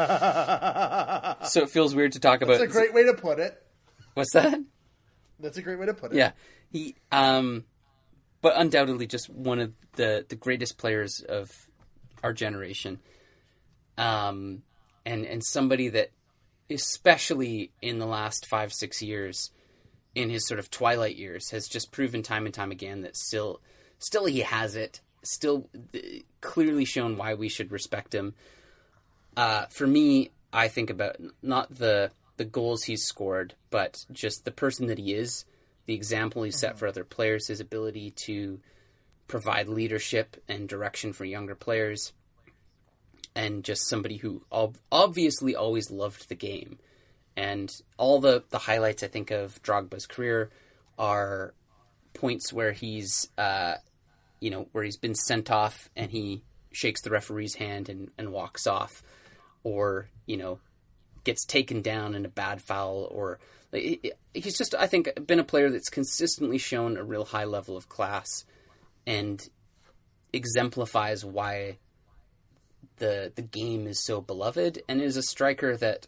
it feels weird to talk about. That's a great way to put it. What's that? That's a great way to put it. Yeah. He, um, but undoubtedly just one of the, the greatest players of our generation. Um, and, and somebody that, especially in the last five, six years, in his sort of twilight years, has just proven time and time again that still, still he has it. Still clearly shown why we should respect him. Uh, for me, I think about not the the goals he's scored, but just the person that he is, the example he's set for other players, his ability to provide leadership and direction for younger players, and just somebody who ob- obviously always loved the game. And all the, the highlights, I think, of Drogba's career are points where he's... Uh, you know, where he's been sent off and he shakes the referee's hand and, and walks off, or, you know, gets taken down in a bad foul, or he's just, I think, been a player that's consistently shown a real high level of class and exemplifies why the the game is so beloved, and is a striker that,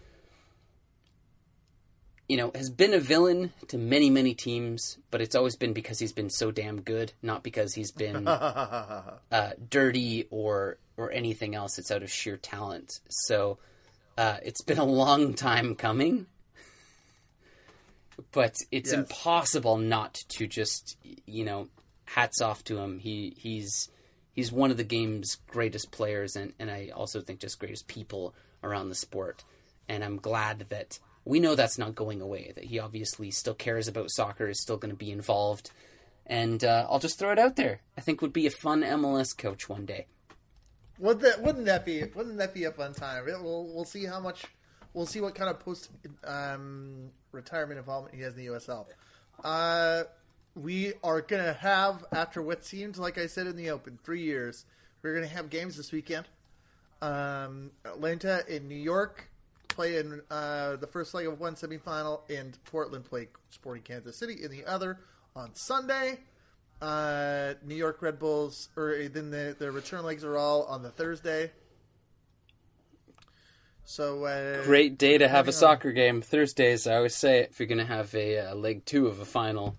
you know, has been a villain to many, many teams, but it's always been because he's been so damn good, not because he's been uh, dirty or or anything else. It's out of sheer talent. So uh, it's been a long time coming, but it's yes. impossible not to just, you know, hats off to him. He he's he's one of the game's greatest players, and, and I also think just greatest people around the sport. And I'm glad that we know that's not going away, that he obviously still cares about soccer, is still going to be involved. And uh, I'll just throw it out there. I think would be a fun M L S coach one day. Would that, wouldn't that be wouldn't that be a fun time? It, we'll we'll see how much we'll see what kind of post um, retirement involvement he has in the U S L. Uh, we are gonna have, after what seems, like I said in the open, three years, we're gonna have games this weekend. Um, Atlanta in New York play in uh, the first leg of one semifinal, and Portland play Sporting Kansas City in the other on Sunday. Uh, New York Red Bulls, or then the, the return legs are all on the Thursday. So uh, great day to have a soccer game. Thursdays, I always say it, if you're going to have a uh, leg two of a final.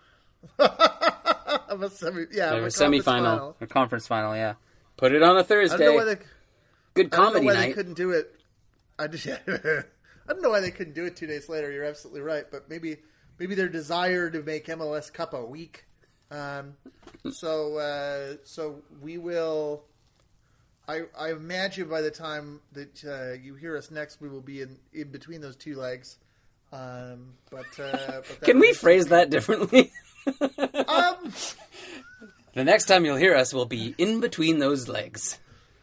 of a semi, yeah, of a, a semifinal, a conference final, yeah. Put it on a Thursday. I don't know why they, Good comedy I don't know why night. They couldn't do it. I just, I don't know why they couldn't do it two days later. You're absolutely right, but maybe maybe their desire to make M L S Cup a week Um, so uh, so we will. I, I imagine by the time that uh, you hear us next, we will be in, in between those two legs. Um, but, uh, but Can we phrase that differently? um, the next time you'll hear us, we'll be in between those legs.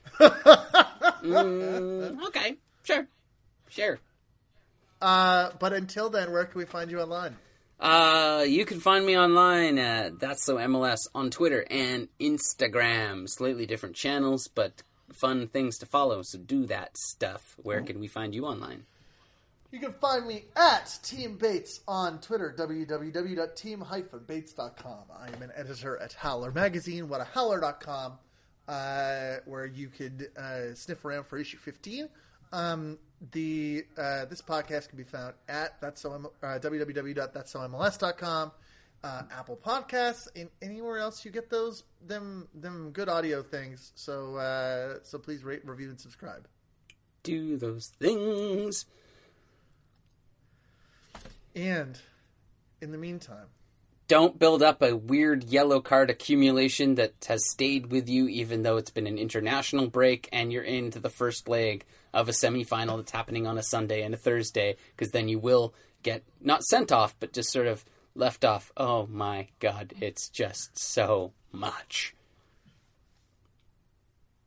mm, okay, sure, sure. Uh, but until then, where can we find you online? Uh, you can find me online at That's So M L S on Twitter and Instagram. Slightly different channels, but fun things to follow, so do that stuff. Where can we find you online? You can find me at Team Bates on Twitter, w w w dot team bates dot com. I am an editor at Howler Magazine, what a howler dot com, uh, where you could uh, sniff around for issue fifteen. Um, the uh, this podcast can be found at that's so uh, w w w dot that's so m l s dot com, uh, Apple Podcasts, and anywhere else you get those them them good audio things. So uh, so please rate, review, and subscribe. Do those things. And in the meantime, don't build up a weird yellow card accumulation that has stayed with you even though it's been an international break and you're into the first leg of a semifinal that's happening on a Sunday and a Thursday, because then you will get not sent off but just sort of left off. Oh my God, it's just so much.